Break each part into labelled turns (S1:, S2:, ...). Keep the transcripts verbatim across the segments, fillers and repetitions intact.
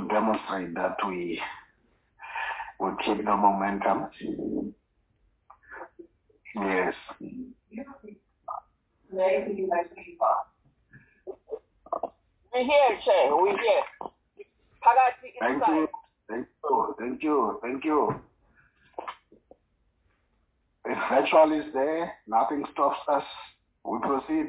S1: to demonstrate that we will keep the momentum. Yes.
S2: We're here, Chair. We're here.
S1: Thank you. Thank you. Thank you. Thank you. If virtual is there, nothing stops us. We proceed.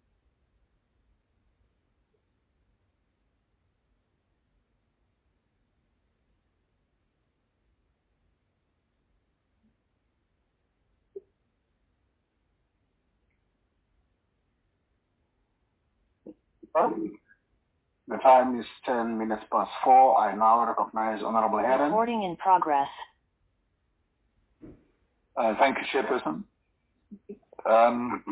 S1: The time is ten minutes past four. I now recognize Honorable Aaron.
S3: Recording in progress.
S1: Uh, thank you, Chairperson. Um,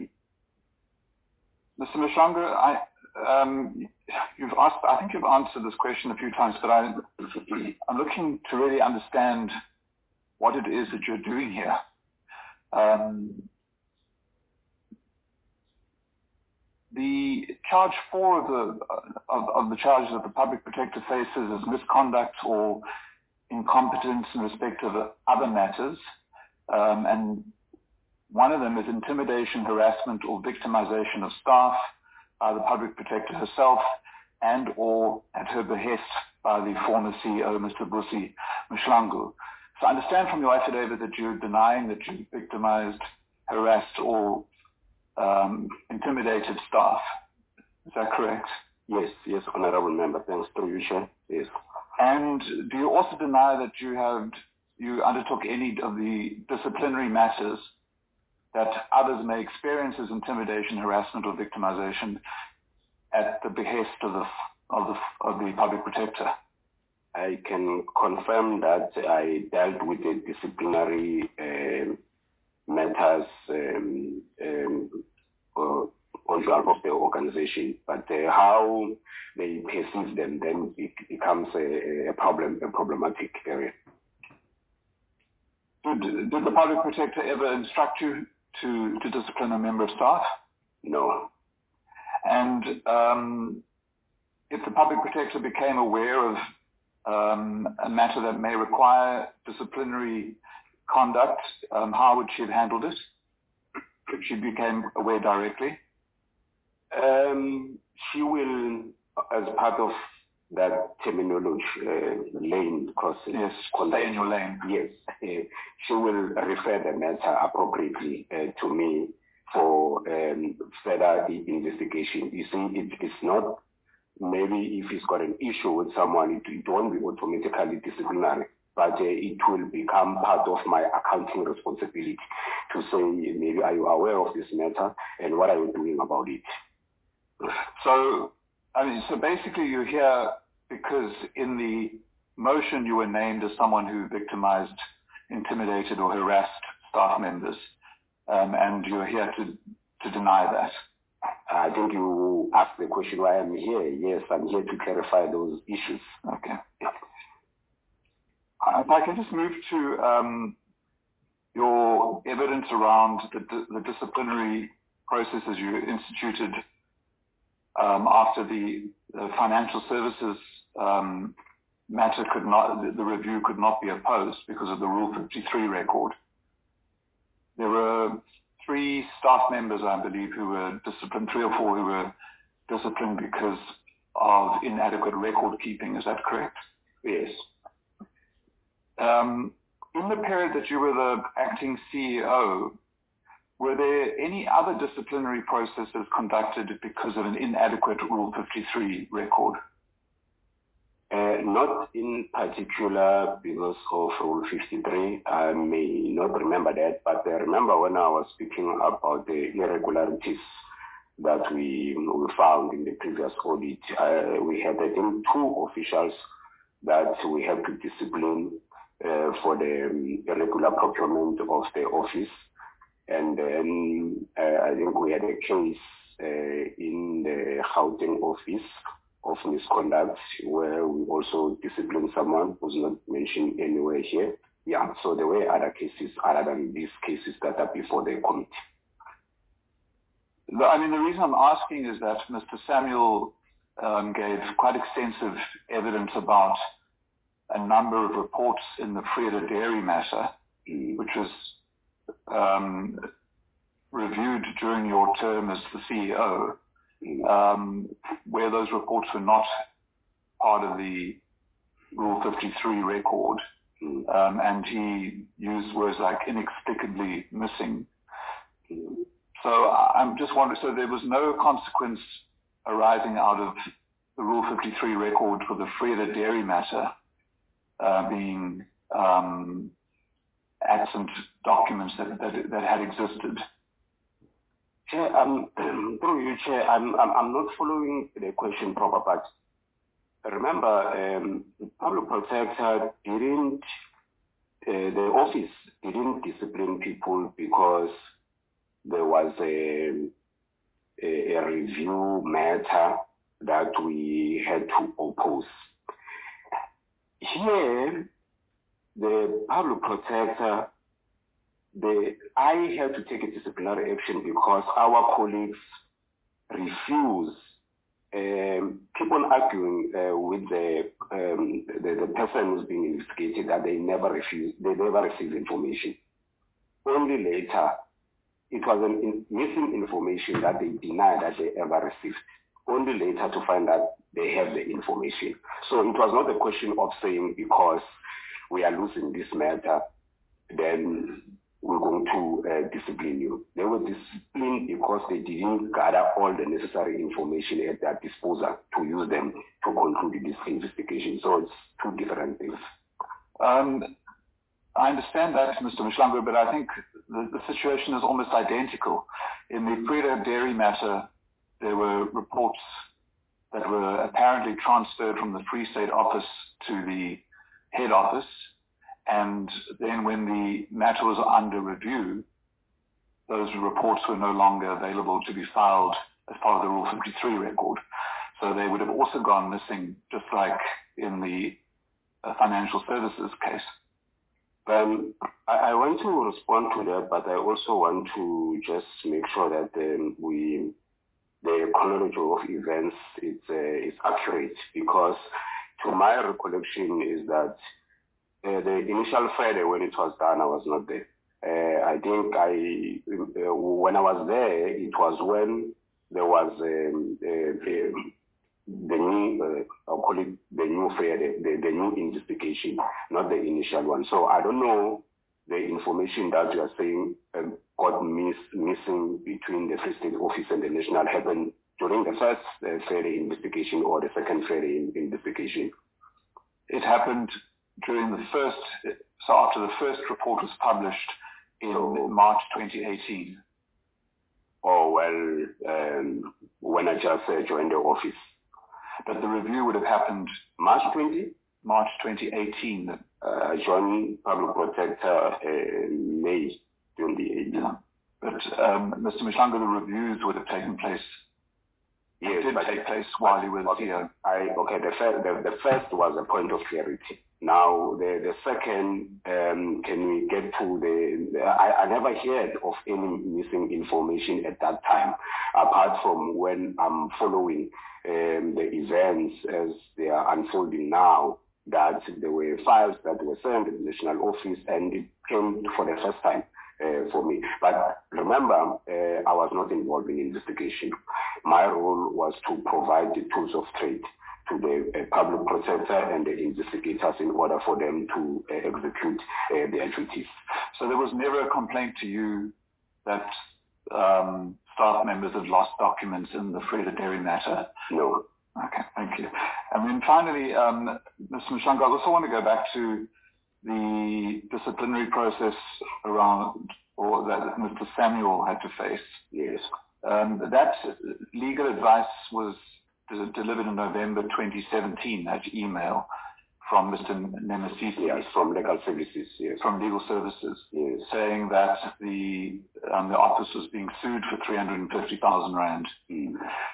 S1: Mister Mhlanga, I, um, you've asked, I think you've answered this question a few times, but I, I'm looking to really understand what it is that you're doing here. Um, The charge four of the of, of the charges that the public protector faces is misconduct or incompetence in respect of other matters, um, and one of them is intimidation, harassment, or victimization of staff by the public protector herself, and or at her behest by the former C E O, Mister Busi Mhlanga. So I understand from your affidavit that you're denying that you victimized, harassed, or Um, intimidated staff. Is that correct?
S4: Yes, yes, Honorable Member. Thanks to you, Chair. Yes.
S1: And do you also deny that you have you undertook any of the disciplinary matters that others may experience as intimidation, harassment, or victimization at the behest of the of the of the public protector?
S4: I can confirm that I dealt with the disciplinary uh, matters um, um, uh, on behalf of the organization, but uh, how they perceive them then it becomes a, a problem, a problematic area.
S1: Did, did the public protector ever instruct you to, to discipline a member of staff?
S4: No.
S1: And um, if the public protector became aware of um, a matter that may require disciplinary conduct, um, how would she have handled it if she became aware directly?
S4: Um, she will, as part of that terminology, uh, lane, because
S1: yes, stay in your lane.
S4: Yes, uh, she will refer the matter appropriately uh, to me for um, further investigation. You see, it, it's not maybe if he's got an issue with someone, it, it won't be automatically disciplinary. But uh, it will become part of my accounting responsibility to say, maybe, are you aware of this matter and what are you doing about it?
S1: So, I mean, so basically you're here because in the motion you were named as someone who victimized, intimidated, or harassed staff members, um, and you're here to, to deny that.
S4: I think you asked the question why I'm here. Yes, I'm here to clarify those issues.
S1: Okay. If I can just move to um, your evidence around the, the disciplinary processes you instituted um, after the, the financial services um, matter could not, the, the review could not be opposed because of the Rule fifty-three record. There were three staff members, I believe, who were disciplined, three or four who were disciplined because of inadequate record keeping. Is that correct?
S4: Yes.
S1: Um, in the period that you were the acting C E O, were there any other disciplinary processes conducted because of an inadequate Rule fifty-three record?
S4: Uh, not in particular because of Rule fifty-three. I may not remember that, but I remember when I was speaking about the irregularities that we, we found in the previous audit. Uh, we had, I think, two officials that we had to discipline Uh, for the um, irregular procurement of the office. And then uh, I think we had a case uh, in the Gauteng office of misconduct where we also disciplined someone who's not mentioned anywhere here. Yeah, so there were other cases other than these cases that are before the committee.
S1: I mean, the reason I'm asking is that Mister Samuel um, gave quite extensive evidence about a number of reports in the Vrede Dairy matter, which was um, reviewed during your term as the C E O, um, where those reports were not part of the Rule fifty-three record, um, and he used words like inexplicably missing. So I'm just wondering, so there was no consequence arising out of the Rule fifty-three record for the Vrede Dairy matter uh, being um, absent documents that, that, that had existed?
S4: Chair, um, through you, Chair, I'm, I'm, I'm not following the question proper, but remember, um, the public protector didn't, uh, the office didn't discipline people because there was a, a, a review matter that we had to oppose. Here, the public protector, the, I had to take a disciplinary action because our colleagues refuse, um, keep on arguing uh, with the, um, the the person who's being investigated that they never refuse, they never receive information. Only later, it was an in, missing information that they denied that they ever received. Only later to find out they have the information. So it was not a question of saying because we are losing this matter, then we're going to uh, discipline you. They were disciplined because they didn't gather all the necessary information at their disposal to use them to conclude this investigation. So it's two different things.
S1: Um, I understand that, Mister Mhlanga, but I think the, the situation is almost identical. In the Vrede Dairy matter, there were reports that were apparently transferred from the Free State office to the head office, and then when the matter was under review, those reports were no longer available to be filed as part of the Rule fifty-three record. So they would have also gone missing, just like in the uh, financial services case.
S4: Um, I, I want to respond to that, but I also want to just make sure that um, we, the chronology of events is, uh, is accurate, because to my recollection is that uh, the initial Friday when it was done, I was not there. Uh, I think I, uh, when I was there, it was when there was um, uh, uh, the new, uh, I'll call it the new Friday, the, the new investigation, not the initial one. So I don't know the information that you are saying uh, got miss, missing between the Free State office and the national happened during the first uh, Friday investigation or the second Friday in, investigation.
S1: It happened during the first, so after the first report was published in so, March twenty eighteen.
S4: Oh, well, um, when I just uh, joined the office.
S1: But the review would have happened
S4: March twentieth?
S1: March twenty eighteen.
S4: Uh, joined Public Protector uh, May twenty eighteen.
S1: Yeah. But um, Mister Mhlanga, the reviews would have taken place.
S4: Yes,
S1: did
S4: but
S1: take place while he was
S4: okay,
S1: here.
S4: I, okay, the first, the, the first was a point of clarity. Now, the, the second, um, can we get to the, the I, I never heard of any missing information at that time, apart from when I'm following um, the events as they are unfolding now, that there were files that were sent to the national office and it came for the first time. Uh, for me. But remember, uh, I was not involved in investigation. My role was to provide the tools of trade to the uh, public protector and the investigators in order for them to uh, execute uh, their duties.
S1: So there was never a complaint to you that um, staff members had lost documents in the Vrede Dairy matter?
S4: No.
S1: Okay, thank you. And then finally, um, Mister Mhlanga, I also want to go back to the disciplinary process around, or that Mister Samuel had to face.
S4: Yes.
S1: Um, that legal advice was de delivered in November twenty seventeen, that email from Mister Nemesis.
S4: Yes, from Legal Services, yes.
S1: From Legal Services,
S4: yes.
S1: Saying that the, um, the office was being sued for three hundred fifty thousand rand.
S4: Mm.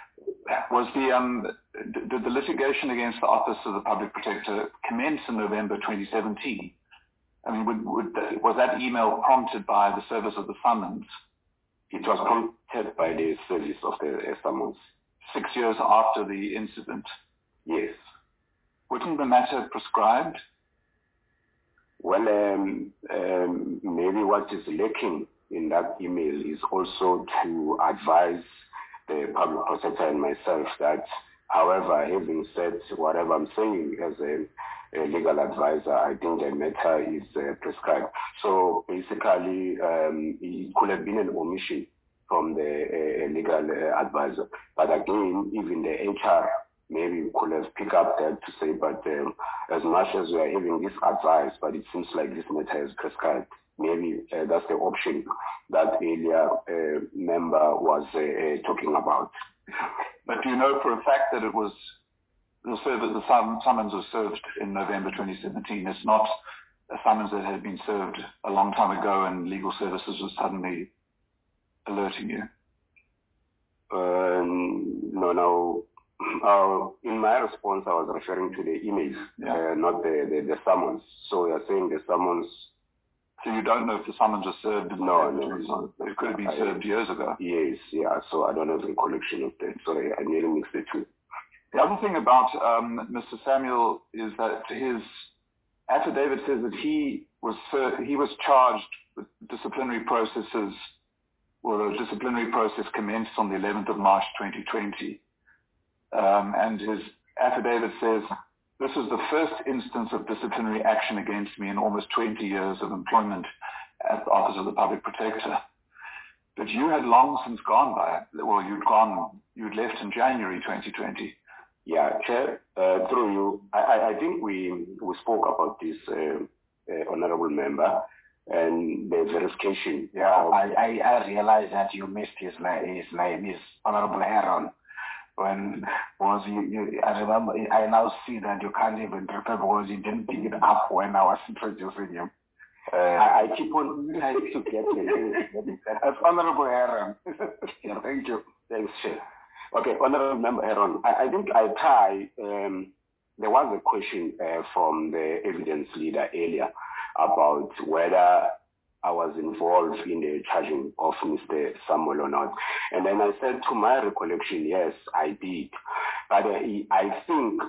S1: Was the, um, did the litigation against the Office of the Public Protector commence in November twenty seventeen? I mean, would, would, was that email prompted by the service of the summons?
S4: It was prompted by the service of the uh, summons.
S1: six years after the incident.
S4: Yes.
S1: Wouldn't the matter prescribed?
S4: Well, um, um, maybe what is lacking in that email is also to advise the public protector and myself that, however, having said whatever I'm saying as a, a legal advisor, I think the matter is uh, prescribed. So basically, um, it could have been an omission from the uh, legal uh, advisor. But again, even the H R maybe could have picked up that to say, but um, as much as we are having this advice, but it seems like this matter is prescribed. Maybe uh, that's the option that earlier uh, member was uh, uh, talking about.
S1: But do you know for a fact that it was the service, the sum, summons was served in November twenty seventeen? It's not a summons that had been served a long time ago and legal services was suddenly alerting you.
S4: Um, no, no. Uh, in my response, I was referring to the emails, yeah. uh, not the, the, the summons. So you're saying the summons.
S1: So you don't know if the summons was served?
S4: No, no, no.
S1: It could have been served I, years ago.
S4: Yes, yeah. So I don't have a recollection of that. Sorry, I nearly mixed the two.
S1: The other thing about um, Mister Samuel is that his affidavit says that he was he was charged with disciplinary processes, or the disciplinary process commenced on the eleventh of March twenty twenty. Um, and his affidavit says, this is the first instance of disciplinary action against me in almost twenty years of employment at the Office of the Public Protector. But you had long since gone by, well, you'd gone, you'd left in January twenty twenty.
S4: Yeah, Chair, uh, through you, I, I think we, we spoke about this, uh, uh, honorable member, and the verification.
S3: Yeah, I, I, I realize that you missed his name, his name is Honorable Aaron. When was you, you, I remember, I now see that you can't even refer because you didn't pick it up when I was introducing him.
S4: Uh, I, I keep on trying to get it.
S3: That's Honorable Aaron.
S4: Yeah, thank you. Thanks, Chair. Okay, Honorable Member Aaron, I, I think I try, um, there was a question uh, from the evidence leader earlier about whether I was involved in the charging of Mister Samuel or not. And then I said, to my recollection, yes, I did. But uh, I think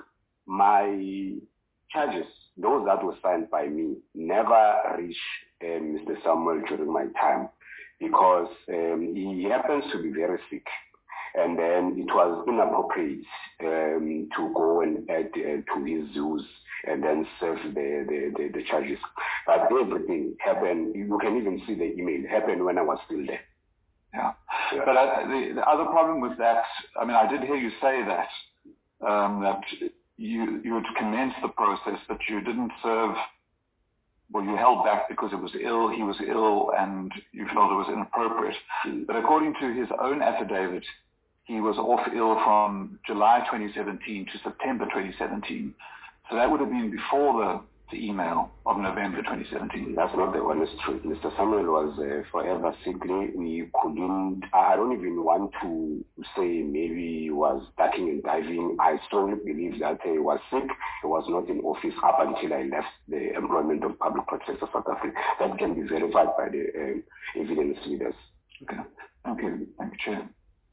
S4: my charges, those that were signed by me, never reached uh, Mister Samuel during my time because um, he happens to be very sick. And then it was inappropriate um, to go and add uh, to his dues and then serve the, the, the, the charges. But everything happened, you can even see the email, happened when I was still there.
S1: Yeah. yeah. But uh, the, the other problem with that, I mean, I did hear you say that, um, that you, you had commenced the process, but you didn't serve, well, you held back because it was ill, he was ill, and you felt it was inappropriate. Mm. But according to his own affidavit, he was off ill from July twenty seventeen to September twenty seventeen. So that would have been before the, the email of November twenty seventeen.
S4: That's not the honest truth. Mister Samuel was uh, forever sickly. We couldn't, I don't even want to say maybe he was ducking and diving. I strongly believe that he was sick. He was not in office up until I left the employment of Public Protector South Africa. That can be verified by the uh, evidence leaders.
S1: Okay. Thank you. Thank you, Chair.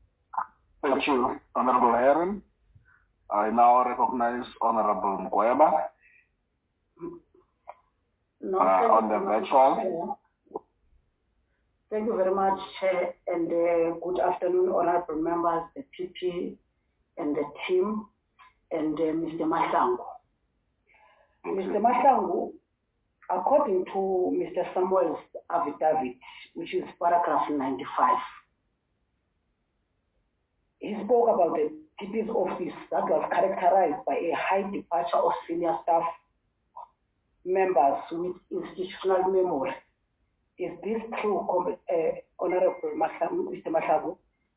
S3: Thank you, Honorable Aaron. I now recognize Honorable Mkweba
S5: no,
S3: uh, on the virtual.
S5: Thank you very much, Chair, and uh, good afternoon, honorable members, the P P and the team, and uh, Mister Mahlangu. Mister Mahlangu, according to Mister Samuel's affidavit, which is paragraph ninety-five, he spoke about the P P's office that was characterized by a high departure of senior staff members with institutional memory. Is this true, uh, Honorable Mister Mahlangu?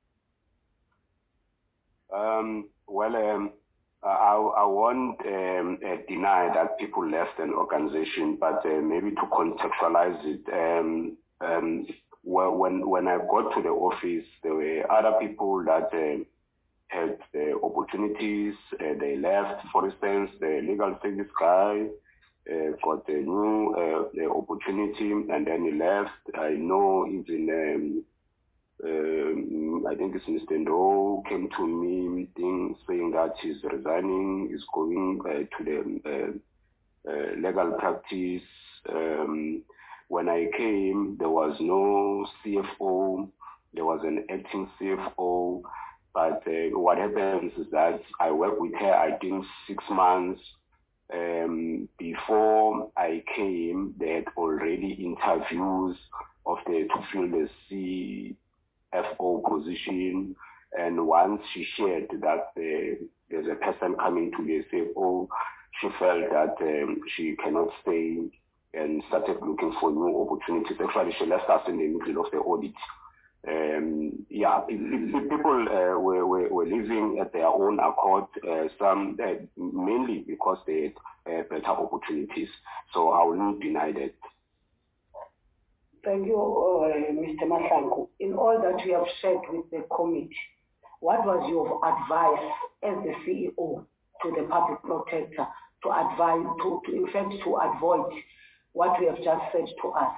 S4: Um, well, um, I, I won't um, uh, deny that people left an organization, but uh, maybe to contextualize it, um, um, well, when when I got to the office, there were other people that uh, had uh, opportunities. Uh, they left, for instance, the legal service guy uh, got a new uh, opportunity, and then he left. I know even um, um, I think it's Mister Ndo came to me meeting saying that he's resigning, he's going uh, to the uh, uh, legal practice. Um, when I came, there was no C F O, there was an acting C F O, but uh, what happens is that I worked with her, I think, six months. Um, before I came, they had already interviews of the to fill the C F O position, and once she shared that uh, there's a person coming to the C F O, she felt that um, she cannot stay and started looking for new opportunities. Actually, she left us in the middle of the audit. Um, yeah, people uh, were, were, were leaving at their own accord, uh, some uh, mainly because they had uh, better opportunities. So I will not deny that.
S5: Thank you, uh, Mister Mahlangu. In all that we have shared with the committee, what was your advice as the C E O to the public protector to advise, to, to in fact, to avoid what we have just said to us?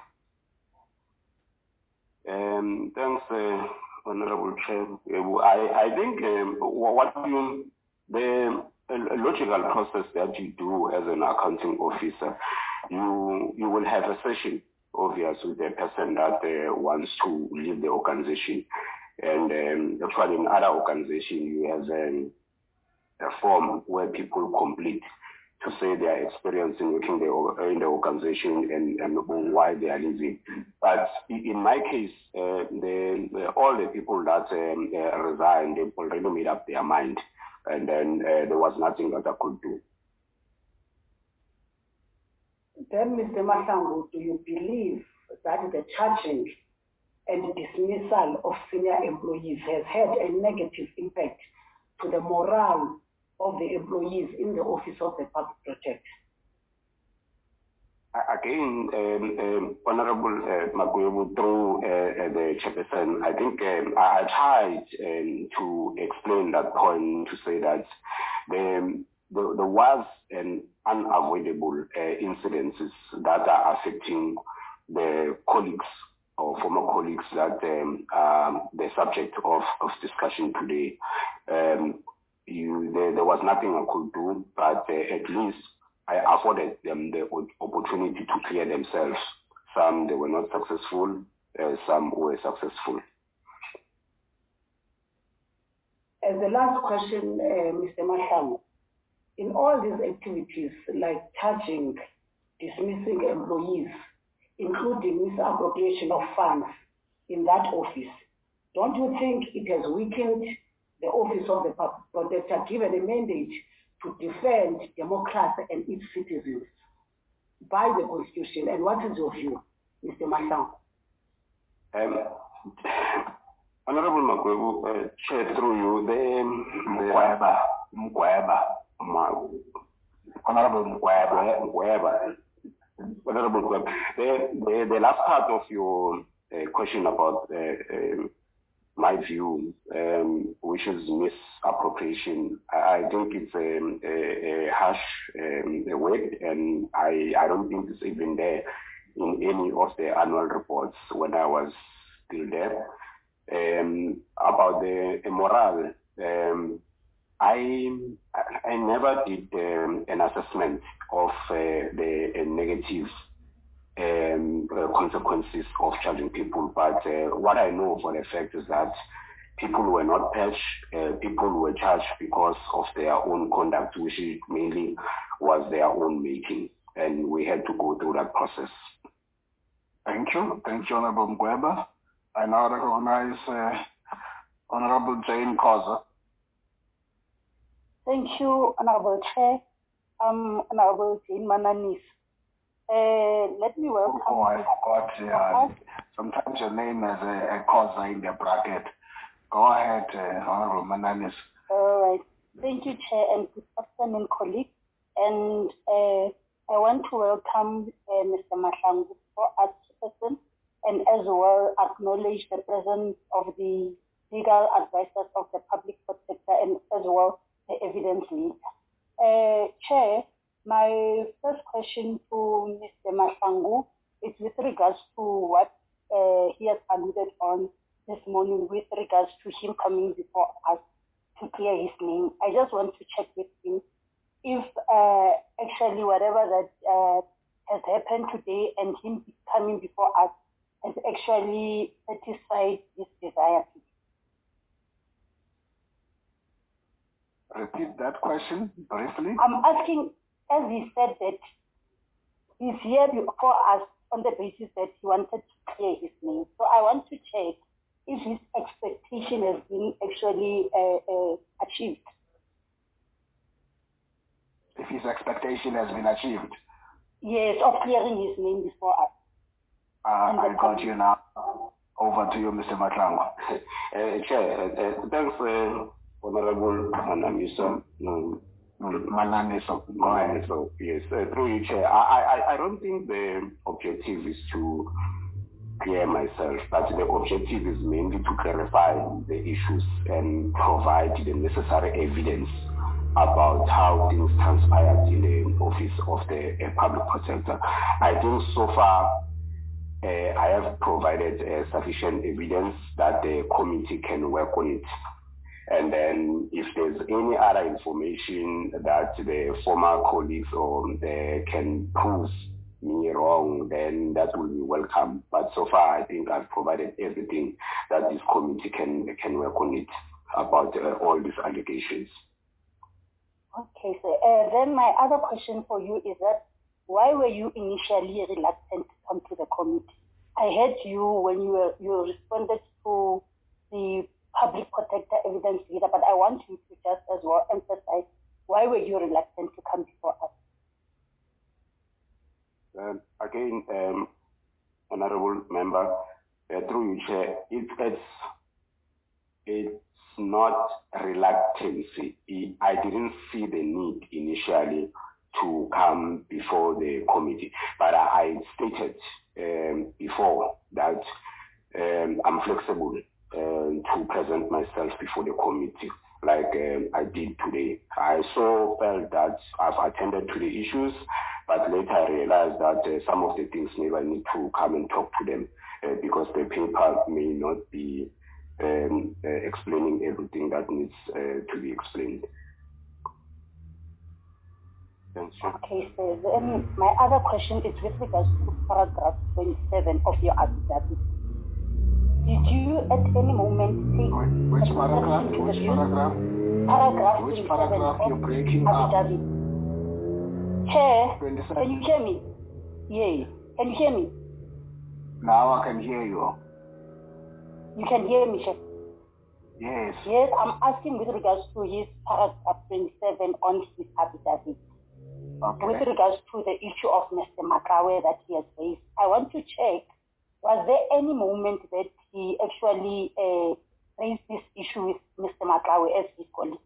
S4: Um, thanks, uh, Honorable Chair. I, I think um, what you, the uh, logical process that you do as an accounting officer, you you will have a session, obviously, with the person that uh, wants to leave the organization. And um, actually, in other organizations, you have um, a form where people complete to say their experience in working the, in the organization and, and why they are leaving. But in my case, uh, the, the, all the people that um, uh, resigned, they already made up their mind. And then uh, there was nothing that I could do.
S5: Then, Mister Mahlangu, do you believe that the charging and dismissal of senior employees has had a negative impact to the morale of the employees in the Office of the Public Protector?
S4: Again, um, um, Honorable uh, Magwebu, through uh, the chairperson, I think um, I tried um, to explain that point to say that the, the, there was an unavoidable uh, incidences that are affecting the colleagues or former colleagues that um, are the subject of, of discussion today. Um, you, there, there was nothing I could do, but uh, at least I afforded them the opportunity to clear themselves. Some, they were not successful, uh, some were successful.
S5: As the last question, uh, Mister Mahlangu, in all these activities like charging, dismissing employees, including misappropriation of funds in that office, don't you think it has weakened the Office of the Public Protector, given a mandate to defend democracy and its citizens by the Constitution? And what is your view, Mister Mahlangu?
S4: Um, Honorable Magwebu, uh, Chair, through you, the
S3: Mkweba, Mkweba, Honorable Mkweba,
S4: Mkweba, Honorable Mkweba, the, the, the last part of your uh, question about uh, uh, my view, um, which is misappropriation, I, I think it's um, a, a harsh um, a word, and I, I don't think it's even there in any of the annual reports when I was still there. Um, about the, the morale, um, I I never did um, an assessment of uh, the uh, negative Um, uh, consequences of charging people, but uh, what I know for a fact is that people were not patched, uh, people were charged because of their own conduct, which mainly was their own making, and we had to go through that process.
S3: Thank you. Thank you, Honorable Mkweba. I now recognize uh, Honorable Jane Khoza.
S6: Thank you, Honorable Chair. Um, Honorable Jane Mananis. Uh, let me welcome.
S3: Oh, I forgot. Uh, sometimes your name has a, a Khoza in the bracket. Go ahead, uh, Honorable Mananis.
S6: All right. Thank you, Chair, and good afternoon, colleagues. And uh, I want to welcome uh, Mister Mahlangu for us person, and as well acknowledge the presence of the legal advisors of the Public Protector and as well the evidence leader. Uh, Chair, my first question to Mister Mahlangu is with regards to what uh, he has alluded on, this morning with regards to him coming before us to clear his name. I just want to check with him if uh, actually whatever that uh, has happened today and him coming before us has actually satisfied his desire.
S3: Repeat that question briefly.
S6: I'm asking, as he said that he's here before us on the basis that he wanted to clear his name. So I want to check if his expectation has been actually uh, uh, achieved.
S3: If his expectation has been achieved?
S6: Yes, of clearing his name before us.
S3: Uh, I got you now. Over to you, Mister Mahlangu.
S4: uh, Chair, uh, uh, thanks, uh, Honorable Mananiso. Um,
S3: Mananiso, go ahead.
S4: So, yes, uh, through you, Chair. I, I, I don't think the objective is to clear myself, but the objective is mainly to clarify the issues and provide the necessary evidence about how things transpired in the office of the uh, public protector. I think so far uh, I have provided uh, sufficient evidence that the committee can work on it. And then if there's any other information that the former colleagues or uh, can prove me wrong, then that will be welcome. But so far, I think I've provided everything that this committee can can work on it about uh, all these allegations.
S6: Okay, so uh, then my other question for you is that why were you initially reluctant to come to the committee? I heard you when you were, you responded to the public protector evidence leader, but I want you to just as well emphasize why were you reluctant to come before us?
S4: Um, again, um, Honorable Member, uh, through you, Chair, it, it's, it's not reluctancy. I didn't see the need initially to come before the committee, but I stated um, before that um, I'm flexible uh, to present myself before the committee, like um, I did today. I so felt that I've attended to the issues, but later I realized that uh, some of the things maybe I need to come and talk to them uh, because the paper may not be um, uh, explaining everything that needs uh, to be explained.
S6: Okay, so then my other question is with regards to paragraph twenty-seven of your affidavit. Did you at any moment take
S3: which paragraph? Which paragraph?
S6: Paragraph
S3: Which paragraph you're breaking up?
S6: Chair, can you hear me? Yeah, can you hear me?
S3: Now I can hear you.
S6: You can hear me, Chair?
S3: Yes.
S6: Yes, I'm asking with regards to his paragraph twenty-seven on his affidavit. Okay. With regards to the issue of Mister Makawe that he has raised, I want to check, was there any moment that he actually uh, raised this issue with Mister Makawe as his colleague?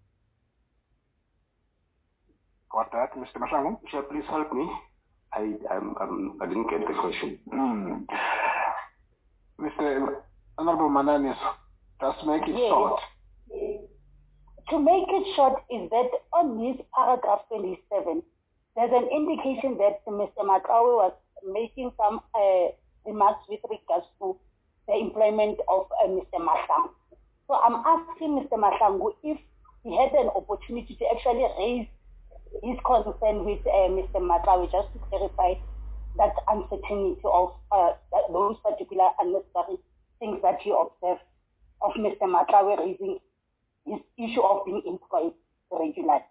S3: Got that, Mister Mahlangu?
S4: Sure, please help me. I I'm, I'm, I didn't get the question.
S3: Mm. Mister Honorable Mananis, just make it yes. short.
S6: To make it short is that on his paragraph twenty-seven, there's an indication that Mister Makawe was making some uh, remarks with regards to the employment of uh, Mister Mahlangu. So I'm asking Mister Mahlangu if he had an opportunity to actually raise his concern with uh, Mister Makawe, just to clarify that uncertainty of uh, that those particular unnecessary things that he observed of Mister Makawe raising his issue of being employed regularly.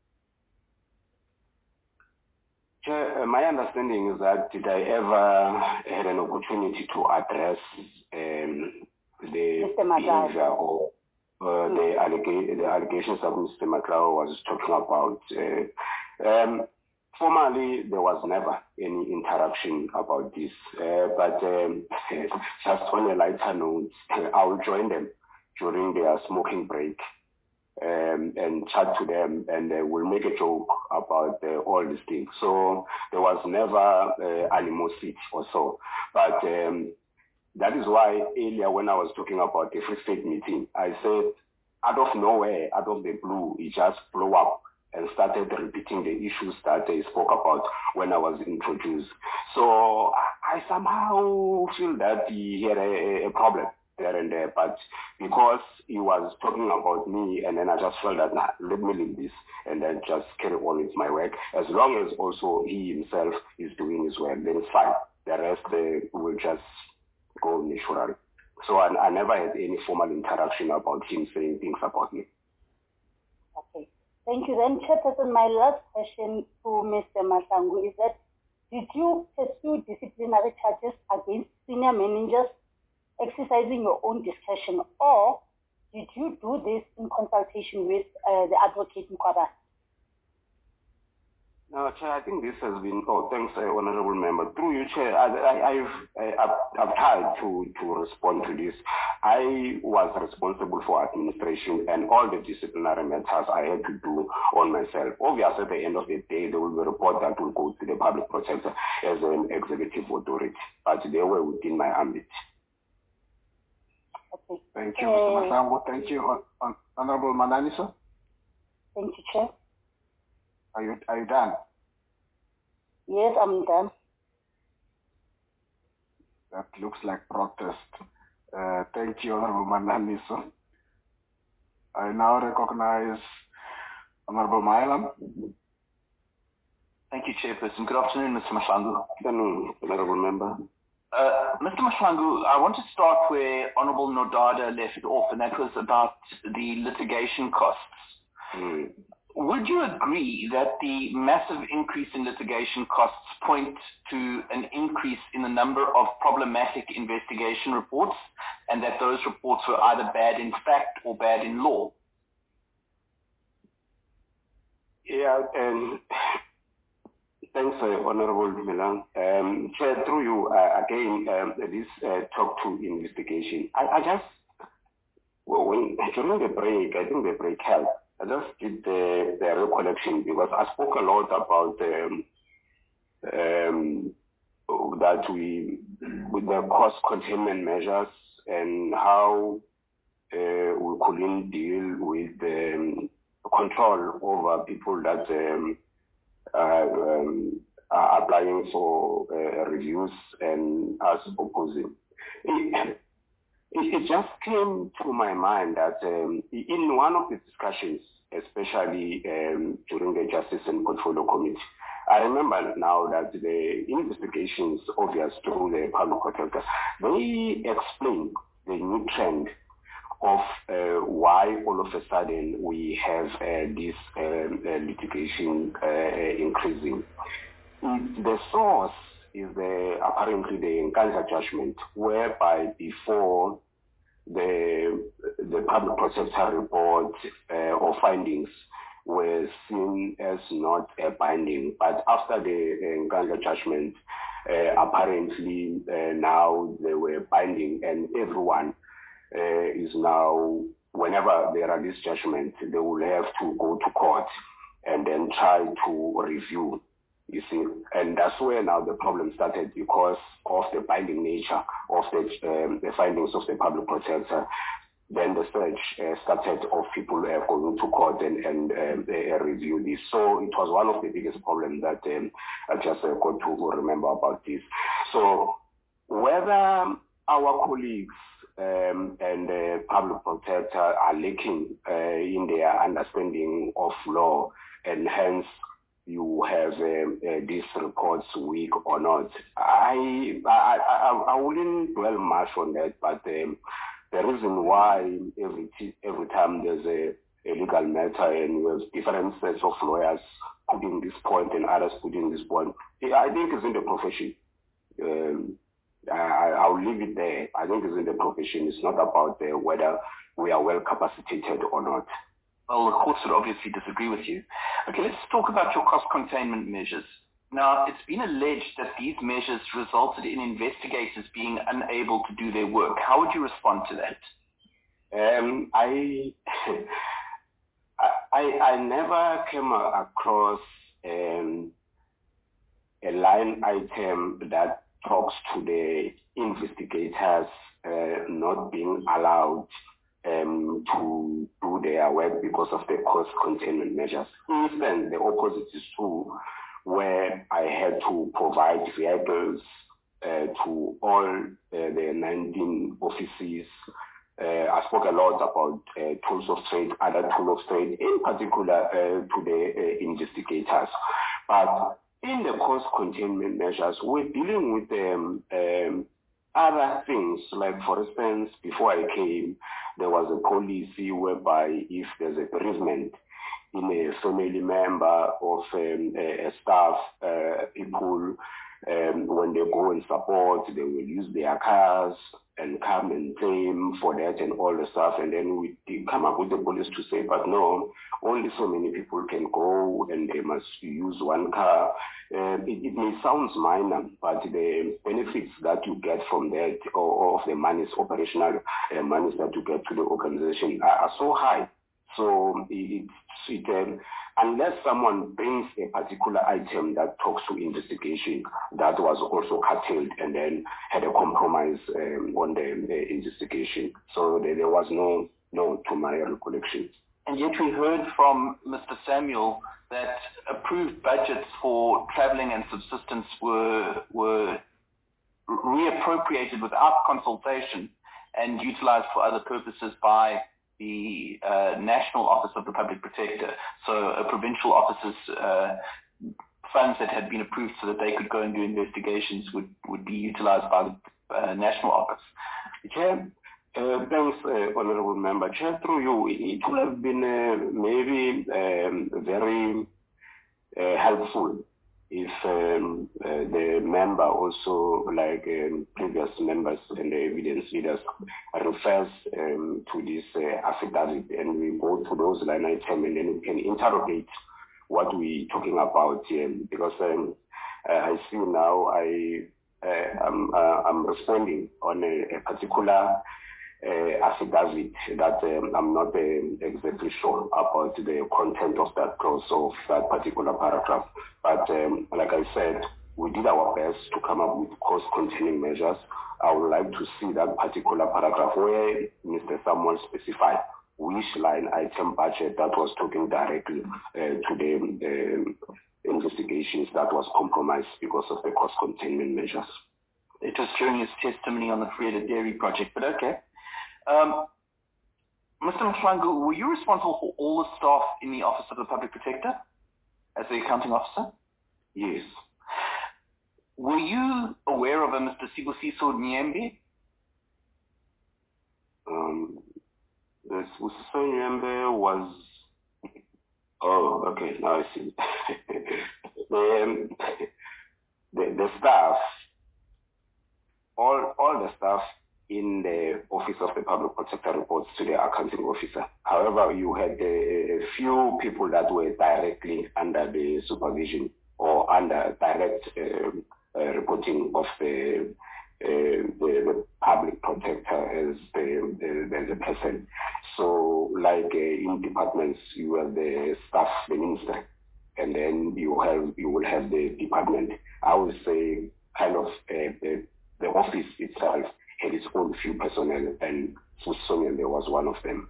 S4: Chair, uh, my understanding is that did I ever had an opportunity to address um, the behavior or uh, mm-hmm. the, allega the allegations that Mister Makawe was talking about? Uh, um, formally, there was never any interaction about this, uh, but um, just on a lighter note, I will join them during their smoking break um, and chat to them, and uh, we'll make a joke about uh, all these things. So there was never uh, animosity or so. But um, that is why earlier when I was talking about the Free State meeting, I said out of nowhere, out of the blue, it just blew up and started repeating the issues that they spoke about when I was introduced. So I somehow feel that he had a, a problem there and there, but because he was talking about me, and then I just felt that, nah, let me leave this and then just carry on with my work. As long as also he himself is doing his work, then it's fine. The rest uh, will just go naturally. So I, I never had any formal interaction about him saying things about me.
S6: Okay, thank you. Then, Chairperson, my last question to Mister Mahlangu is that, did you pursue disciplinary charges against senior managers exercising your own discretion, or did you do this in consultation with uh, the advocate Mkwabane?
S4: No, Chair, I think this has been, oh, thanks, uh, Honorable Member. Through you, Chair, I, I, I've, I've, I've tried to, to respond to this. I was responsible for administration, and all the disciplinary matters I had to do on myself. Obviously, at the end of the day, there will be a report that will go to the public protector as an executive authority, but they were within my ambit.
S6: Okay.
S3: Thank you, Mister Mahlangu. Thank you, Honorable Manani, sir.
S6: Thank you, Chair.
S3: Are you, are you done?
S6: Yes, I'm done.
S3: That looks like protest. Uh, thank you, Honorable Manani, sir. I now recognize Honorable Mailam.
S7: Thank you, Chairperson. Good afternoon, Mister Mahlangu.
S4: Good afternoon, Honorable Member.
S7: Uh, Mister Mahlangu, I want to start where Honorable Nodada left off, and that was about the litigation costs.
S4: Mm.
S7: Would you agree that the massive increase in litigation costs point to an increase in the number of problematic investigation reports, and that those reports were either bad in fact or bad in law?
S4: Yeah, and thanks, uh, Honorable Milan. Um, Chair, through you, uh, again, um, this uh, talk to investigation. I, I just, well, when, during the break, I think the break helped. I just did the, the recollection because I spoke a lot about um, um, that we, with the cost containment measures and how uh, we couldn't deal with um, control over people that um, uh, um, are applying for uh, reviews and us opposing. It, It just came to my mind that um, in one of the discussions, especially um, during the Justice and Portfolio Committee, I remember now that the investigations, obvious through the public protector, they explain the new trend of uh, why all of a sudden we have uh, this um, uh, litigation uh, increasing. The source is the, apparently the Nkandla judgment, whereby before the the public protector report uh, or findings were seen as not uh, binding, but after the uh, Nkandla judgment, uh, apparently uh, now they were binding, and everyone uh, is now, whenever there are these judgments, they will have to go to court and then try to review. You see, and that's where now the problem started because of the binding nature of the, um, the findings of the public protector. Then the search uh, started of people uh, going to court and, and um, uh, review this. So it was one of the biggest problems that um, I just uh, got to remember about this. So whether our colleagues um, and the public protector are lacking uh, in their understanding of law, and hence you have um, uh, these reports weak or not. I, I I I wouldn't dwell much on that, but um, the reason why every every time there's a, a legal matter and we have different sets of lawyers putting this point and others putting this point, I think it's in the profession. Um, I, I'll leave it there. I think it's in the profession. It's not about uh, whether we are well capacitated or not.
S7: Well, the courts would obviously disagree with you. Okay, let's talk about your cost containment measures. Now, it's been alleged that these measures resulted in investigators being unable to do their work. How would you respond to that?
S4: Um, I, I, I never came across um, a line item that talks to the investigators uh, not being allowed Um, to do their work because of the cost containment measures. Instead, the opposite is true, where I had to provide vehicles uh, to all uh, the nineteen offices. Uh, I spoke a lot about uh, tools of trade, other tools of trade, in particular uh, to the uh, investigators. But in the cost containment measures, we're dealing with um, um, other things. Like, for instance, before I came, there was a policy whereby if there's a bereavement in a family member of um, a, a staff, uh, people, um, when they go and support, they will use their cars and come and claim for that and all the stuff, and then we come up with the police to say, but no, only so many people can go and they must use one car. Uh, it, it may sound minor, but the benefits that you get from that, or, or of the monies, operational uh, monies that you get to the organization are, are so high. So it, it, um, unless someone brings a particular item that talks to investigation, that was also curtailed and then had a compromise um, on the, the investigation. So there, there was no, no, to my recollection.
S7: And yet we heard from Mister Samuel that approved budgets for traveling and subsistence were, were reappropriated without consultation and utilized for other purposes by the uh, National Office of the Public Protector. So uh, provincial offices, uh, funds that had been approved so that they could go and do investigations would, would be utilized by the uh, National Office.
S4: Chair, uh, thanks, uh, Honorable Member. Chair, through you, it would have been uh, maybe um, very uh, helpful if um, uh, the member also, like um, previous members and the evidence leaders, refers um, to this uh, affidavit, and we go to those line items and then we can interrogate what we're talking about here. Because um, uh, I see now I, uh, I'm, uh, I'm responding on a, a particular Uh, affidavit that um, I'm not uh, exactly sure about the content of that clause of that particular paragraph. But um, like I said, we did our best to come up with cost-containing measures. I would like to see that particular paragraph where Mister Samuel specified which line item budget that was talking directly uh, to the um, investigations that was compromised because of the cost-containment measures.
S7: It was during his testimony on the Freedom Dairy project, but okay. Um, Mister Mahlangu, were you responsible for all the staff in the Office of the Public Protector as the accounting officer?
S4: Yes.
S7: Were you aware of a Mister Sibusiso Nyembe?
S4: Um, Sibusiso Nyembe was... Oh, okay, now I see. the, um, the, the staff, all, all the staff in the Office of the Public Protector reports to the accounting officer. However, you had a, a few people that were directly under the supervision or under direct uh, uh, reporting of the, uh, the, the public protector as the, the, the person. So like uh, in departments, you have the staff, the minister, and then you have you will have the department. I would say kind of uh, the, the office itself had its own few personnel, and Susonian there was one of them.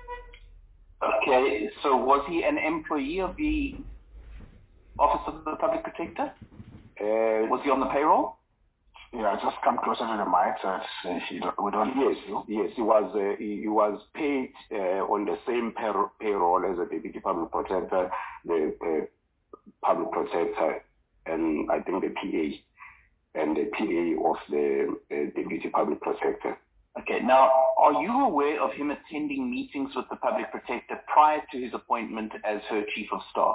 S7: Okay, so was he an employee of the Office of the Public Protector?
S4: Uh,
S7: was he on the payroll?
S3: Yeah, just come closer to the mic so uh, you don't, we don't
S4: yes, you. Yes, he was, uh, he, he was paid uh, on the same pay- payroll as the Deputy Public Protector, the uh, Public Protector, and I think the P A. And the P A of the uh, Deputy Public Protector.
S7: Okay, now, are you aware of him attending meetings with the Public Protector prior to his appointment as her Chief of Staff?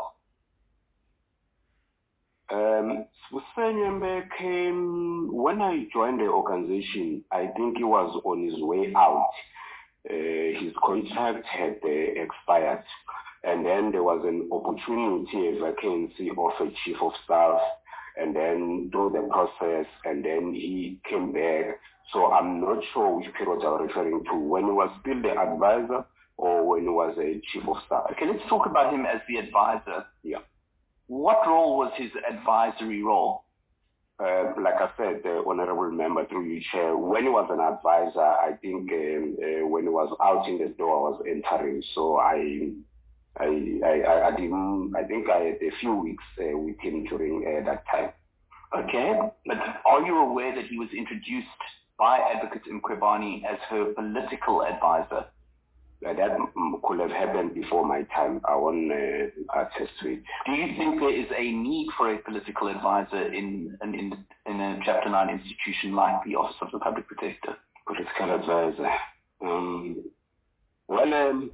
S4: Um, Nyembe came, when I joined the organization, I think he was on his way out. Uh, his contract had uh, expired. And then there was an opportunity, a vacancy of a Chief of Staff, and then do the process, and then he came back. So I'm not sure which period you're referring to, when he was still the advisor or when he was a Chief of Staff.
S7: Okay, let's talk about him as the advisor.
S4: Yeah.
S7: What role was his advisory role?
S4: Uh, like I said, the Honorable Member, through you, Chair, when he was an advisor, I think um, uh, when he was out in the door, I was entering. So I... I, I, I didn't, I think I had a few weeks uh, with him during uh, that time.
S7: Okay, but are you aware that he was introduced by Advocate Mkhwebane as her political advisor?
S4: Uh, that could have happened before my time. I won't uh, attest to it.
S7: Do you think there is a need for a political advisor in, in, in, in a Chapter nine institution like the Office of the Public Protector?
S4: Political advisor. Um, well, um,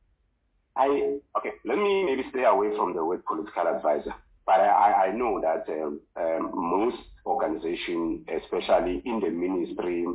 S4: I, okay, let me maybe stay away from the word political advisor. But I, I know that um, um, most organizations, especially in the ministry,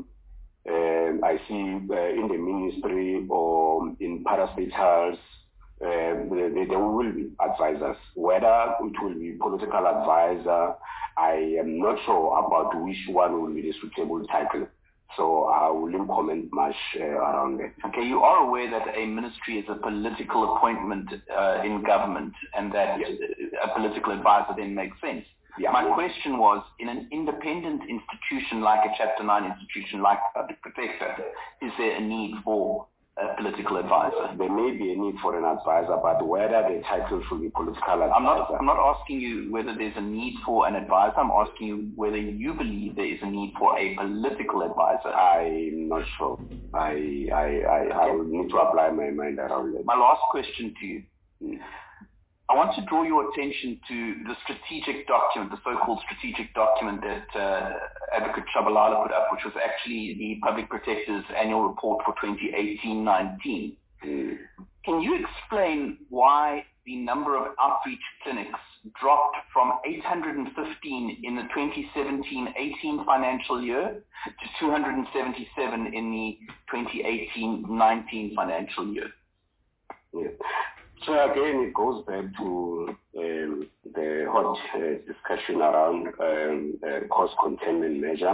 S4: um, I see uh, in the ministry or in parastatals, uh, there, there will be advisors. Whether it will be political advisor, I am not sure about which one will be the suitable title. So I wouldn't comment much uh, around it.
S7: Okay, you are aware that a ministry is a political appointment uh, in government, and that yes. a political advisor then makes sense.
S4: Yeah.
S7: My question was, in an independent institution like a Chapter nine institution like the Public Protector, is there a need for a political advisor?
S4: There may be a need for an advisor, but whether the title should be political advisor.
S7: I'm not, I'm not asking you whether there's a need for an advisor. I'm asking you whether you believe there is a need for a political advisor.
S4: I'm not sure. I I, I, okay. I will need to apply my mind around it.
S7: My last question to you.
S4: Hmm.
S7: I want to draw your attention to the strategic document, the so-called strategic document that uh, Advocate Shabalala put up, which was actually the Public Protector's annual report for twenty eighteen nineteen.
S4: Mm.
S7: Can you explain why the number of outreach clinics dropped from eight hundred fifteen in the twenty seventeen eighteen financial year to two hundred seventy-seven in the twenty eighteen nineteen financial year?
S4: Yeah. So again, it goes back to um, the hot uh, discussion around um, uh, cost containment measure.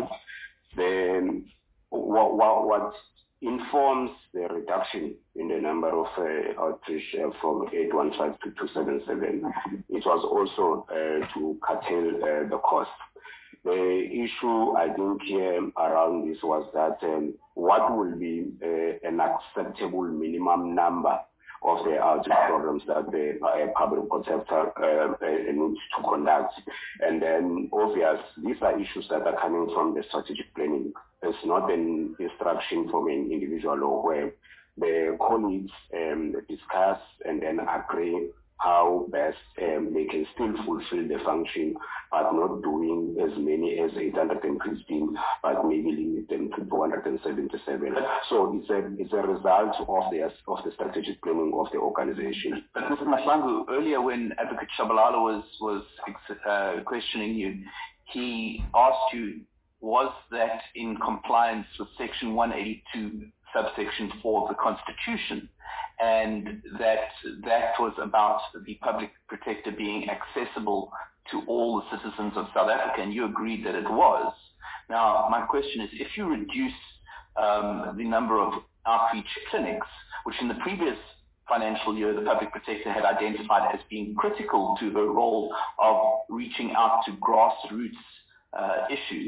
S4: The, what, what, what informs the reduction in the number of uh, outreach uh, from eight one five to two seventy-seven, it was also uh, to curtail uh, the cost. The issue, I think, um, around this was that um, what will be uh, an acceptable minimum number of the outreach programs that the uh, public protector uh, uh, needs to conduct. And then, obvious, these are issues that are coming from the strategic planning. It's not an instruction from an individual or where the colleagues um, discuss and then agree how best um, they can still fulfill the function, but not doing as many as eight hundred fifteen, but maybe limit them to two hundred seventy-seven. So it's a it's a result of the of the strategic planning of the organization.
S7: But Mister Mahlangu, earlier when Advocate Shabalala was was uh, questioning you, he asked you, was that in compliance with Section one eighty-two, subsection four of the Constitution, and that that was about the Public Protector being accessible to all the citizens of South Africa, and you agreed that it was. Now, my question is, if you reduce um, the number of outreach clinics, which in the previous financial year the Public Protector had identified as being critical to the role of reaching out to grassroots uh, issues,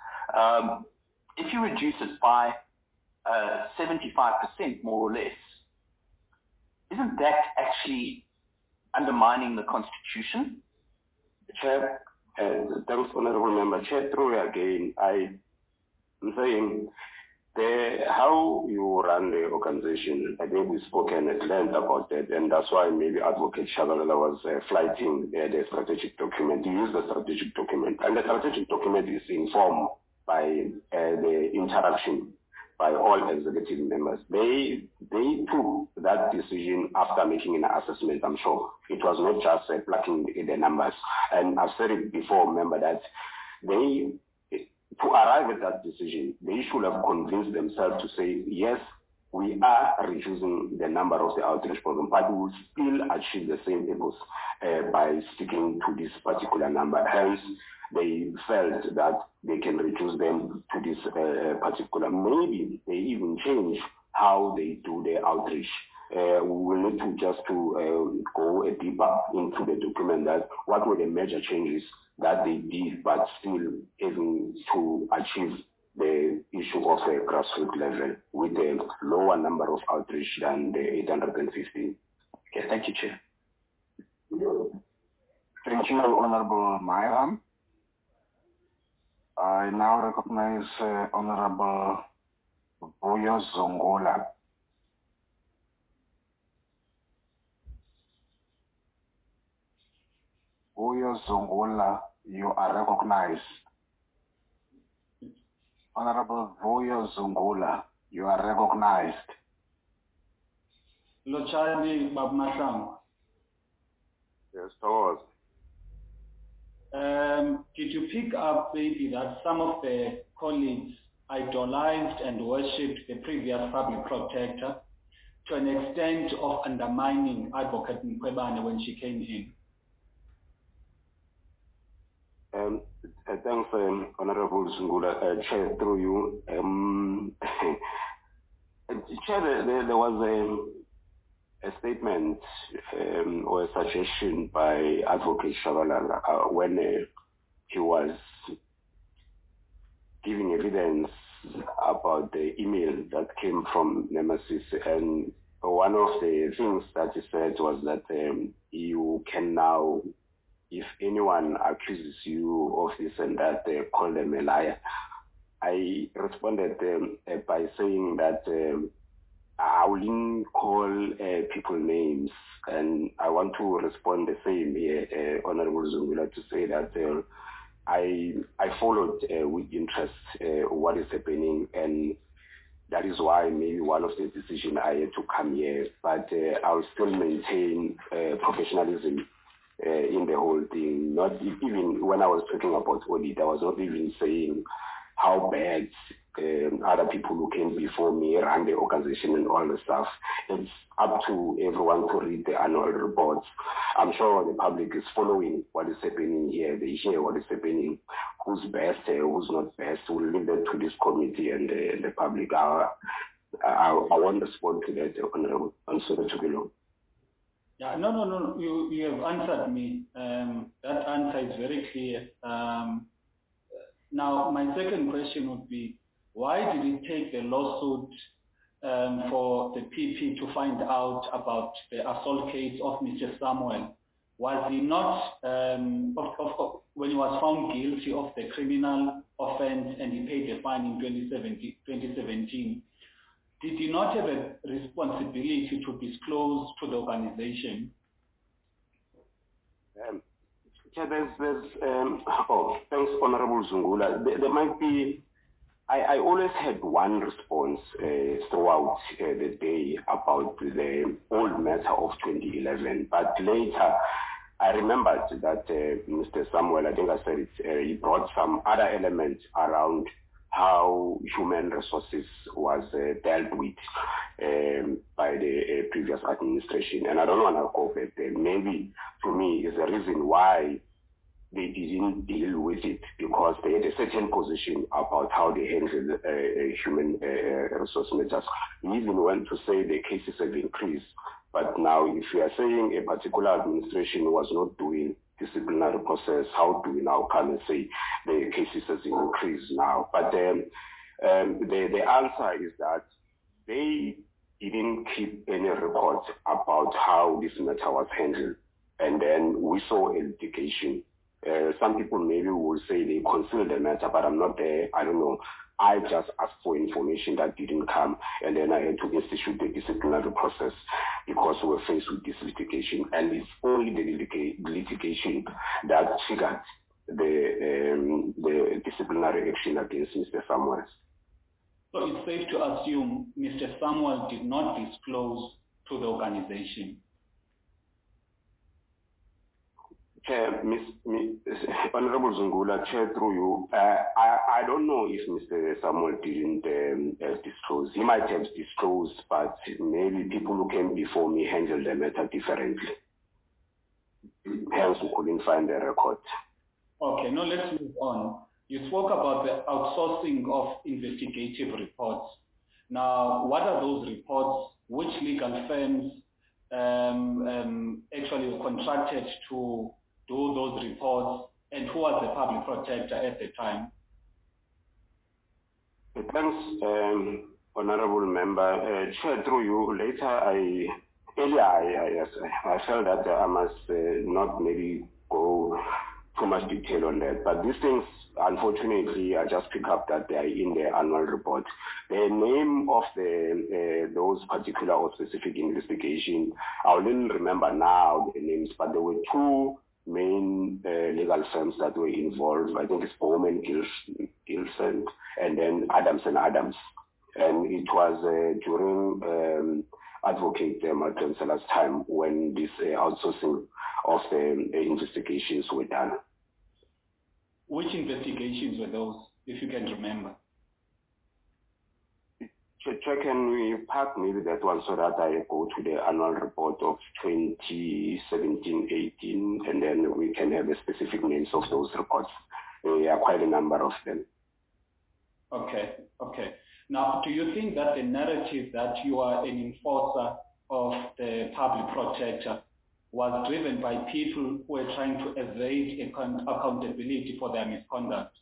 S7: um, if you reduce it by uh, seventy-five percent more or less, isn't that actually undermining the Constitution?
S4: Chair, uh, thanks, Honorable Member. Chair, through again, I am saying the, how you run the organization, I think we've spoken at length about that, and that's why maybe Advocate Shabalala was uh, flighting uh, the strategic document. He used the strategic document, and the strategic document is informed by uh, the interaction by all executive members. They they took that decision after making an assessment, I'm sure. It was not just uh, plucking the, the numbers. And I've said it before, remember that they, to arrive at that decision, they should have convinced themselves to say, yes, we are reducing the number of the outreach program, but we will still achieve the same purpose uh, by sticking to this particular number. Hence, they felt that they can reduce them to this uh, particular. Maybe they even change how they do their outreach. Uh, we will need to just to uh, go a deeper into the document that what were the major changes that they did, but still able to achieve the issue of a grassroots level with a lower number of outreach than the eight hundred fifteen.
S7: Okay, thank you, Chair.
S3: Thank you, Honorable Myram. I now recognize uh, Honorable Vuyo Zungula. Vuyo Zungula, you are recognized. Honorable Vuyo Zungula, you are recognized.
S8: Lochani Babmasang.
S4: Yes, Thomas.
S8: Um, did you pick up, maybe, that some of the colleagues idolized and worshipped the previous public protector to an extent of undermining Advocate Mkhwebane when she came in?
S4: Um, uh, thanks, um, Honorable Zungula. Uh, Chair, through you. Um, Chair, there, there was a, a statement um, or a suggestion by Advocate Shabalala uh, when uh, he was giving evidence about the email that came from Nemesis, and one of the things that he said was that um, you can now, if anyone accuses you of this and that, uh, call them a liar. I responded um, uh, by saying that um, I wouldn't call uh, people names, and I want to respond the same here, uh, Honorable Zungula, to say that uh, I I followed uh, with interest uh, what is happening, and that is why maybe one of the decisions I had to come here. But uh, I'll still maintain uh, professionalism uh, in the whole thing. Not even when I was talking about audit, I was not even saying how bad um, other people who came before me ran the organization and all the stuff. It's up to everyone to read the annual reports. I'm sure the public is following what is happening here. They hear what is happening, who's best, uh, who's not best. We'll leave that to this committee and uh, the public. I, I, I want to respond to that, Honorable. I'm sorry to be long.
S8: Yeah, no, no, no, you, you have answered me. Um, that answer is very clear. Um, now, my second question would be, why did it take the lawsuit um, for the P P to find out about the assault case of Mister Samuel? Was he not, um, of, of, of, when he was found guilty of the criminal offense and he paid the fine in twenty seventeen, did he not have a responsibility to disclose to the organization?
S4: Um, yeah, there's, there's um, oh, thanks, Honorable Zungula. There, there might be, I, I always had one response uh, throughout uh, the day about the old matter of twenty eleven, but later I remembered that uh, Mister Samuel, I think I said it, uh, he brought some other elements around how human resources was uh, dealt with um, by the uh, previous administration. And I don't want to go back there. Maybe, to me, is the reason why they didn't deal with it, because they had a certain position about how they handle uh, human uh, resource matters. We even went to say the cases have increased. But now, if you are saying a particular administration was not doing disciplinary process, how do we now come and say the cases has increased now? But um, um, the, the answer is that they didn't keep any records about how this matter was handled. And then we saw a litigation. Uh, some people maybe will say they concealed the matter, but I'm not there. I don't know. I just asked for information that didn't come, and then I had to institute the disciplinary process because we were faced with this litigation. And it's only the litig litigation that triggered the, um, the disciplinary action against Mister Samuel.
S8: So it's safe to assume Mister Samuel did not disclose to the organization.
S4: Chair, Miz Honorable Zungula, Chair, through you, uh, I, I don't know if Mister Samuel didn't um, uh, disclose. He might have disclosed, but maybe people who came before me handled the matter differently. Hence, we couldn't find the record.
S8: Okay, now let's move on. You spoke about the outsourcing of investigative reports. Now, what are those reports? Which legal firms um, um, actually contracted to do those reports, and who was the public protector at the time?
S4: Thanks, um, Honorable Member. Uh, Chair, through you, later I, earlier I, I, I felt that I must uh, not maybe go too much detail on that. But these things, unfortunately, I just pick up that they are in the annual report. The name of the uh, those particular or specific investigation, I didn't remember now the names, but there were two main uh, legal firms that were involved. I think it's Bowman Gilson and then Adams and Adams. And it was uh, during um, Advocate uh, Martin Sellers' time when this uh, outsourcing of the uh, investigations were done.
S8: Which investigations were those, if you can remember?
S4: Check, can we park maybe that one so that I go to the annual report of twenty seventeen eighteen, and then we can have the specific names of those reports. There are quite a number of them.
S8: Okay, okay. Now, do you think that the narrative that you are an enforcer of the public protector was driven by people who were trying to evade accountability for their misconduct?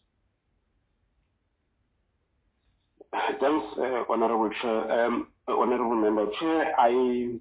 S4: Thanks, uh, Honorable Chair. Um, Honorable Member Chair, I,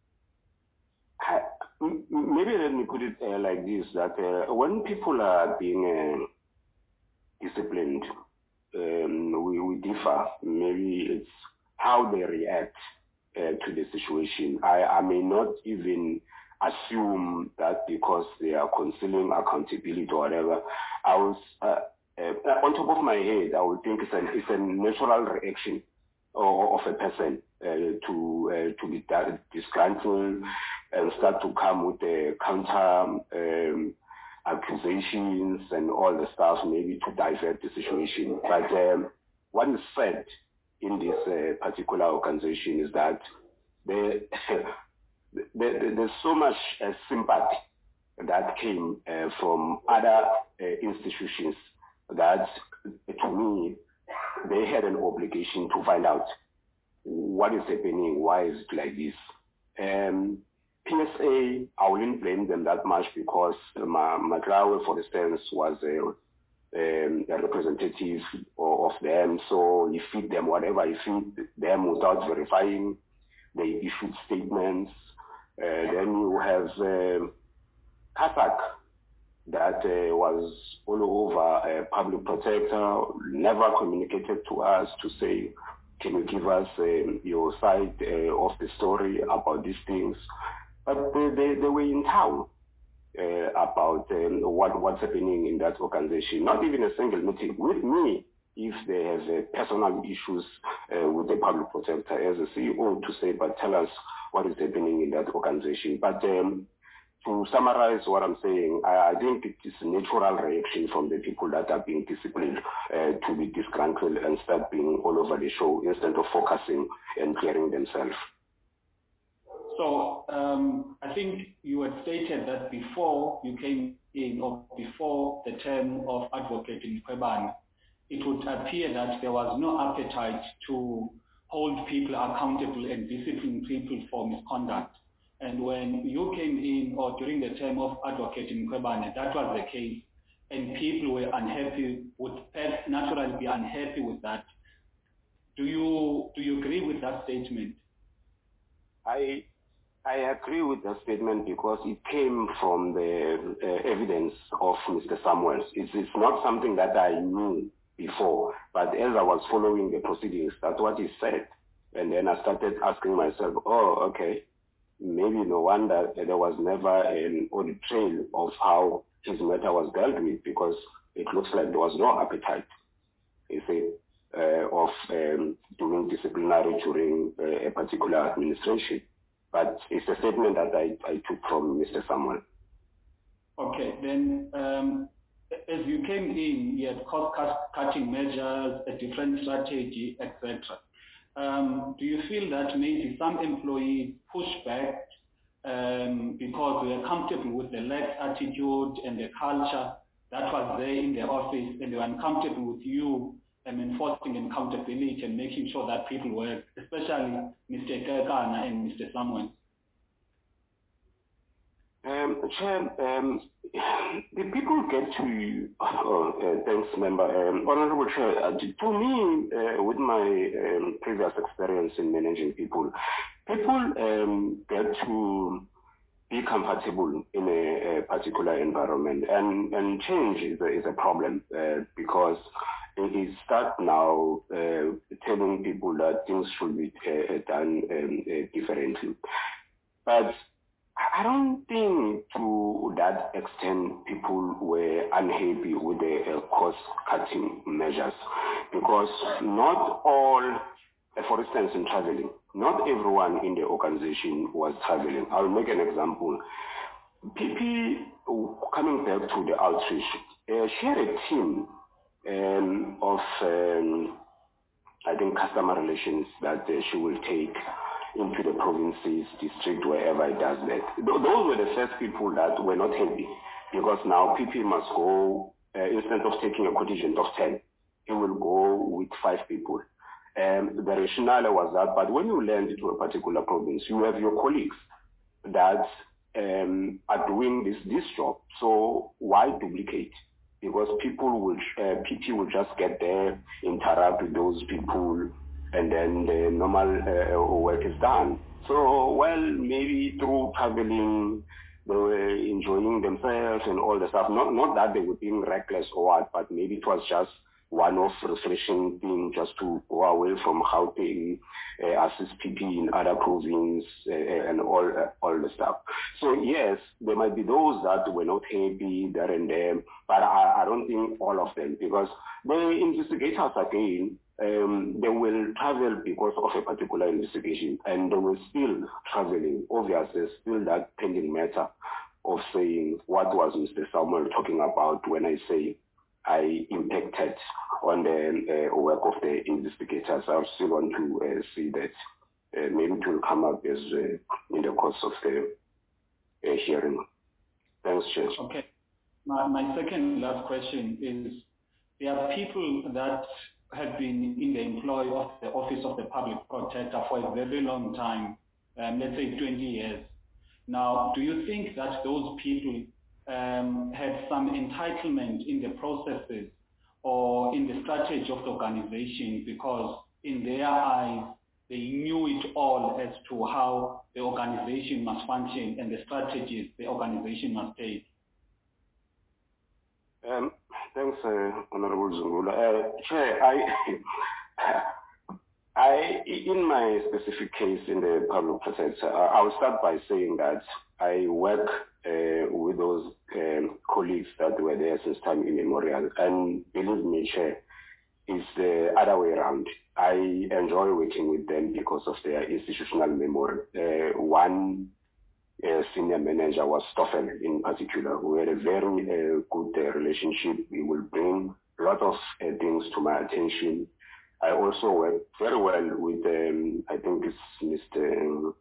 S4: I maybe let me put it uh, like this: that uh, when people are being uh, disciplined, um, we, we differ. Maybe it's how they react uh, to the situation. I, I may not even assume that because they are concealing accountability or whatever. I was. Uh, Uh, on top of my head, I would think it's, an, it's a natural reaction of, of a person uh, to uh, to be disgruntled and start to come with the counter um, accusations and all the stuff, maybe to divert the situation. But um, what is said in this uh, particular organization is that there, there, there's so much uh, sympathy that came uh, from other uh, institutions that, to me, they had an obligation to find out what is happening, why is it like this. Um, P S A, I wouldn't blame them that much because Matlawe, for instance, was a, um, a representative of them, so he feed them whatever he feed them without verifying. They issued statements. Uh, then you have uh, Kasak, that uh, was all over a public protector, never communicated to us to say, can you give us um, your side uh, of the story about these things? But they, they, they were in town uh, about um, what, what's happening in that organization. Not even a single meeting with me if they have uh, personal issues uh, with the public protector as a C E O to say, but tell us what is happening in that organization. But um, to summarize what I'm saying, I, I think it is a natural reaction from the people that are being disciplined uh, to be disgruntled and start being all over the show instead of focusing and clearing themselves.
S8: So um, I think you had stated that before you came in, or before the term of Advocate Mkhwebane, it would appear that there was no appetite to hold people accountable and discipline people for misconduct. And when you came in, or during the term of Advocate Mkhwebane, that was the case, and people were unhappy, would naturally be unhappy with that. Do you do you agree with that statement?
S4: I I agree with that statement because it came from the uh, evidence of Mister Samuels. It's, it's not something that I knew before, but as I was following the proceedings, that's what he said. And then I started asking myself, oh, okay. Maybe no wonder there was never an audit trail of how his matter was dealt with, because it looks like there was no appetite, you see, uh, of um, doing disciplinary during uh, a particular administration. But it's a statement that I, I took from Mister Samuel.
S8: Okay, then um, as you came in, you had cost-cutting measures, a different strategy, et cetera. Um, do you feel that maybe some employees push back um, because they were comfortable with the lax attitude and the culture that was there in the office, and they were uncomfortable with you and enforcing accountability and making sure that people work, especially Mister Kekana and Mister Samuel?
S4: Um, Chair, um, the people get to, oh, uh, thanks, Member. Um, Honorable Chair, uh, to me, uh, with my um, previous experience in managing people, people um, get to be comfortable in a, a particular environment. And, and change is a, is a problem uh, because it starts now uh, telling people that things should be uh, done um, uh, differently. But I don't think to that extent people were unhappy with the uh, cost-cutting measures, because not all, uh, for instance, in traveling, not everyone in the organization was traveling. I'll make an example. P P, coming back to the outreach, uh, she had a team um, of, um, I think, customer relations that uh, she will take into the provinces, district, wherever it does that. Those were the first people that were not happy, because now P P must go, uh, instead of taking a contingent of ten, he will go with five people. Um, the rationale was that, but when you land into a particular province, you have your colleagues that um, are doing this, this job. So why duplicate? Because people will, uh, P P will just get there, interact with those people, and then the normal uh, work is done. So, well, maybe through traveling, they were enjoying themselves and all the stuff. Not, not that they were being reckless or what, but maybe it was just one-off refreshing thing just to go away from how they uh, assist P P in other provinces uh, and all uh, all the stuff. So yes, there might be those that were not happy there and there, but I, I don't think all of them, because the investigators again, um, they will travel because of a particular investigation, and they will still traveling. Obviously, there's still that pending matter of saying what was Mister Samuel talking about when I say I impacted on the uh, work of the investigators. I still want to uh, see that uh, maybe it will come up as uh, in the course of the uh, hearing. Thanks, Chair.
S8: Okay. My, my second last question is, there are people that have been in the employ of the Office of the Public Protector for a very long time, um, let's say twenty years. Now, do you think that those people um, had some entitlement in the processes or in the strategy of the organization, because in their eyes, they knew it all as to how the organization must function and the strategies the organization must take?
S4: Um, thanks, uh, Honorable Zungula. Uh, Chair, I, I, in my specific case in the public protector, I will start by saying that I work uh, with those um, colleagues that were there since time immemorial, and believe me, Chair, it's the other way around. I enjoy working with them because of their institutional memory. Uh, one uh, senior manager was Stoffel in particular. We had a very uh, good uh, relationship. He will bring a lot of uh, things to my attention. I also work very well with, um, I think it's Mister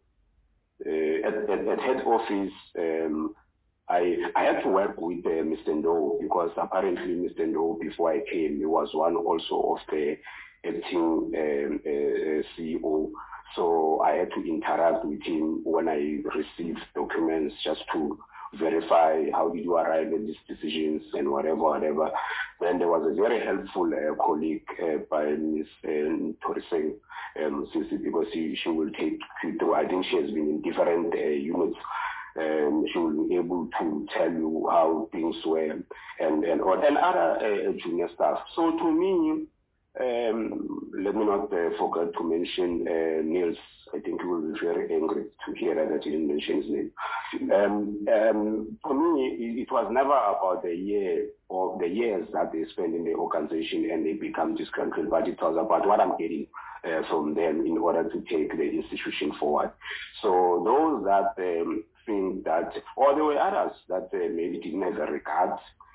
S4: Uh, at, at, at head office, um, I, I had to work with uh, Mister Ndo, because apparently Mister Ndo, before I came, he was one also of the acting um, uh, C E O. So I had to interact with him when I received documents just to verify how did you arrive at these decisions and whatever, whatever. Then there was a very helpful uh, colleague uh, by Miz Uh, Toriseng, um, because she, she will take you through. I think she has been in different uh, units. Um, she will be able to tell you how things were and and, and other uh, junior staff. So to me, um, let me not uh, forget to mention uh, Niels. I think he will be very angry to hear that you didn't mention his name. Um, um, for me, it, it was never about the year or the years that they spend in the organization and they become disgruntled, but it was about what I'm getting uh, from them in order to take the institution forward. So those that um, think that, or there were others that uh, maybe didn't have a regard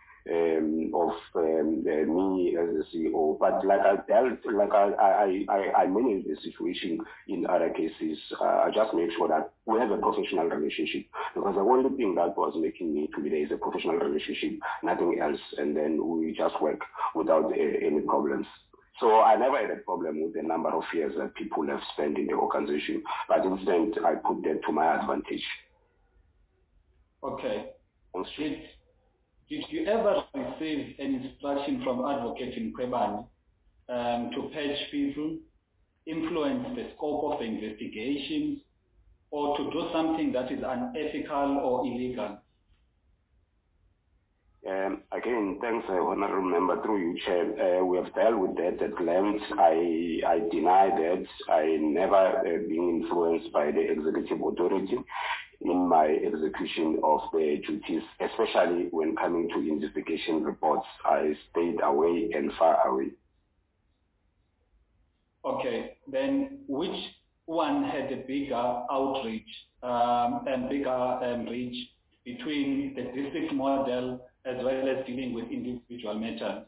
S4: Um, of um, uh, me as a C E O, but like I dealt, like I, I, I, I managed the situation in other cases. Uh, I just made sure that we have a professional relationship, because the only thing that was making me to be there is a professional relationship, nothing else, and then we just work without uh, any problems. So I never had a problem with the number of years that people have spent in the organization, but instead I put that to my advantage.
S8: Okay. Did, did you ever receive an instruction from Advocate Mkhwebane um, to purge people, influence the scope of the investigations, or to do something that is unethical or illegal?
S4: Um, again, thanks, uh, Honorable Member, through you, Chair. Uh, we have dealt with that at length. I, I deny that. I never uh, been influenced by the executive authority in my execution of the duties, especially when coming to investigation reports. I stayed away and far away.
S8: Okay, then which one had a bigger outreach um, and bigger um, reach between the district model as well as dealing with individual matters?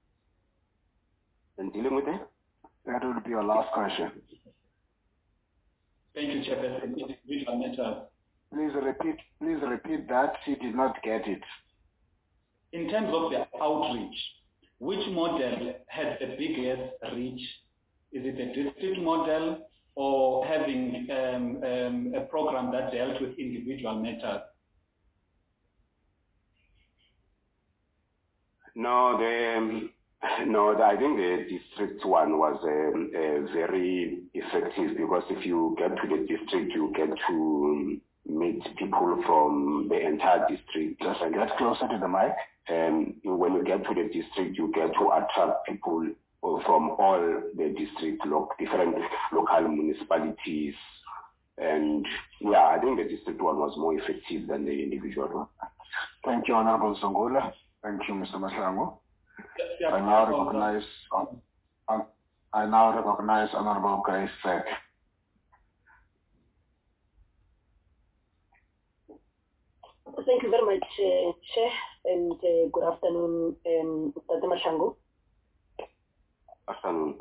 S4: And dealing with it?
S3: That would be your last question.
S8: Thank you, Chairperson. Individual matters.
S3: Please repeat, please repeat that. She did not get it.
S8: In terms of the outreach, which model had the biggest reach? Is it a district model or having um, um, a program that dealt with individual matters?
S4: No, the um, no, the, I think the district one was um, uh, very effective, because if you get to the district, you get to meet people from the entire district.
S3: Just get closer to the mic.
S4: And when you get to the district, you get to attract people from all the district, lo different local municipalities. And yeah, I think the district one was more effective than the individual one.
S3: Thank you, Honorable Zungula. Thank you, Mister Mahlangu. I now recognize, uh, I now recognize Honorable Grace Sack.
S5: Thank you very much, uh, Chair, and uh, good afternoon, um, Mister Mahlangu.
S4: Afternoon.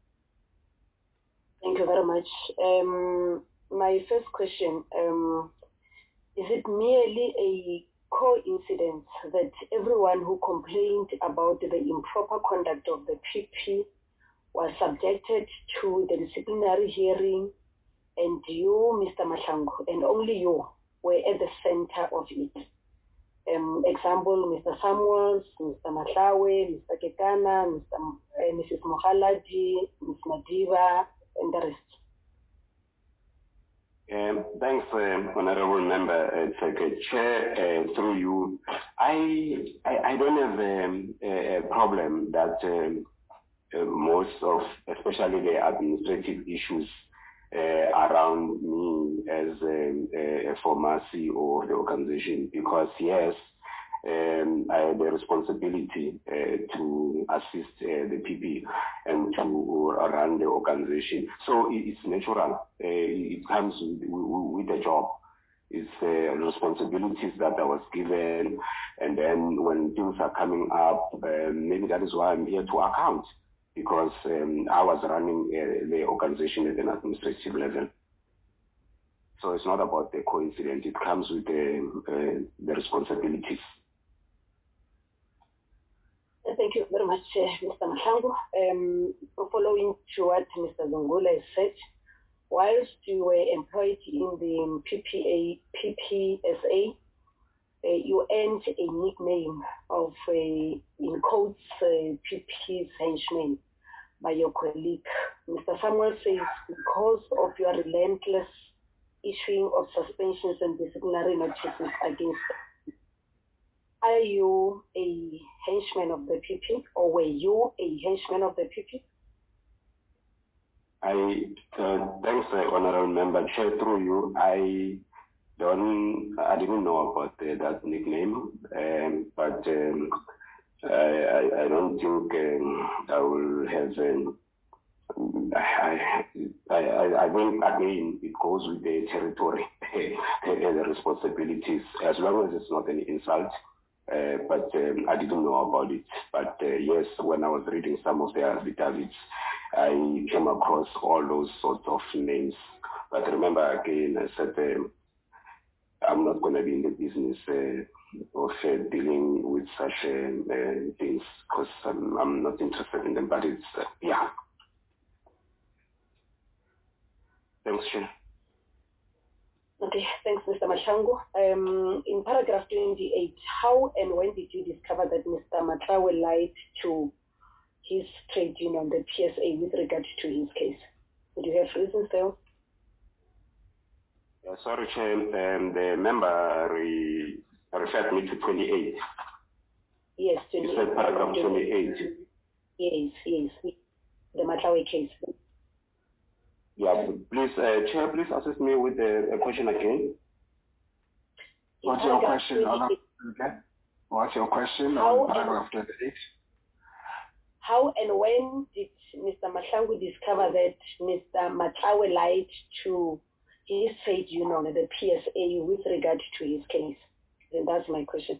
S5: Thank you very much. Um, my first question, um, is it merely a coincidence that everyone who complained about the improper conduct of the P P was subjected to the disciplinary hearing, and you, Mister Mahlangu, and only you, were at the center of it? Um, example, Mister Samuels, Mister Matlawe, Mister Ketana, Mister Uh, Missus Mohaladi, Miz Madiba, and the rest.
S4: Um, thanks, uh, Honorable Member, uh, Secretary Chair, uh, through you. I, I I don't have um, a, a problem that um, uh, most of, especially the administrative issues uh, around me as um, a, a former C E O of the organization, because yes, Um, I had the responsibility uh, to assist uh, the P P and to run the organization. So it's natural. Uh, it comes with, with the job. It's uh, responsibilities that I was given, and then when things are coming up, uh, maybe that is why I'm here to account, because um, I was running uh, the organization at an administrative level. So it's not about the coincidence. It comes with the, uh, the responsibilities.
S5: Thank you very much, uh, Mister Mahlangu. Um, following to what Mister Zungula has said, whilst you were employed in the P P A, P P S A, uh, you earned a nickname of, uh, in quotes, uh, P P's henchman by your colleague. Mister Samuel says, because of your relentless issuing of suspensions and disciplinary notices against them, are you a henchman of the P P, or were you a henchman of the P P?
S4: I uh, thanks, uh, Honorable Member. Chair, through you, I don't, I didn't know about uh, that nickname, um, but um, I, I, I don't think um, I will have. Um, I, I, I, I think again it goes with the territory and the responsibilities, as long as it's not an insult. Uh, but um, I didn't know about it. But uh, yes, when I was reading some of the affidavits, I came across all those sorts of names. But remember, again, I said um, I'm not going to be in the business uh, of uh, dealing with such um, uh, things, because I'm, I'm not interested in them. But it's, uh, yeah. Thanks, Chair.
S5: Okay, thanks, Mister Mahlangu. Um, in paragraph twenty-eight, how and when did you discover that Mister Matlawe lied to his trade union, the P S A, with regard to his case? Did you have reasons there?
S4: Uh, sorry, Chair, um, the member re referred me to twenty-eight.
S5: Yes, twenty-eight.
S4: You said paragraph twenty-eight.
S5: Yes, yes, the Matlawe case.
S4: Yeah, please, uh, Chair, please assist me with the uh, question again.
S3: What's your question? Okay. What's your question
S5: How
S3: on paragraph twenty-eight?
S5: How and when did Mister Mahlangu discover that Mister Matlawe lied to his trade union, the P S A, with regard to his case? And that's my question.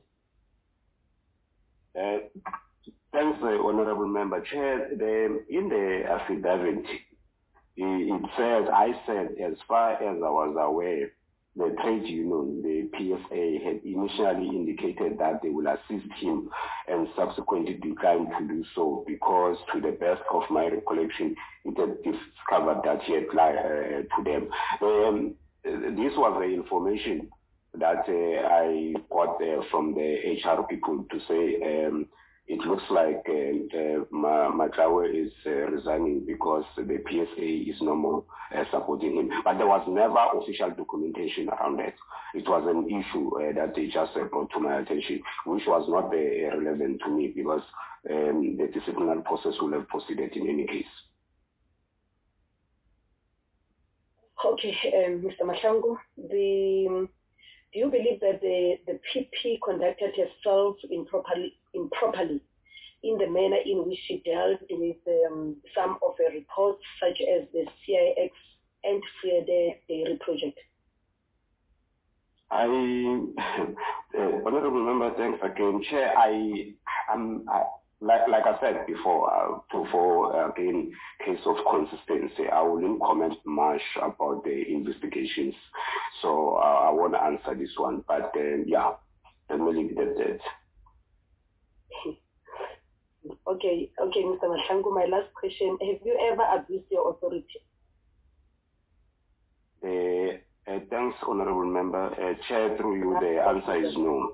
S4: Uh, thanks, uh, Honorable Member. Chair, the, in the affidavit, it says, I said, as far as I was aware, the trade union, the P S A, had initially indicated that they will assist him and subsequently declined to do so because, to the best of my recollection, it had discovered that he had lied uh, to them. Um, this was the information that uh, I got uh, from the H R people to say um, it looks like uh, uh, Matlawe is uh, resigning because the P S A is no more uh, supporting him. But there was never official documentation around that. It was an issue uh, that they just uh, brought to my attention, which was not uh, relevant to me because um, the disciplinary process will have proceeded in any case.
S5: Okay, um, Mister Mahlangu, the, do you believe that the, the P P conducted herself improperly, improperly in the manner in which she dealt with um, some of her reports, such as the C I X and Friede Dairy Project?
S4: I, uh, Honorable Member, thanks again. Chair, I am, I, like, like I said before, uh, to, for, uh, again, case of consistency, I wouldn't comment much about the investigations. So uh, I won't answer this one, but uh, yeah, let me leave it at that.
S5: Okay, okay, Mister Mahlangu, my last question. Have you ever abused your authority?
S4: Uh, uh, thanks, Honorable Member. Uh, Chair, through you, the answer is no.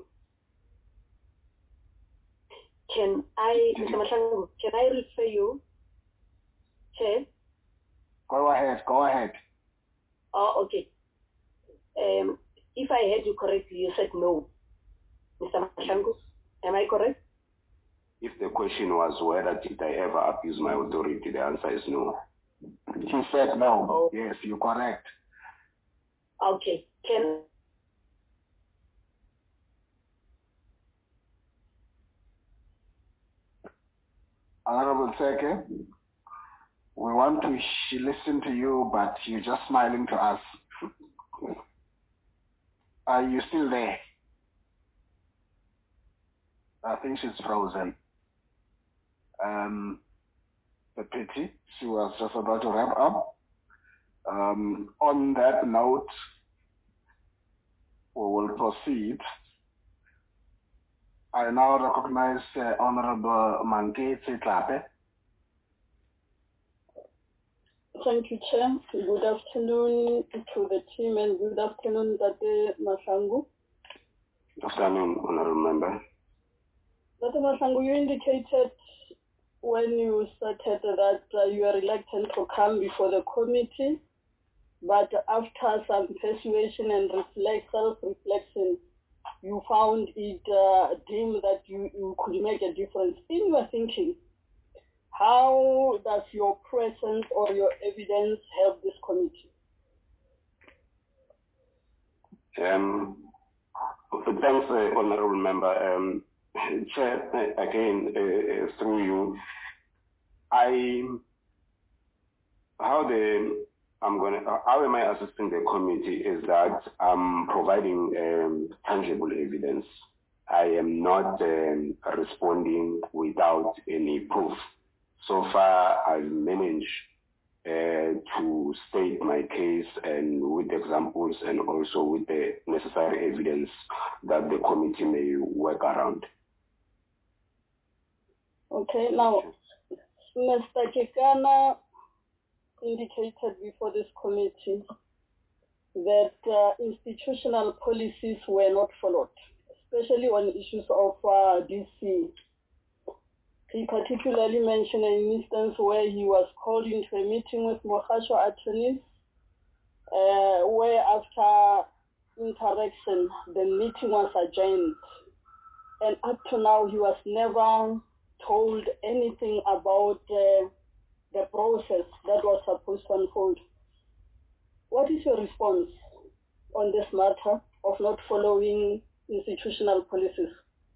S5: Can I, Mister Mahlangu, can I refer you? Chair?
S3: Go ahead, go ahead.
S5: Oh, okay. Um, if I heard you correctly, you said no. Mister Mahlangu, am I correct?
S4: If the question was whether did I ever abuse my authority, the answer is no.
S3: He said no. Oh. Yes, you're correct.
S5: Okay. Can
S3: Honorable Seke, we want to sh listen to you, but you're just smiling to us. Are you still there? I think she's frozen. Um, a pity. She was just about to wrap up. Um, on that note, we will proceed. I now recognize uh, Honorable Manketsi Tlhape.
S9: Thank you, Chair. Good afternoon to the team and good afternoon, Tate Mahlangu.
S4: Good afternoon, Honorable Member.
S9: Tate Mahlangu, you indicated when you started that uh, you are reluctant to come before the committee, but after some persuasion and reflect, self-reflection, you found it uh, deemed that you, you could make a difference. In your thinking, how does your presence or your evidence help this committee?
S4: Um, thanks, uh, Honorable Member. Um, Chair, uh, again, uh, through you, I, how the, I'm gonna, how am I assisting the committee is that I'm providing um, tangible evidence. I am not um, responding without any proof. So far, I've managed uh, to state my case and with examples and also with the necessary evidence that the committee may work around.
S9: Okay, now, Mister Kekana indicated before this committee that uh, institutional policies were not followed, especially on issues of uh, D C. He particularly mentioned an instance where he was called into a meeting with Mohasho attorneys uh, where after interaction, the meeting was adjourned. And up to now, he was never told anything about uh, the process that was supposed to unfold. What is your response on this matter of not following institutional policies?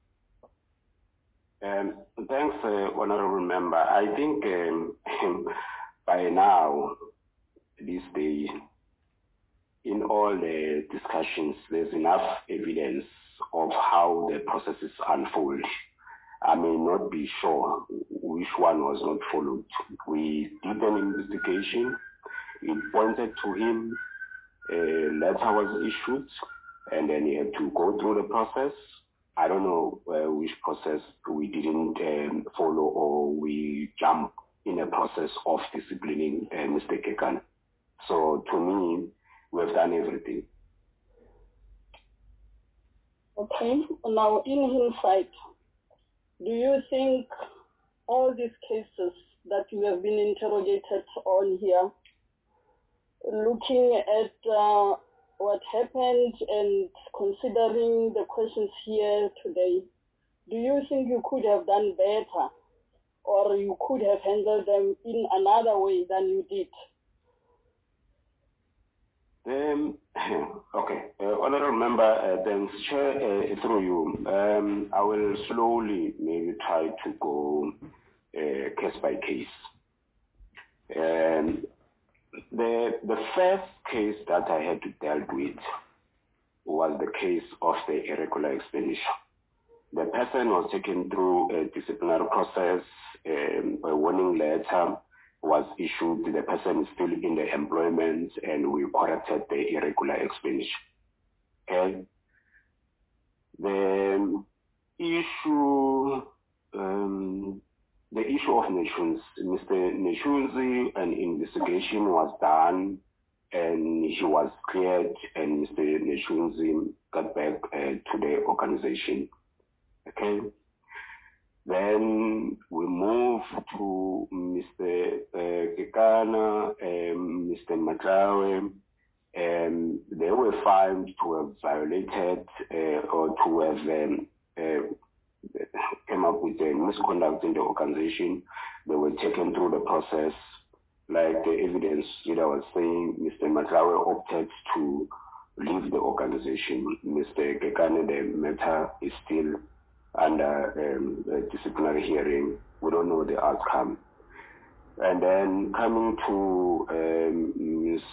S4: Um, thanks, uh, Honorable Member. I think um, by now, this day, in all the discussions, there's enough evidence of how the processes unfold. I may not be sure which one was not followed. We did an investigation. It pointed to him. A letter was issued, and then he had to go through the process. I don't know uh, which process we didn't um, follow, or we jumped in a process of disciplining uh, Mister Kekana. So to me, we have done everything.
S9: Okay. Now, in hindsight, do you think all these cases that you have been interrogated on here, looking at uh, what happened and considering the questions here today, do you think you could have done better, or you could have handled them in another way than you did?
S4: Um, okay, uh, Honorable Member, uh, thanks. Chair, uh, through you, um, I will slowly maybe try to go uh, case by case. Um, the the first case that I had to deal with was the case of the irregular expenditure. The person was taken through a disciplinary process, um, a warning letter was issued, the person is still in the employment, and we corrected the irregular expenditure. Okay. The issue, um, the issue of Neshunzi, Mister Neshunzi, an investigation was done, and he was cleared, and Mister Neshunzi got back uh, to the organization. Okay. Then we move to Mister Uh, Kekana and Mister Matlawe, and they were found to have violated uh, or to have um, uh, came up with a misconduct in the organization. They were taken through the process. Like the evidence leader was saying, Mister Matlawe opted to leave the organization. Mister Kekana, the matter is still under um, a disciplinary hearing. We don't know the outcome. And then coming to um, Miz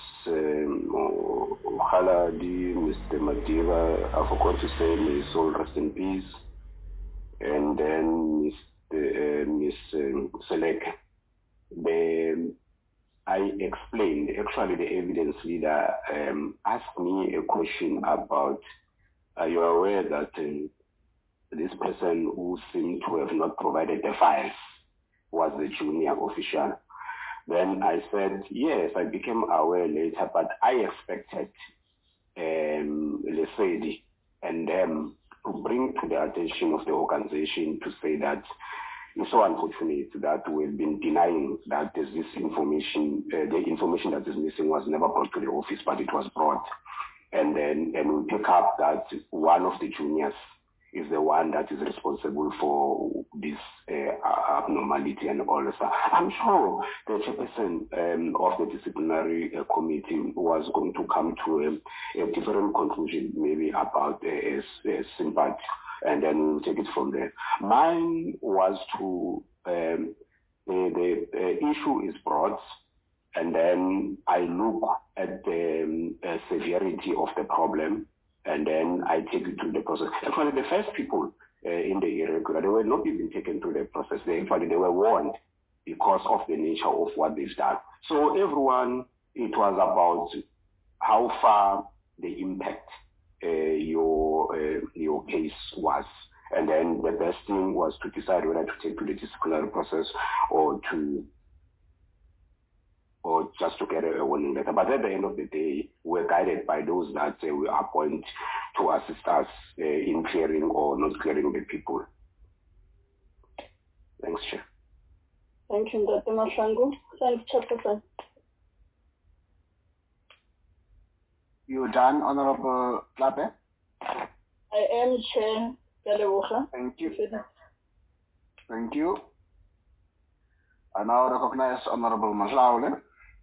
S4: Khaladi, um, Mister Madiba, I forgot to say, may his soul rest in peace. And then Mister Uh, Miz Um, Selek. The, I explained, actually the evidence leader um, asked me a question about, are you aware that um, this person who seemed to have not provided the files was the junior official? Then I said, yes, I became aware later, but I expected um, Lesedi and them to bring to the attention of the organization to say that it's so unfortunate that we've been denying that there's this information, uh, the information that is missing was never brought to the office, but it was brought. And then and we pick up that one of the juniors is the one that is responsible for this uh, abnormality and all that. I'm sure the chairperson um, of the disciplinary uh, committee was going to come to a, a different conclusion, maybe about a, a sympathy, and then we'll take it from there. Mine was to, um, the, the uh, issue is broad, and then I look at the um, uh, severity of the problem, and then I take it through the process. Actually, the first people uh, in the irregular, they were not even taken through the process. They actually they were warned because of the nature of what they've done. So everyone, it was about how far the impact uh, your uh, your case was, and then the best thing was to decide whether to take to the disciplinary process or to. or just to get a warning letter. But at the end of the day, we're guided by those that uh, we appoint to assist us uh, in clearing or not clearing the people. Thanks, Chair.
S9: Thank you, Doctor Mahlangu. Thanks, Chairperson.
S3: You done, Honorable Klape?
S9: I am, Chair.
S3: Thank you. Thank you. I now recognize Honorable Mahlaule.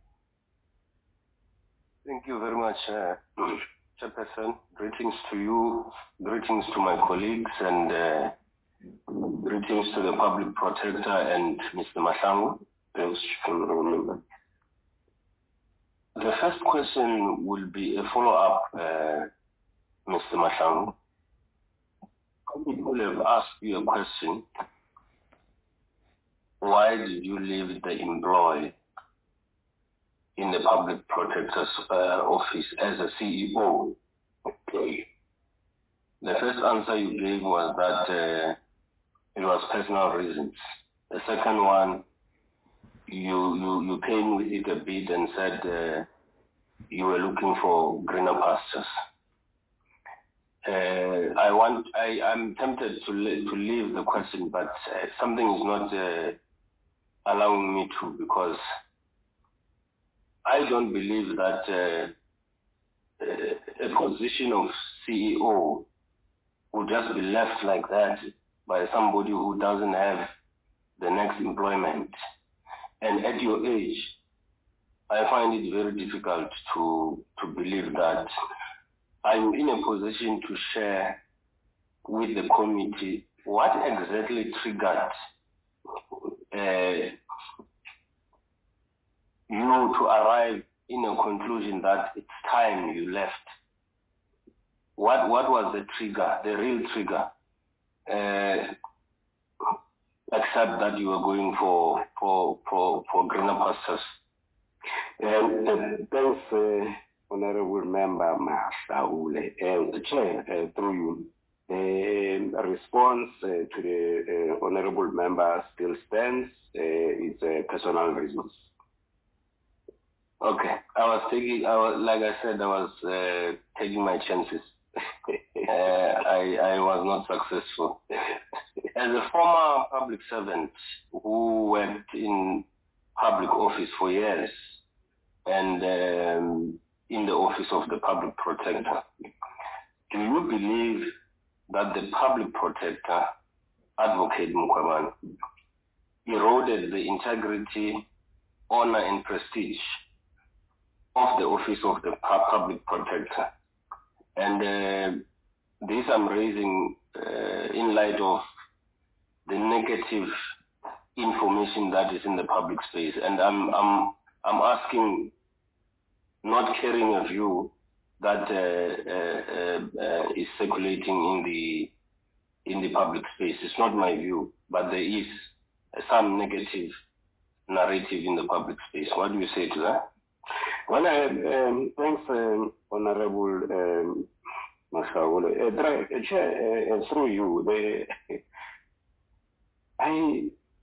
S4: Thank you very much, uh, Chairperson. Greetings to you, greetings to my colleagues, and uh, greetings to the Public Protector and Mister Mahlangu. Those you can remember. The first question will be a follow-up, uh, Mister Mahlangu. People have asked you a question. Why did you leave the employ in the Public Protector's uh, office as a C E O? Okay. The first answer you gave was that uh, it was personal reasons. The second one, you you you came with it a bit and said uh, you were looking for greener pastures. Uh, I want. I I'm tempted to to leave the question, but uh, something is not uh, allowing me to, because I don't believe that uh, a position of C E O would just be left like that by somebody who doesn't have the next employment. And at your age, I find it very difficult to to believe that I'm in a position to share with the committee what exactly triggered uh, you to arrive in a conclusion that it's time you left. What what was the trigger, the real trigger? Uh, except that you were going for for for, for greener pastures.
S3: Um, uh, thanks, uh, Honorable Member Mahlaule. Uh, Chair, uh, through you, the response uh, to the uh, Honorable Member still stands. Uh, it's uh, personal reasons.
S4: Okay, I was taking, I was, like I said, I was uh, taking my chances. uh, I, I was not successful. As a former public servant who worked in public office for years and um, in the office of the Public Protector, do you believe that the Public Protector, Advocate Mukwevane, eroded the integrity, honor and prestige of the office of the Public Protector? And uh, this I'm raising uh, in light of the negative information that is in the public space, and I'm I'm I'm asking, not carrying a view that uh, uh, uh, is circulating in the in the public space. It's not my view, but there is some negative narrative in the public space. What do you say to that?
S3: Well, uh, um, thanks, um, Honorable um, Mahlaule. Uh, Chair, uh, through you, the, I,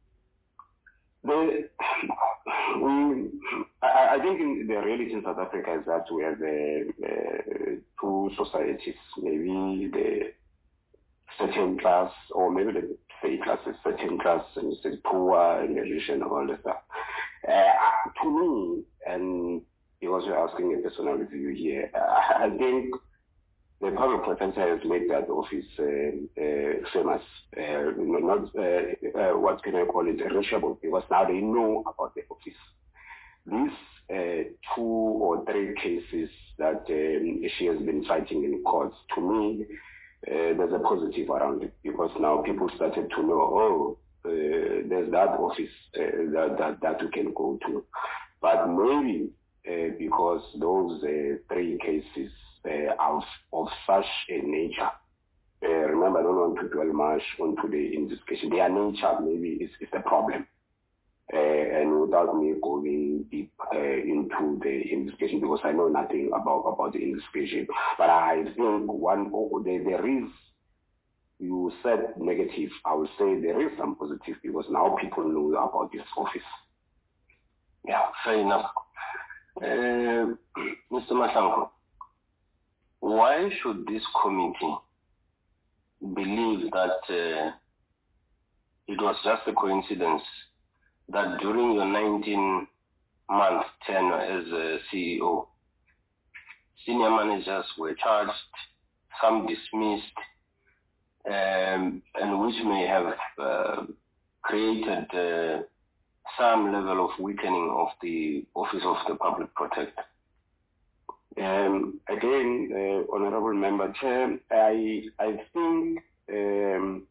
S3: the, we, I, I think in the reality in South Africa is that we have uh, uh, two societies, maybe the certain class, or maybe the state class is certain class, and it's poor and rich and all that stuff. Uh, to me, and because you're asking a personal review here, I think the Public Protector has made that office uh, uh, famous. Uh, not uh, uh, what can I call it, reachable, because now they know about the office. These uh, two or three cases that um, she has been fighting in courts, to me, uh, there's a positive around it, because now people started to know, oh, uh, there's that office uh, that, that that we can go to. But maybe uh, because those uh, three cases uh, are of, of such a nature, uh, remember, I don't want to dwell much onto the investigation. Their nature maybe is, is a problem. Uh, and without me going deep uh, into the investigation, because I know nothing about, about the investigation, but I think one, oh, there, there is, you said negative, I would say there is some positive, because now people know about this office.
S4: Yeah, fair enough. Uh, Mister Mahlangu, why should this committee believe that uh, it was just a coincidence that during your nineteen month tenure as a C E O, senior managers were charged, some dismissed, um, and which may have uh, created uh, some level of weakening of the Office of the Public Protector. Um, again, uh, Honorable Member Chair, I, I think um,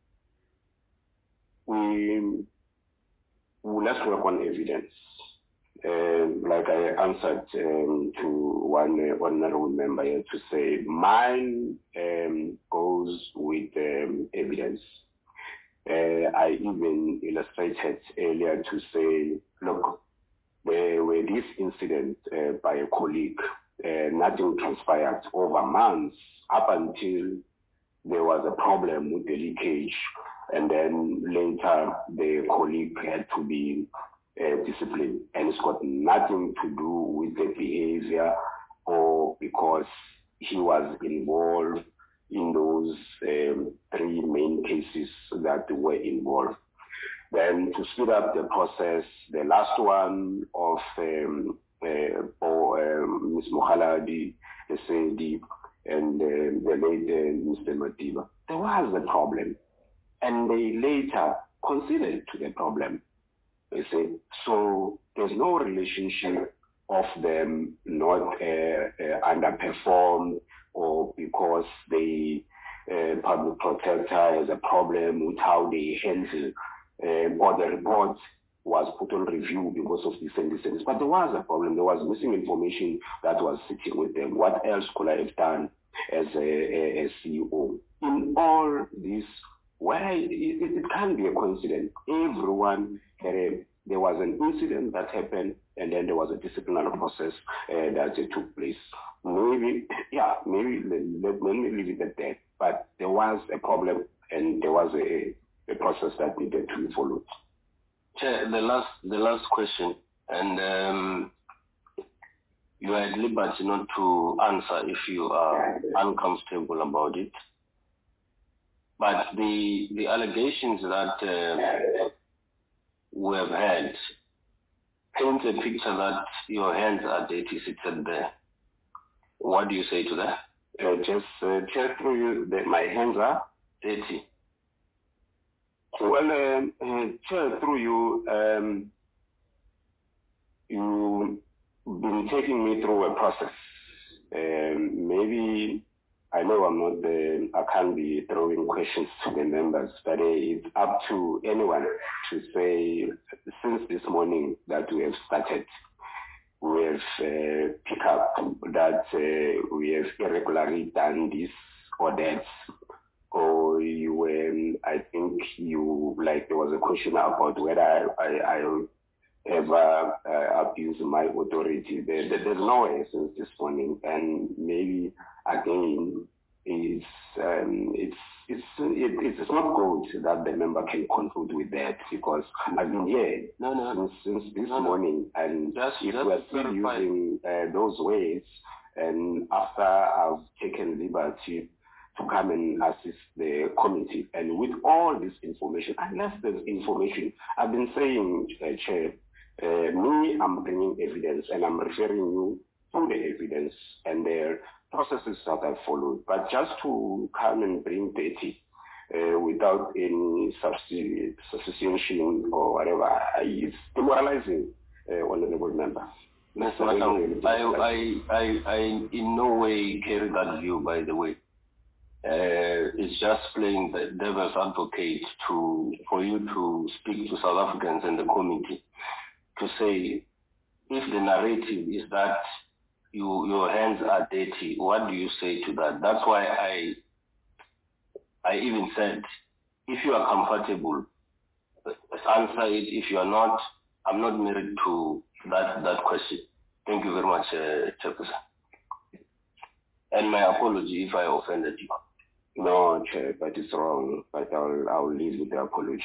S4: we will let's work on evidence. Uh, like I answered um, to one uh, honorable member here to say, mine um, goes with um, evidence. Uh, I even illustrated earlier to say, look, there were this incident uh, by a colleague, uh, nothing transpired over months up until there was a problem with the leakage, and then later the colleague had to be uh, disciplined, and it's got nothing to do with the behavior or because he was involved in those um, three main cases that were involved. Then to speed up the process, the last one of um, uh, or, um, Miz Mokhaladi, S A D, and uh, the late uh, Mister Madiba, there was a problem, and they later conceded to the problem. They say so. There's no relationship of them not uh, uh, underperformed or because the uh, public protector has a problem with how they handle uh, or the report was put on review because of this and this and this. But there was a problem. There was missing information that was sitting with them. What else could I have done as a, a, a C E O? In all this, where it, it, it can't be a coincidence. Everyone had a, there was an incident that happened, and then there was a disciplinary process uh, that uh, took place. Maybe, yeah, maybe let, let, let me leave it at that. But there was a problem, and there was a, a process that needed to be followed.
S7: Chair, the last, the last question, and um, you are at liberty not to answer if you are uncomfortable about it. But the the allegations that uh, we have had paint a picture that your hands are dirty seated there. What do you say to that?
S4: Uh, just uh, check through you that my hands are
S7: dirty.
S4: Well, um, uh, Chair, through you, um, you've been taking me through a process. Um, maybe, I know I'm not the, I can't be throwing questions to the members, but uh, it's up to anyone to say, since this morning that we have started, we have uh, picked up that uh, we have irregularly done this or that. Or you, um, I think you, like there was a question about whether I, I, I ever uh, abuse my authority. There, there, there's no way since this morning, and maybe again, it's um, it's it's it, it's not good that the member can conclude with that because I've been here
S7: no, no.
S4: since, since this
S7: no,
S4: morning, and
S7: just,
S4: if
S7: just
S4: we're still using uh, those ways, and after I've taken liberty to come and assist the committee. And with all this information, unless there's information, I've been saying, uh, Chair, uh, me, I'm bringing evidence and I'm referring you to the evidence and the processes that I've followed. But just to come and bring data uh, without any substantiation or whatever, it's demoralizing, uh, honorable member.
S7: Mister Mahlangu, I, I, I, I in no way carry that view, by the way. Uh, it's just playing the devil's advocate to for you to speak to South Africans and the committee to say if the narrative is that you your hands are dirty, what do you say to that? That's why I I even said if you are comfortable, answer it. If you are not, I'm not married to that that question. Thank you very much, uh, Chairperson. And my apology if I offended you.
S4: No, Chair, but it's wrong. But I'll I'll leave with the apology.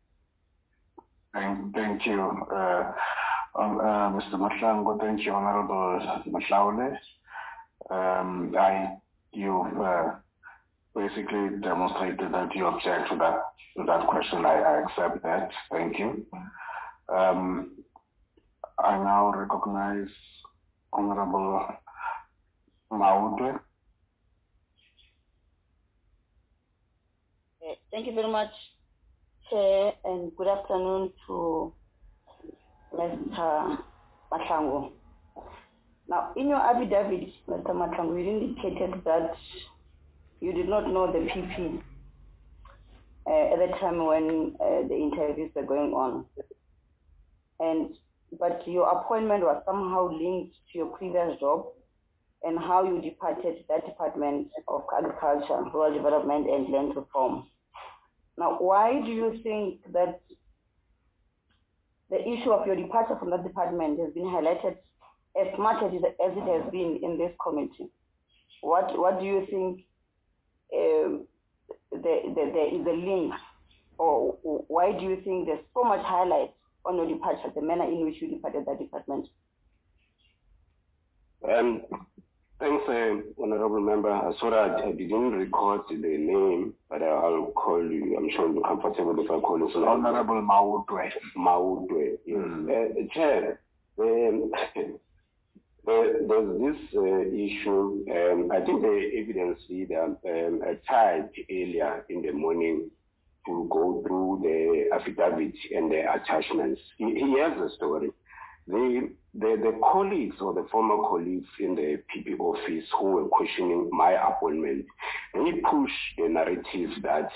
S3: Thank, thank you, uh, uh, Mister Mahlangu. Thank you, Honorable Mahlaule. Um, I you've uh, basically demonstrated that you object to that to that question. I, I accept that. Thank you. Um, I now recognize Honorable Maudwe.
S6: Thank you very much, Chair, and good afternoon to Mister Mahlangu. Now, in your affidavit, Mister Mahlangu, you indicated that you did not know the P P uh, at the time when uh, the interviews were going on, and but your appointment was somehow linked to your previous job and how you departed that Department of Agriculture, Rural Development and Land Reform. Now, why do you think that the issue of your departure from that department has been highlighted as much as it, as it has been in this committee? What What do you think um, the, the, the, the link, or why do you think there's so much highlight on your departure, the manner in which you departed that department?
S4: Um, thanks, uh, Honorable Member. Uh, sorry, I, I didn't record the name, but I, I'll call you. I'm sure you'll be comfortable if I call you. So
S3: Honorable Maudwe.
S4: Maudwe, yes. Mm. Uh, Chair, um, there, there's this uh, issue. Um, I think the evidence leader um, tried earlier in the morning to go through the affidavit and the attachments. He, he has a story. The, the, the colleagues or the former colleagues in the P P office who were questioning my appointment, they pushed the narrative that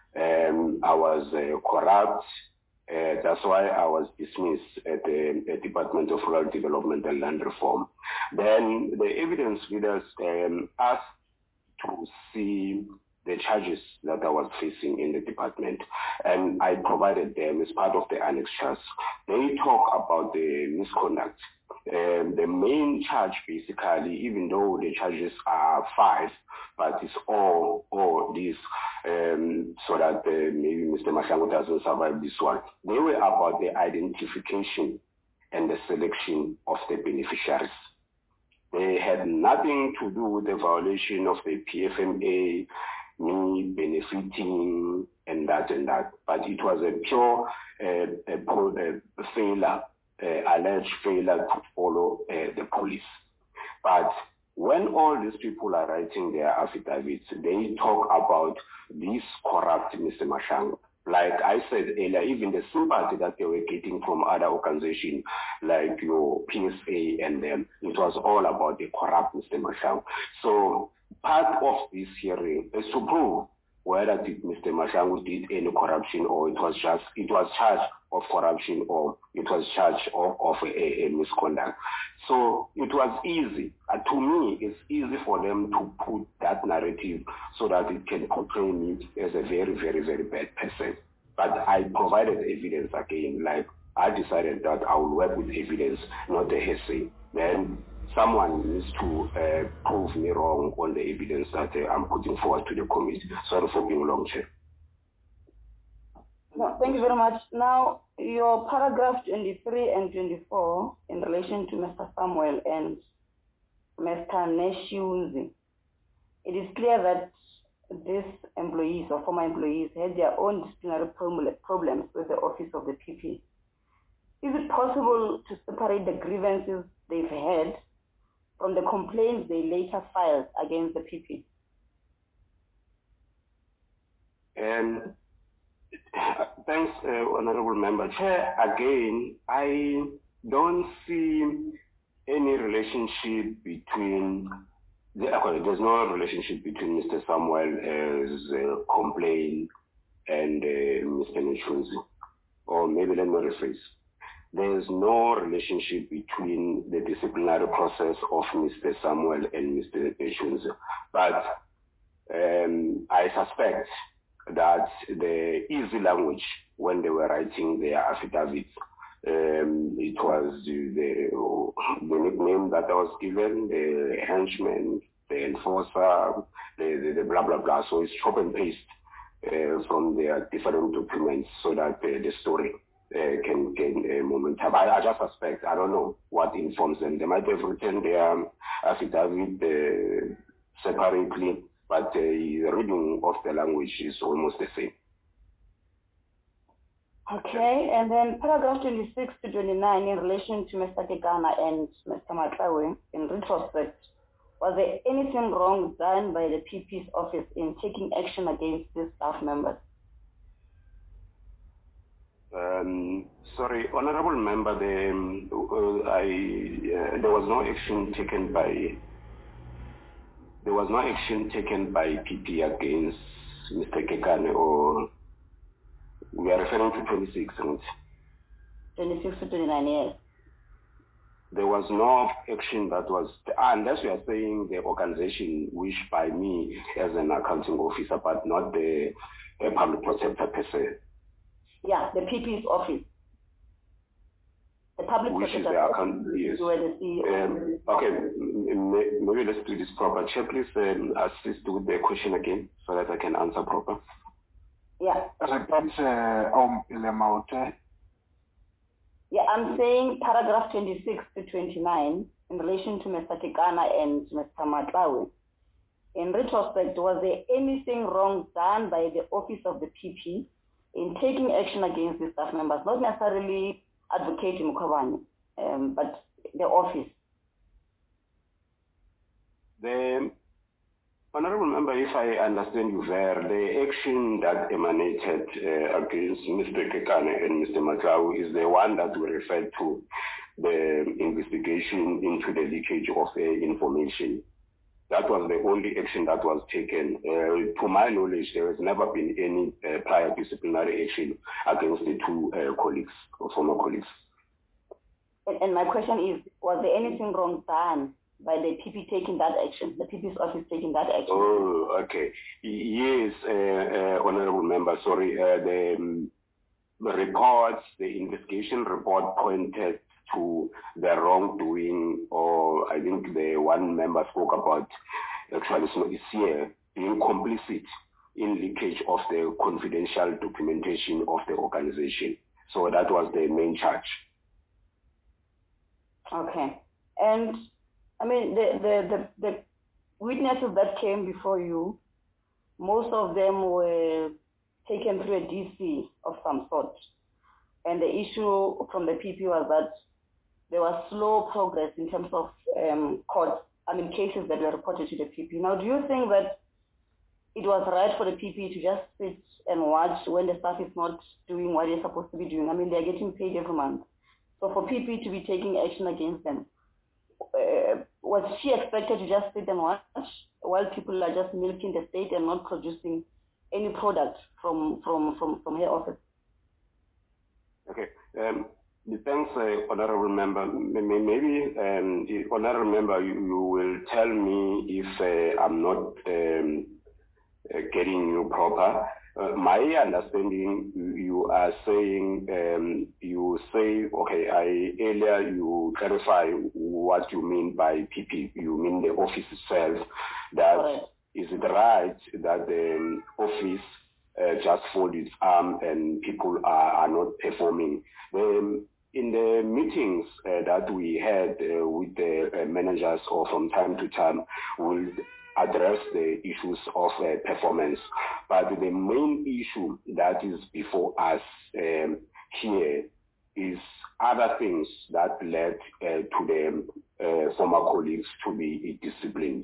S4: um, I was uh, corrupt. Uh, that's why I was dismissed at the at Department of Rural Development and Land Reform. Then the evidence leaders um, asked to see the charges that I was facing in the department, and I provided them as part of the annexures. They talk about the misconduct. Um, the main charge, basically, even though the charges are five, but it's all all these, um, so that uh, maybe Mister Mahlangu doesn't survive this one. They were about the identification and the selection of the beneficiaries. They had nothing to do with the violation of the P F M A, me benefiting and that and that, but it was a pure uh, a, a failure, uh, alleged failure to follow uh, the police. But when all these people are writing their affidavits, they talk about this corrupt Mister Mahlangu. Like I said earlier, even the sympathy that they were getting from other organizations like your P S A and them, it was all about the corrupt Mister Mahlangu. So part of this hearing is to prove whether Mister Mahlangu did any corruption, or it was just it was charged of corruption, or it was charged of, of a, a misconduct. So it was easy. Uh, to me, it's easy for them to put that narrative so that it can portray me as a very, very, very bad person. But I provided evidence again. Like I decided that I will work with evidence, not the hearsay. Then someone needs to uh, prove me wrong on the evidence that uh, I'm putting forward to the committee. Sorry for being long, Chair.
S6: No, thank you very much. Now, your paragraph twenty-three and twenty-four in relation to Mister Samuel and Mister Neshiunzi, it is clear that these employees or former employees had their own disciplinary problems with the office of the P P. Is it possible to separate the grievances they've had from the complaints they later filed against the P P?
S4: Um, thanks, uh, Honorable Member. Chair, again, I don't see any relationship between, the, okay, there's no relationship between Mister Samuel's uh, complaint and uh, Mister Neshiunzi. Or maybe let me rephrase. There is no relationship between the disciplinary process of Mister Samuel and Mister Neshiunzi. But um, I suspect that the easy language when they were writing their affidavits, um, it was the, the nickname that I was given, the henchman, the enforcer, the, the, the blah, blah, blah. So it's chop and paste uh, from their different documents so that uh, the story uh, can gain a momentum. I, I just suspect, I don't know what informs them. They might have written their affidavit uh, separately, but uh, the reading of the language is almost the same.
S6: Okay, and then paragraph twenty-six to twenty-nine in relation to Mister Kekana and Mister Matlawe, in retrospect, Was there anything wrong done by the P P's office in taking action against these staff members?
S4: Um, sorry, Honorable Member, the, um, uh, I, uh, there was no action taken by there was no action taken by P P against Mister Kekane, or we are referring to twenty-six, right?
S6: twenty-six to twenty-nine years.
S4: There was no action that was, unless we are saying the organization wished by me as an accounting officer, but not the, the public protector per se.
S6: Yeah, the P P's office. The public
S4: Which is
S6: protector.
S4: the account, yes.
S6: You were the C E O.
S4: Um, okay, maybe let's do this proper. Chair, please um, assist with the question again so that I can answer proper.
S6: Yeah.
S3: Repeat, uh,
S6: Yeah, I'm saying paragraph twenty-six to twenty-nine in relation to Mister Kekana and Mister Matlawe. In retrospect, was there anything wrong done by the office of the P P in taking action against the staff members? Not necessarily advocating Mukhabane, um, but the office.
S4: The Honorable Member, if I understand you well, the action that emanated uh, against Mister Kekane and Mister Matlawe is the one that we referred to, the investigation into the leakage of uh, information. That was the only action that was taken. Uh, to my knowledge, there has never been any uh, prior disciplinary action against the two uh, colleagues, or former colleagues.
S6: And, and my question is, was there anything wrong done by the P P taking that action, the P P's office taking that action?
S4: Oh, okay. Yes, uh, uh, Honorable Member, sorry. Uh, the, um, the reports, the investigation report pointed to the wrongdoing, or I think the one member spoke about actually so is here being complicit in leakage of the confidential documentation of the organization. So that was the main charge.
S6: Okay. And I mean, the, the, the, the witnesses that came before you, most of them were taken through a D C of some sort. And the issue from the P P was that there was slow progress in terms of um, court, I mean, cases that were reported to the P P. Now, do you think that it was right for the P P to just sit and watch when the staff is not doing what they're supposed to be doing? I mean, they're getting paid every month. So for P P to be taking action against them, uh, was she expected to just sit and watch while people are just milking the state and not producing any product from, from, from, from her office?
S4: Okay. Um, Thanks, uh, Honorable Member. Maybe, um, Honorable Member, you, you will tell me if uh, I'm not um, uh, getting you proper. Uh, my understanding, you are saying, um, you say, okay, I earlier you clarify what you mean by P P. You mean the office itself. That right. Is it right that the office uh, just fold its arm and people are, are not performing? The, In the meetings uh, that we had uh, with the uh, managers, or from time to time, we'll address the issues of uh, performance. But the main issue that is before us um, here is other things that led uh, to the uh, former colleagues to be disciplined.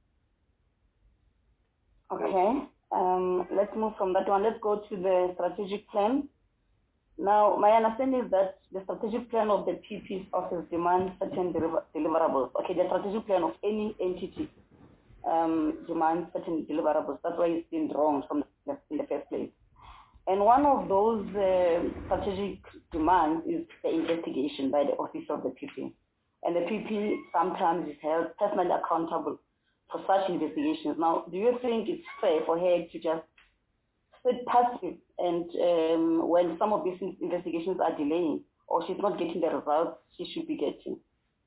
S6: Okay, um, let's move from that one. Let's go to the strategic plan. Now, my understanding is that the strategic plan of the P P's office demands certain deliver deliverables. Okay, the strategic plan of any entity um, demands certain deliverables. That's why it's been wrong from the, in the first place. And one of those uh, strategic demands is the investigation by the office of the P P. And the P P sometimes is held personally accountable for such investigations. Now, do you think it's fair for her to just sit passive and um, when some of these investigations are delaying or she's not getting the results she should be getting?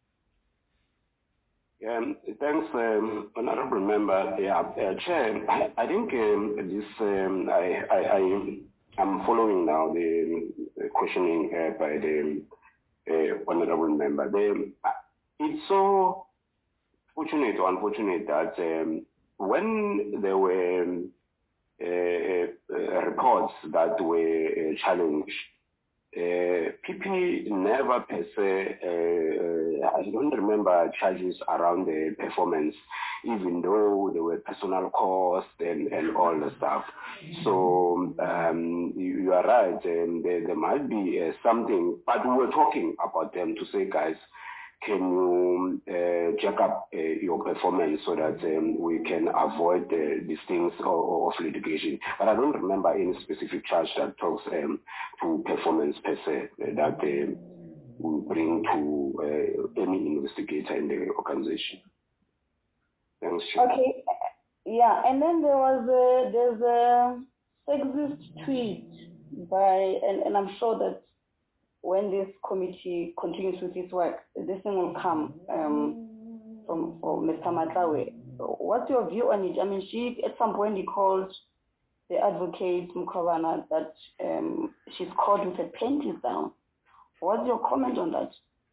S4: Um, thanks, um, Honorable Member. Yeah, uh, Chair, I, I think um, this, um, I, I, I am following now the, the questioning uh, by the uh, Honorable Member. The, it's so fortunate or unfortunate that um, when there were um, uh, uh, reports that were uh, challenged Uh, P P never per se, uh, I don't remember charges around the performance, even though there were personal costs and, and all the stuff. So um, you, you are right, um, there, there might be uh, something, but we were talking about them to say, guys, can you uh, check up uh, your performance so that um, we can avoid uh, these things of, of litigation? But I don't remember any specific charge that talks um, to performance per se uh, that uh, we bring to uh, any investigator in the organization. Thanks, Chair.
S6: Okay, yeah, and then there was a, there's a sexist tweet by, and, and I'm sure that when this committee continues with its work, this thing will come um, from, from Mister Matlawe. What's your view on it? I mean, she, at some point, he called the advocate, Mukavana, that um, she's caught with her panties down. What's your comment on that?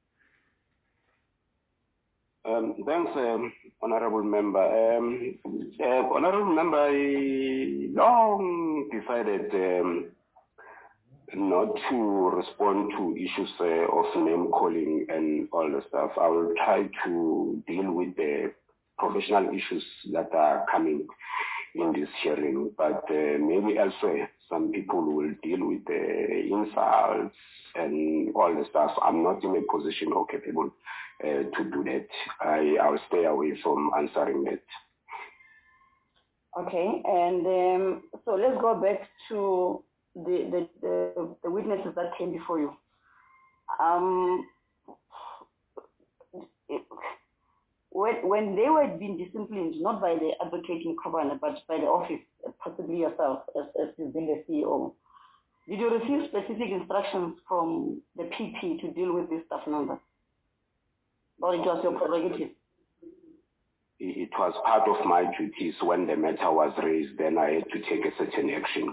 S4: Um, thanks, um, Honorable Member. Um, uh, Honorable Member, I long decided um, not to respond to issues uh, of name calling and all the stuff. I will try to deal with the professional issues that are coming in this hearing, but uh, maybe elsewhere some people will deal with the insults and all the stuff. I'm not in a position or capable uh, to do that. I, I'll stay away from answering that.
S6: Okay, and um, so let's go back to the, the, the, the witnesses that came before you. Um, it, when, when they were being disciplined, not by the advocate Mukavana, but by the office, possibly yourself as, as you've been the C E O, did you receive specific instructions from the P P to deal with this staff number? Or it was your prerogative?
S4: It was part of my duties. When the matter was raised, then I had to take a certain action.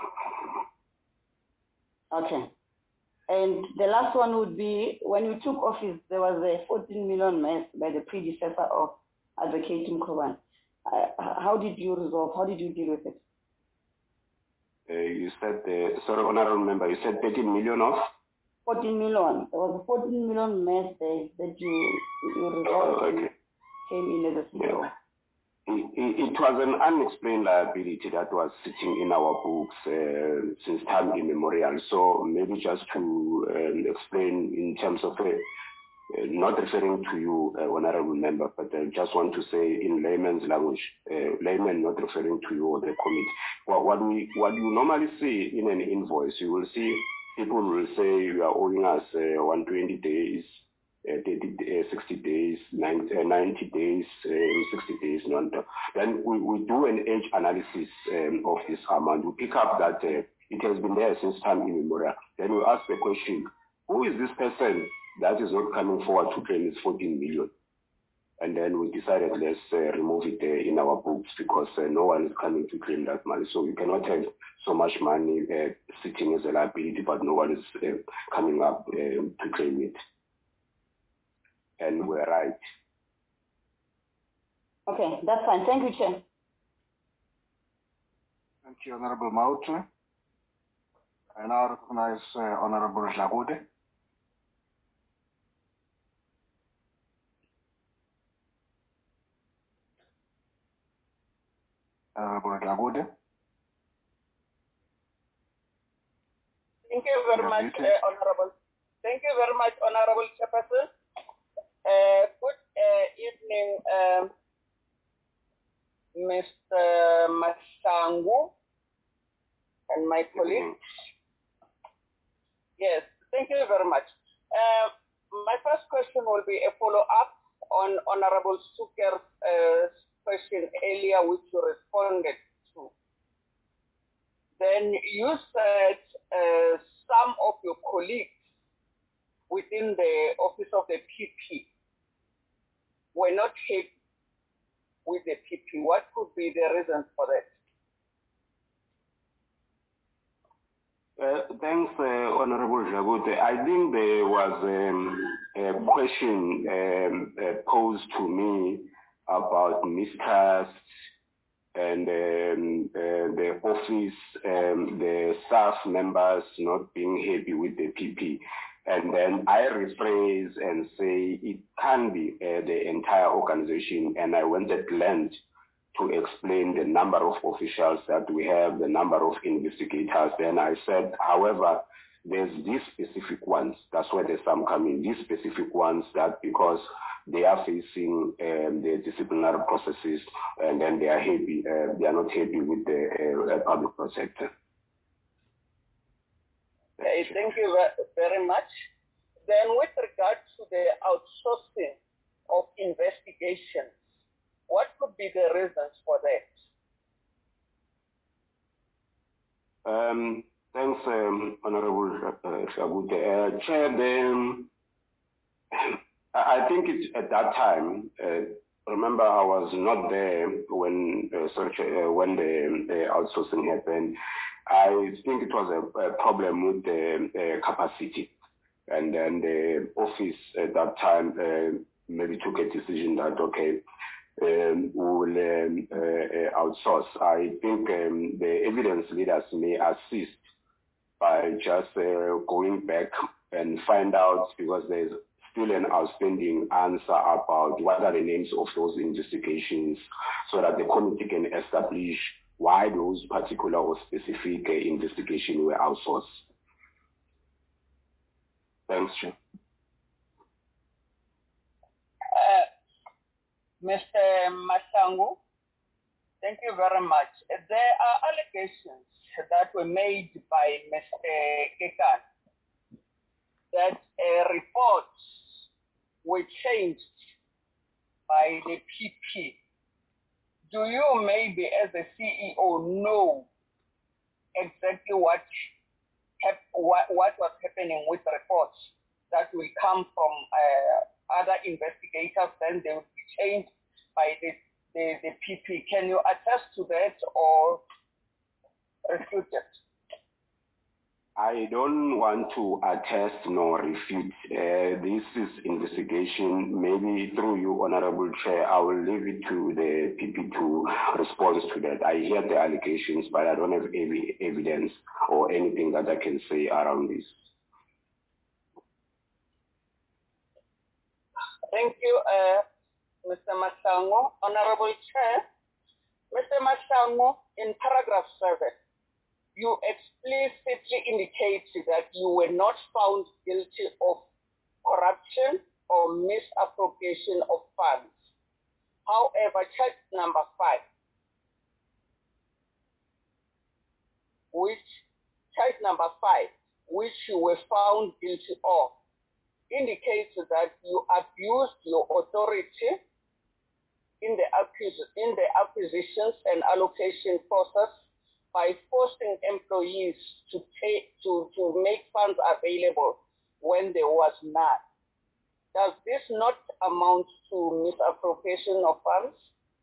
S6: Okay. And the last one would be, when you took office, there was a fourteen million mess by the predecessor of Advocate Mkoban. Uh, how did you resolve, how did you deal with it?
S4: Uh, you said, uh, sorry, Honorable Member, you said thirteen million of?
S6: fourteen million. There was a fourteen million mess there that you, you resolved.
S4: Oh, okay.
S6: Came in as a C E O.
S4: Yeah. It, it, it was an unexplained liability that was sitting in our books uh, since time immemorial. So maybe just to um, explain in terms of, uh, uh, not referring to you, uh, Honorable Member, but I just want to say in layman's language, uh, layman not referring to you or the committee. What, what, we, what you normally see in an invoice, you will see people will say you are owing us uh, one hundred twenty days, Uh, sixty days, ninety, uh, ninety days, uh, sixty days. No, then we, we do an age analysis um, of this amount. We pick up that uh, it has been there since time immemorial. Then we ask the question, who is this person that is not coming forward to claim this fourteen million? And then we decided let's uh, remove it uh, in our books because uh, no one is coming to claim that money. So you cannot have so much money uh, sitting as a liability, but no one is uh, coming up uh, to claim it. And we're right.
S6: Okay, that's fine. Thank you, Chair.
S3: Thank you, Honorable Mautu. I now recognize uh, Honorable Dlakude. Honorable Dlakude.
S2: Thank you very much, uh, Honorable. Thank you very much, Honorable Chairperson. Uh, good uh, evening, uh, Mister Masangu and my colleagues. Yes, thank you very much. Uh, my first question will be a follow-up on Honorable Suker's uh, question earlier, which you responded to. Then you said uh, some of your colleagues within the office of the P P were not happy with the P P. What could be the reasons for
S4: Uh,
S2: that?
S4: thanks, uh, Honorable Dlakude. I think there was um, a question um, uh, posed to me about mistrust and um, uh, the office, um, the staff members not being happy with the P P. And then I rephrase and say it can be uh, the entire organization, and I went at length to explain the number of officials that we have, the number of investigators. Then I said, however, there's these specific ones. That's where the some come in. These specific ones that because they are facing um, the disciplinary processes, and then they are happy. Uh, they are not happy with the uh, public protector.
S2: Okay, thank you very much. Then, with regard to the outsourcing of investigations, what could be the reasons for that?
S4: Um, thanks, um, Honorable uh, Shabute. Uh, Chair, the, I think it, at that time, uh, remember I was not there when uh, search, uh, when the, the outsourcing happened. I think it was a, a problem with the uh, capacity. And then the office at that time uh, maybe took a decision that, okay, Um, we will um, uh, outsource. I think um, the evidence leaders may assist by just uh, going back and find out, because there's still an outstanding answer about what are the names of those investigations, so that the committee can establish why those particular or specific uh, investigations were outsourced. Thanks, Chair.
S2: Mister Mahlangu, thank you very much. There are allegations that were made by Mister Kekan that uh, reports were changed by the P P. Do you maybe as a C E O know exactly what, what, what was happening with reports that will come from uh, other investigators, then they will be changed by the, the, the P P. Can you attest to that or refute it?
S4: I don't want to attest nor refute. Uh, this is investigation. Maybe through you, Honorable Chair, I will leave it to the P P to respond to that. I hear the allegations, but I don't have any evidence or anything that I can say around this.
S2: Thank you, uh, Mister Mahlangu. Honorable Chair, Mister Mahlangu, in paragraph seven, you explicitly indicate that you were not found guilty of corruption or misappropriation of funds. However, charge number five, which charge number five, which you were found guilty of, indicates that you abused your authority in the, in the acquisitions and allocation process by forcing employees to take to, to make funds available when there was none. Does this not amount to misappropriation of funds?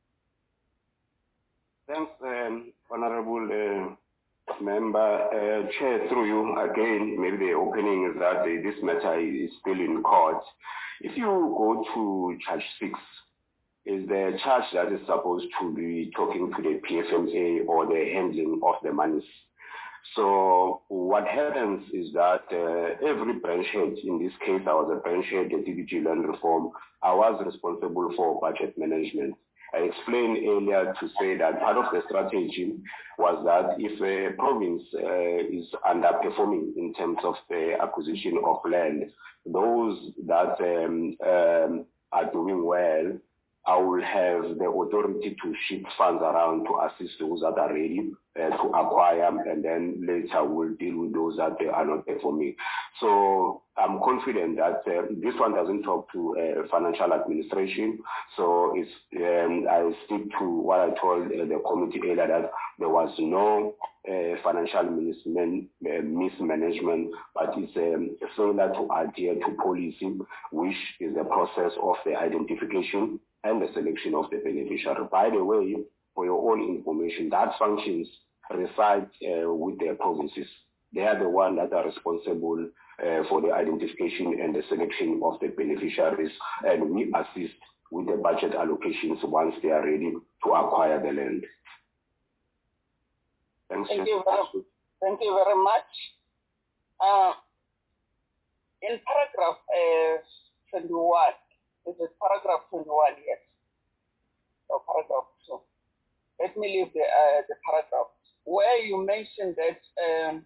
S4: Thanks, um, Honorable uh, Member. Uh, Chair, through you again, maybe the opening is that uh, this matter is still in court. If you go to charge six, is the charge that is supposed to be talking to the P F M A or the handling of the monies. So what happens is that uh, every branch head, in this case I was a branch head, the D D G land reform, I was responsible for budget management. I explained earlier to say that part of the strategy was that if a province uh, is underperforming in terms of the acquisition of land, those that um, um, are doing well, I will have the authority to shift funds around to assist those that are ready uh, to acquire, and then later we'll deal with those that are not performing. So I'm confident that uh, this one doesn't talk to uh, financial administration. So it's, um, I stick to what I told uh, the committee earlier, that there was no uh, financial misman uh, mismanagement, but it's um, a failure to adhere to policy, which is the process of the identification and the selection of the beneficiary. By the way, for your own information, that functions reside uh, with their provinces. They are the ones that are responsible uh, for the identification and the selection of the beneficiaries, and we assist with the budget allocations once they are ready to acquire the land. Thanks,
S2: Thank
S4: Chair.
S2: you very, thank you very much. Uh, in paragraph uh, twenty-one, is it paragraph twenty-one? Yes. Or paragraph two. Let me leave the uh, the paragraph where you mentioned that um,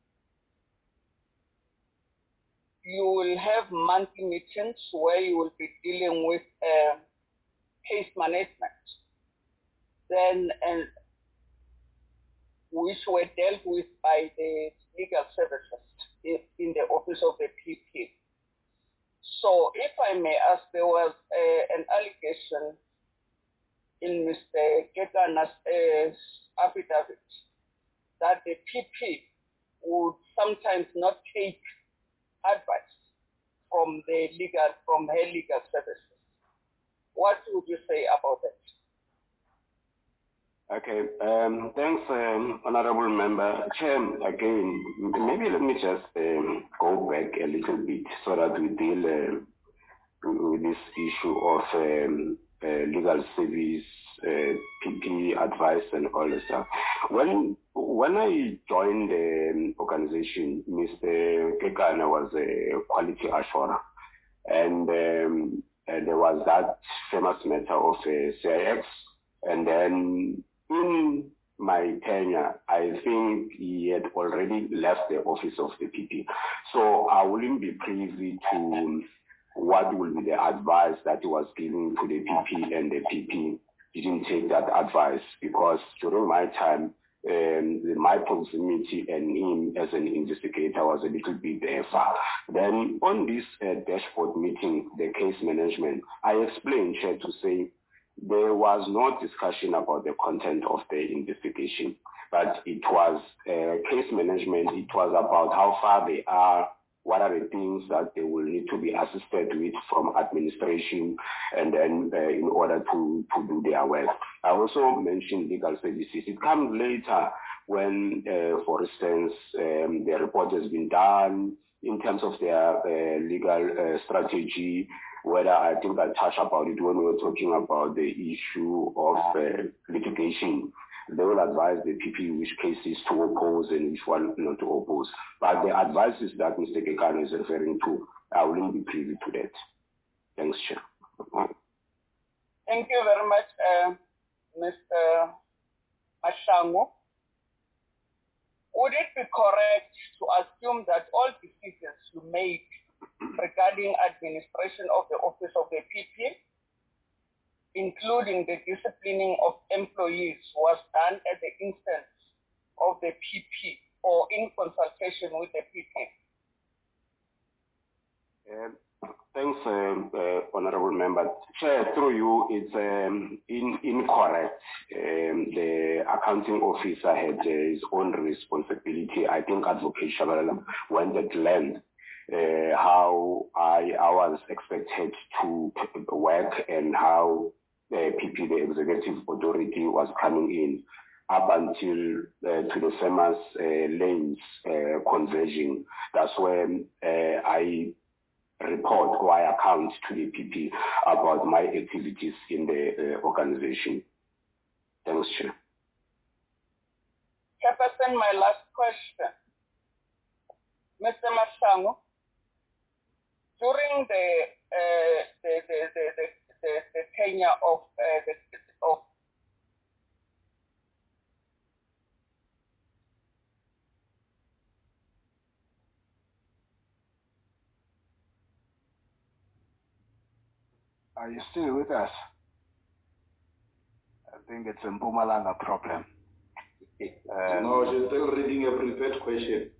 S2: you will have monthly meetings where you will be dealing with uh, case management, then and which were dealt with by the legal services in, in the office of the P P. So if I may ask, there was uh, an allegation in Mister Kekana's uh, affidavit that the P P would sometimes not take advice from the legal, from her legal services. What would you say about that?
S4: Okay, um, thanks, um, Honorable Member. Chair, again, maybe let me just um, go back a little bit so that we deal uh, with this issue of um, uh, legal service, uh, P P advice and all that stuff. When, when I joined the um, organization, Mister Kekana was a quality assurer, and um, uh, there was that famous matter of uh, C I X, and then in my tenure, I think he had already left the office of the P P. So I wouldn't be privy to what will be the advice that he was giving to the P P, and the P P didn't take that advice, because during my time, um, my proximity and him as an investigator was a little bit uh, far. Then on this uh, dashboard meeting, the case management, I explained, Chair, to say there was no discussion about the content of the investigation, but it was uh, case management. It was about how far they are, what are the things that they will need to be assisted with from administration, and then uh, in order to, to do their work. I also mentioned legal services. It comes later when, uh, for instance, um, the report has been done in terms of their uh, legal uh, strategy, whether I think I touched about it when we were talking about the issue of uh, litigation. They will advise the P P which cases to oppose and which one not to oppose. But the advices that Mister Kekana is referring to, I wouldn't be privy to that. Thanks, Chair.
S2: Thank you very much, uh, Mister Mahlangu. Would it be correct to assume that all decisions you made regarding administration of the office of the P P, including the disciplining of employees, was done at the instance of the P P or in consultation with the P P?
S4: Uh, thanks, uh, uh, Honorable Member. Chair, through you, it's um, in, incorrect. Um, the accounting officer had uh, his own responsibility. I think Advocate Shabalala went at length uh, how I, I was expected to work and how the P P, the executive authority, was coming in up until uh, to the famous uh, lanes uh, conversion. That's when uh, I report or I account to the P P about my activities in the uh, organization. Thanks, Chair.
S2: Chairperson, my last question. Mister Mahlangu, during the, uh, the, the, the, the, the, the tenure of, uh, the, of
S3: Are you still with us? I think it's a Mpumalanga problem. Um,
S10: no, she's still reading a prepared question.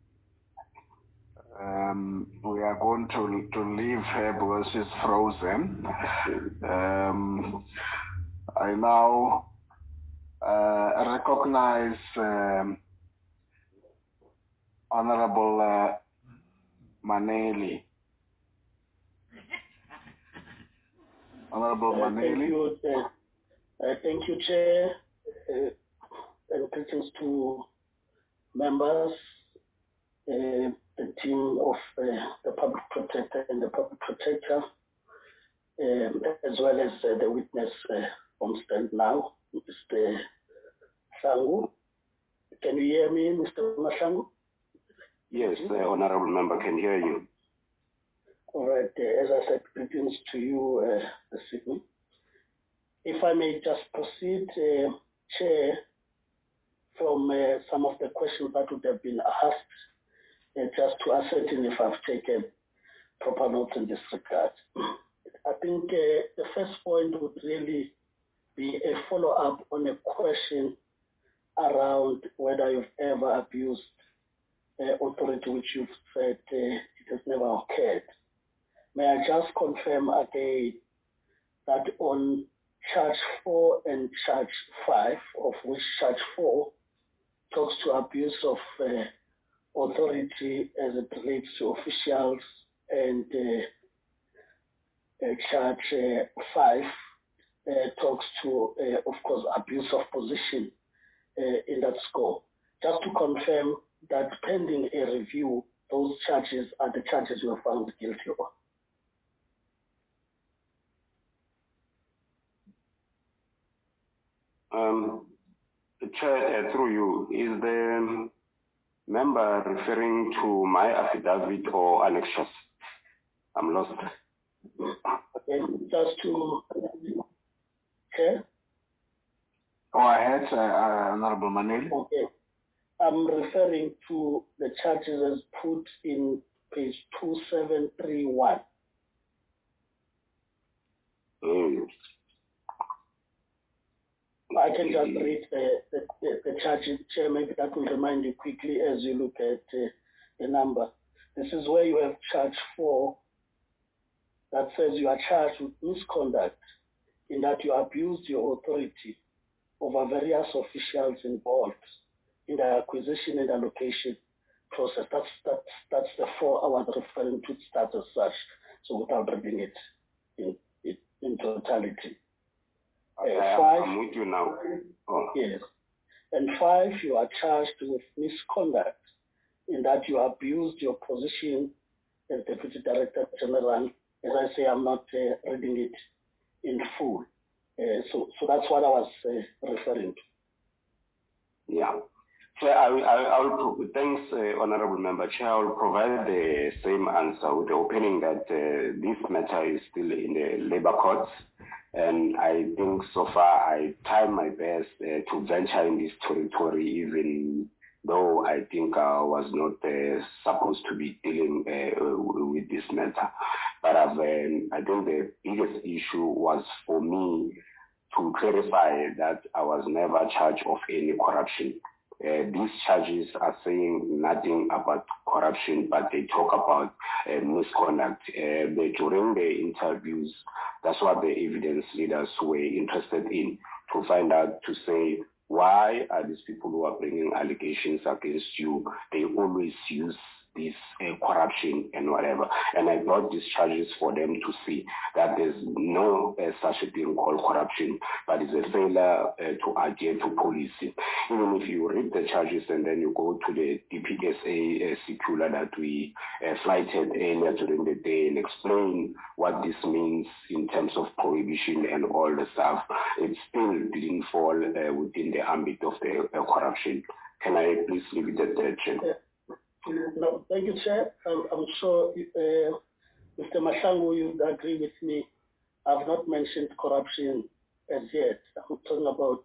S3: Um, we are going to to leave her because she's frozen. Um, I now uh, recognize um, Honorable uh, Maneli. Honorable
S11: uh,
S3: Maneli.
S11: Thank you, uh, uh, thank you, Chair, uh, and greetings to members, uh, the team of uh, the Public Protector and the Public Protector, um, as well as uh, the witness uh, on stand now, Mister Sangu. can you hear me, Mister Mahlangu?
S4: Yes, the honorable member can hear you.
S11: All right. Uh, as I said, greetings to you uh, this evening. If I may just proceed, uh, Chair, from uh, some of the questions that would have been asked, uh, just to ascertain if I've taken proper notes in this regard. I think uh, the first point would really be a follow-up on a question around whether you've ever abused uh, authority, which you've said uh, it has never occurred. May I just confirm again that on charge four and charge five, of which charge four talks to abuse of uh, authority as it relates to officials, and uh, uh, charge uh, five uh, talks to, uh, of course, abuse of position uh, in that scope. Just to confirm that pending a review, those charges are the charges you are found guilty of.
S4: Um, Chair, uh, through you, is the member referring to my affidavit or annexures? I'm lost.
S11: Okay, just to Chair.
S3: Go ahead, uh, uh, Honorable Maneli.
S11: Okay, I'm referring to the charges as put in page two seven three one.
S4: Mm.
S11: I can just read the, the, the, the charges, Chair. Maybe that will remind you quickly as you look at uh, the number. This is where you have charge four that says you are charged with misconduct in that you abused your authority over various officials involved in the acquisition and allocation process. That's, that's, that's the four I was referring to. It starts as such, so without reading it in, in, in totality.
S4: Okay,
S11: uh, five,
S4: I'm with you now. Oh.
S11: Yes. And five, you are charged with misconduct in that you abused your position as Deputy Director General. As I say, I'm not uh, reading it in full. Uh, so, so that's what I was uh, referring to.
S4: Yeah. Chair, I will, I will, thanks, uh, Honorable Member. Chair, I will provide the same answer with the opening that uh, this matter is still in the labor courts. And I think so far I tried my best uh, to venture in this territory, even though I think I was not uh, supposed to be dealing uh, with this matter. But I've, um, I think the biggest issue was for me to clarify that I was never charged of any corruption. Uh, these charges are saying nothing about corruption, but they talk about uh, misconduct. Uh, they, during the interviews, that's what the evidence leaders were interested in, to find out, to say, why are these people who are bringing allegations against you, they always use this uh, corruption and whatever. And I brought these charges for them to see that there's no uh, such a thing called corruption, but it's a failure uh, to adhere to policy. Even if you read the charges and then you go to the D P S A uh, circular that we uh, flighted earlier during the day and explain what this means in terms of prohibition and all the stuff, it still didn't fall uh, within the ambit of the uh, corruption. Can I please leave it at that, Chair?
S11: No, thank you, Chair. I'm, I'm sure uh, Mister Mahlangu, you would agree with me. I've not mentioned corruption as yet. I'm talking about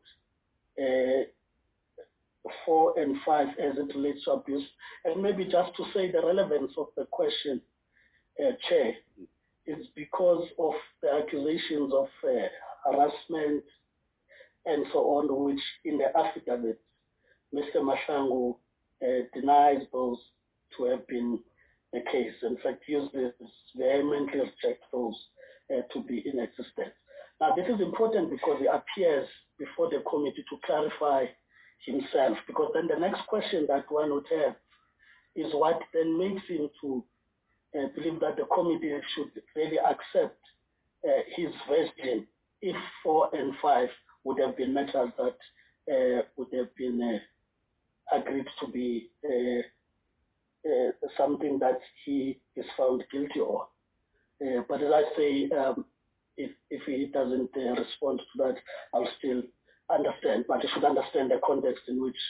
S11: uh, four and five as it relates to abuse. And maybe just to say the relevance of the question, uh, Chair, is because of the accusations of uh, harassment and so on, which in the affidavit, Mister Mahlangu Uh, denies those to have been the case. In fact, uses vehemently reject those uh, to be in existence. Now, this is important because he appears before the committee to clarify himself, because then the next question that one would have is what then makes him to uh, believe that the committee should really accept uh, his version if four and five would have been matters that uh, would have been uh, agreed to be uh, uh, something that he is found guilty of. Uh, but as I say, um, if, if he doesn't uh, respond to that, I'll still understand. But he should understand the context in which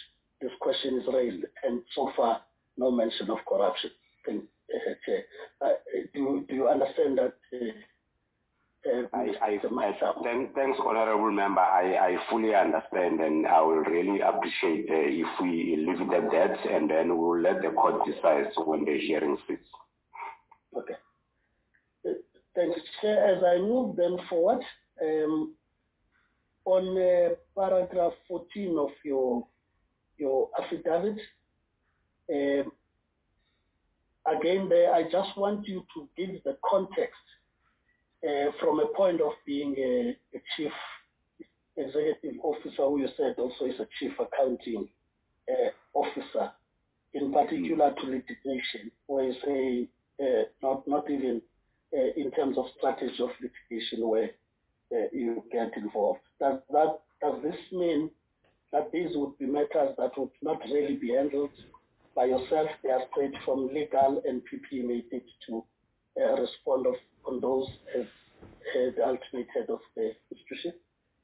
S11: this question is raised, and so far no mention of corruption. Thank, uh, Chair. Uh, do, do you understand that? Uh, uh,
S4: I, I, I thank, thanks, Honourable Member. I, I fully understand, and I will really appreciate uh, if we leave it at that, and then we'll let the court decide when the hearing sits.
S11: Okay. Uh, thanks, Chair. As I move then forward, um, on uh, paragraph fourteen of your your affidavit, um, again there, I just want you to give the context uh, from a point of being a, a chief executive officer, who you said also is a chief accounting uh, officer, in particular to litigation, where you say uh, not not even uh, in terms of strategy of litigation where uh, you get involved. Does that does this mean that these would be matters that would not really be handled by yourself? They are straight from legal, and P P may need to uh, respond of, on those as uh, the ultimate head of the institution?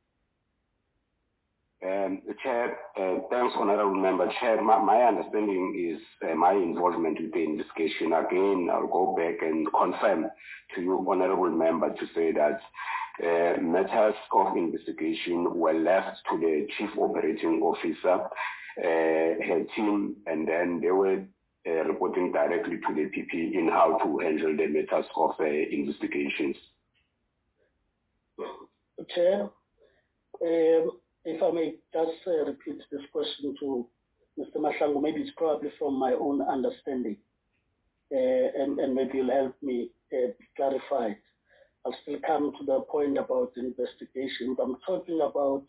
S4: Um, Chair, uh, thanks, Honourable Member. Chair, my, my understanding is uh, my involvement with the investigation. Again, I'll go back and confirm to you, Honourable Member, to say that uh, matters of investigation were left to the Chief Operating Officer, uh, her team, and then they were uh, reporting directly to the P P in how to handle the matters of uh, investigations.
S11: Chair, um, if I may just uh, repeat this question to Mister Mahlangu, maybe it's probably from my own understanding, uh, and, and maybe you'll help me uh, clarify it. I'll still come to the point about investigations. I'm talking about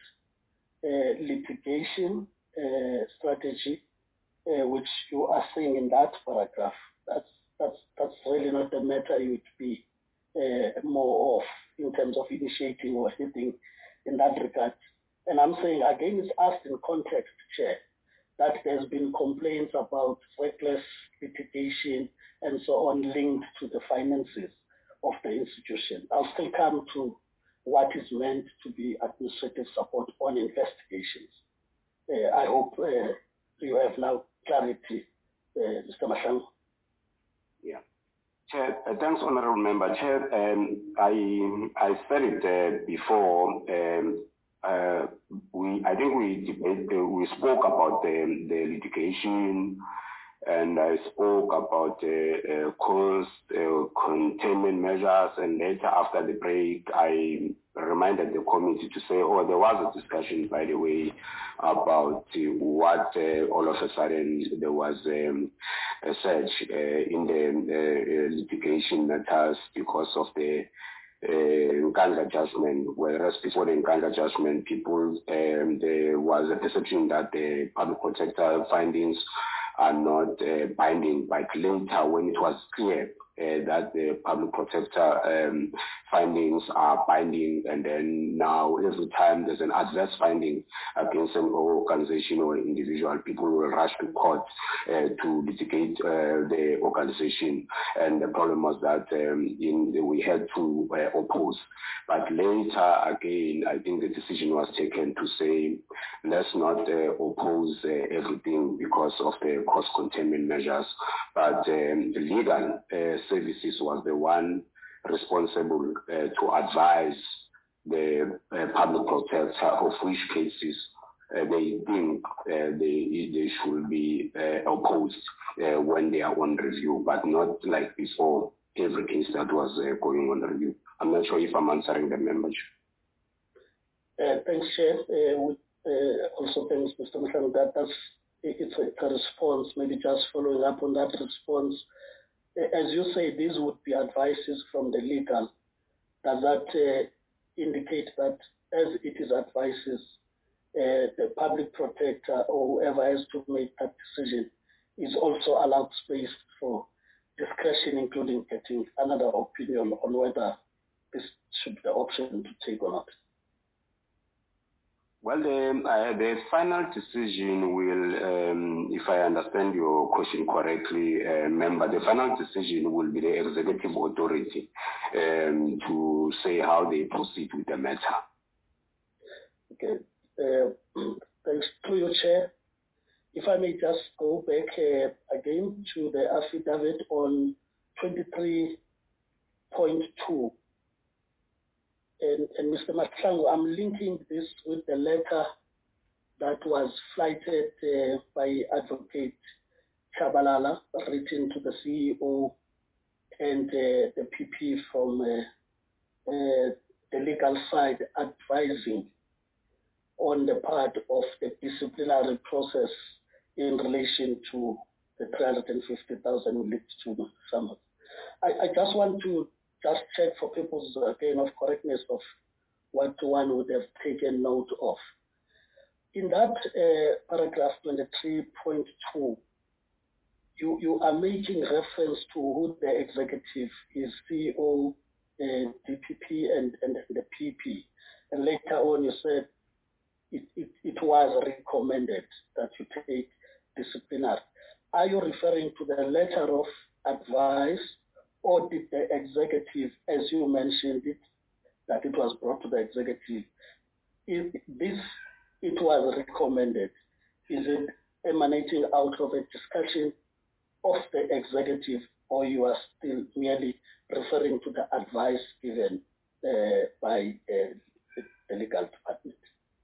S11: uh, litigation uh, strategy, uh, which you are saying in that paragraph. That's that's that's really not the matter you would be uh, more of in terms of initiating or anything in that regard. And I'm saying, again, it's asked in context, Chair, that there's been complaints about reckless litigation and so on linked to the finances of the institution. I'll still come to what is meant to be administrative support on investigations. Uh, I hope uh, you have now clarity, uh, Mister Mahlangu.
S4: Yeah. Chair, uh, thanks, Honourable Member. Chair, um, I I said it uh, before. Um, Uh, we, I think we debate, uh, we spoke about the, the litigation, and I spoke about the uh, uh, cost uh, containment measures, and later after the break, I reminded the committee to say, oh, there was a discussion, by the way, about uh, what uh, all of a sudden there was um, a surge uh, in the uh, litigation matters because of the Uh, Nkandla adjustment, whereas before the Nkandla adjustment, people, um, there was a perception that the public protector findings are not uh, binding, but later when it was clear uh, that the public protector um, findings are binding, and then now every time there's an adverse finding against an organization or individual, people will rush to court uh, to litigate uh, the organization. And the problem was that um, in the, we had to uh, oppose. But later, again, I think the decision was taken to say, let's not uh, oppose uh, everything because of the cost containment measures. But um, the legal uh, services was the one responsible uh, to advise the uh, public protector of which cases uh, they think uh, they, they should be uh, opposed uh, when they are on review, but not like before every case that was uh, going on review. I'm not sure if I'm answering the membership.
S11: Uh, thanks, Chair. Uh, with, uh, also, thanks, Mister Mahlangu. That that's it's a, a response. Maybe just following up on that response. Uh, as you say, these would be advices from the legal. Does that uh, indicate that, as it is advices, uh, the public protector or whoever has to make that decision is also allowed space for discretion, including getting another opinion on whether this should be the option to take or not?
S4: Well, the, uh, the final decision will, um, if I understand your question correctly, uh, member, the final decision will be the executive authority um, to say how they proceed with the matter.
S11: Okay. Uh, thanks to you, Chair. if I may just go back uh, again to the affidavit on twenty-three point two. And, and Mister Mahlangu, I'm linking this with the letter that was flighted uh, by Advocate Chabalala, written to the C E O and uh, the P P from uh, uh, the legal side, advising on the part of the disciplinary process in relation to the three hundred fifty thousand leaked to Summers. I, I just want to just check for people's, again, of correctness of what one would have taken note of. In that uh, paragraph twenty-three point two, you, you are making reference to who the executive is, C E O, uh, D P P, and, and the P P. And later on you said it, it, it was recommended that you take disciplinary. Are you referring to the letter of advice, or did the executive, as you mentioned it, that it was brought to the executive, if this, it was recommended, is it emanating out of a discussion of the executive, or you are still merely referring to the advice given uh, by uh, the legal department?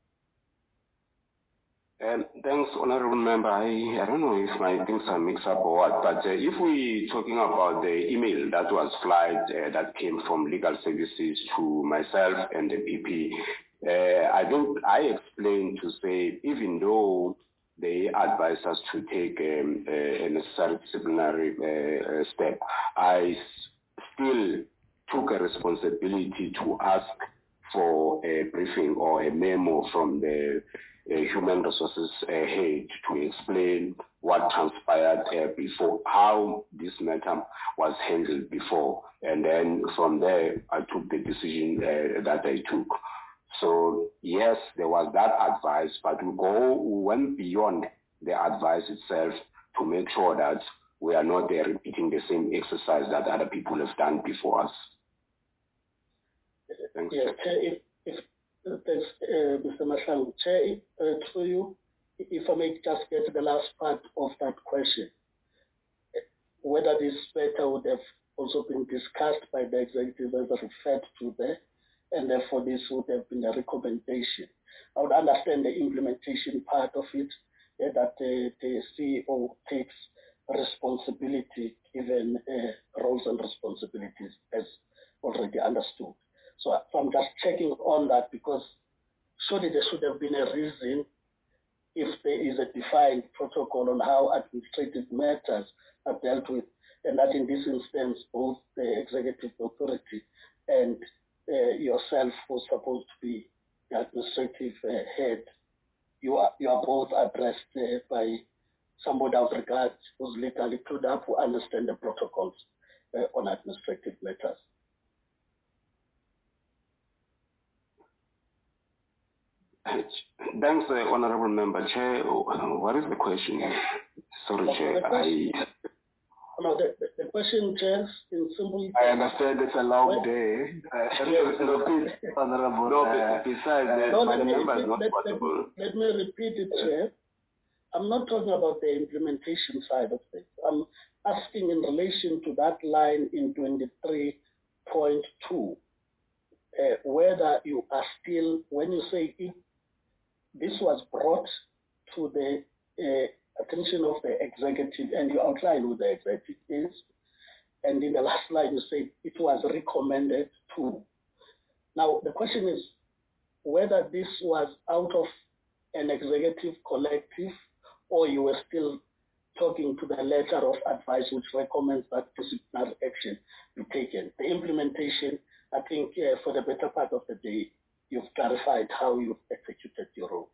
S4: Um, thanks, Honorable Member. I, I don't know if my things are mixed up or what, but uh, if we're talking about the email that was flagged, uh, that came from legal services to myself and the P P, uh, I think I explained to say, even though they advised us to take um, a necessary disciplinary uh, step, I still took a responsibility to ask for a briefing or a memo from the uh, human resources uh, head to explain what transpired uh, before, how this matter was handled before. And then from there, I took the decision uh, that I took. So yes, there was that advice, but we go we went beyond the advice itself to make sure that we are not there repeating the same exercise that other people have done before us. Thanks.
S11: Yes, Chair, if, if there's, uh, Mister Mahlangu, Chair, uh, to you, if I may just get to the last part of that question, whether this matter would have also been discussed by the executive as referred to there, and therefore this would have been a recommendation. I would understand the implementation part of it, yeah, that uh, the C E O takes responsibility given uh, roles and responsibilities as already understood. So, so I'm just checking on that, because surely there should have been a reason if there is a defined protocol on how administrative matters are dealt with, and that in this instance both the executive authority and uh, yourself, who's supposed to be the administrative uh, head, you are you are both addressed uh, by somebody of regard who's legally clued up, who understand the protocols uh, on administrative matters.
S4: Thanks, uh, Honorable Member. Chair, what is the question? Sorry, Chair. I...
S11: No, the, the, the question, Chair, in simple...
S3: I understand it's a long when, day. Uh, repeat, Honorable.
S4: No,
S3: uh,
S4: besides, uh,
S11: no,
S4: my
S11: let, me
S4: member
S11: repeat,
S4: is not
S11: let,
S4: possible.
S11: Let me, let me repeat it, Chair. I'm not talking about the implementation side of things. I'm asking in relation to that line in twenty-three point two, uh, whether you are still, when you say it, this was brought to the uh, attention of the executive, and you outline who the executive is, and in the last line you say it was recommended to. Now the question is whether this was out of an executive collective, or you were still talking to the letter of advice which recommends that disciplinary action be taken. The implementation, I think uh, for the better part of the day, you've clarified how you've executed your role.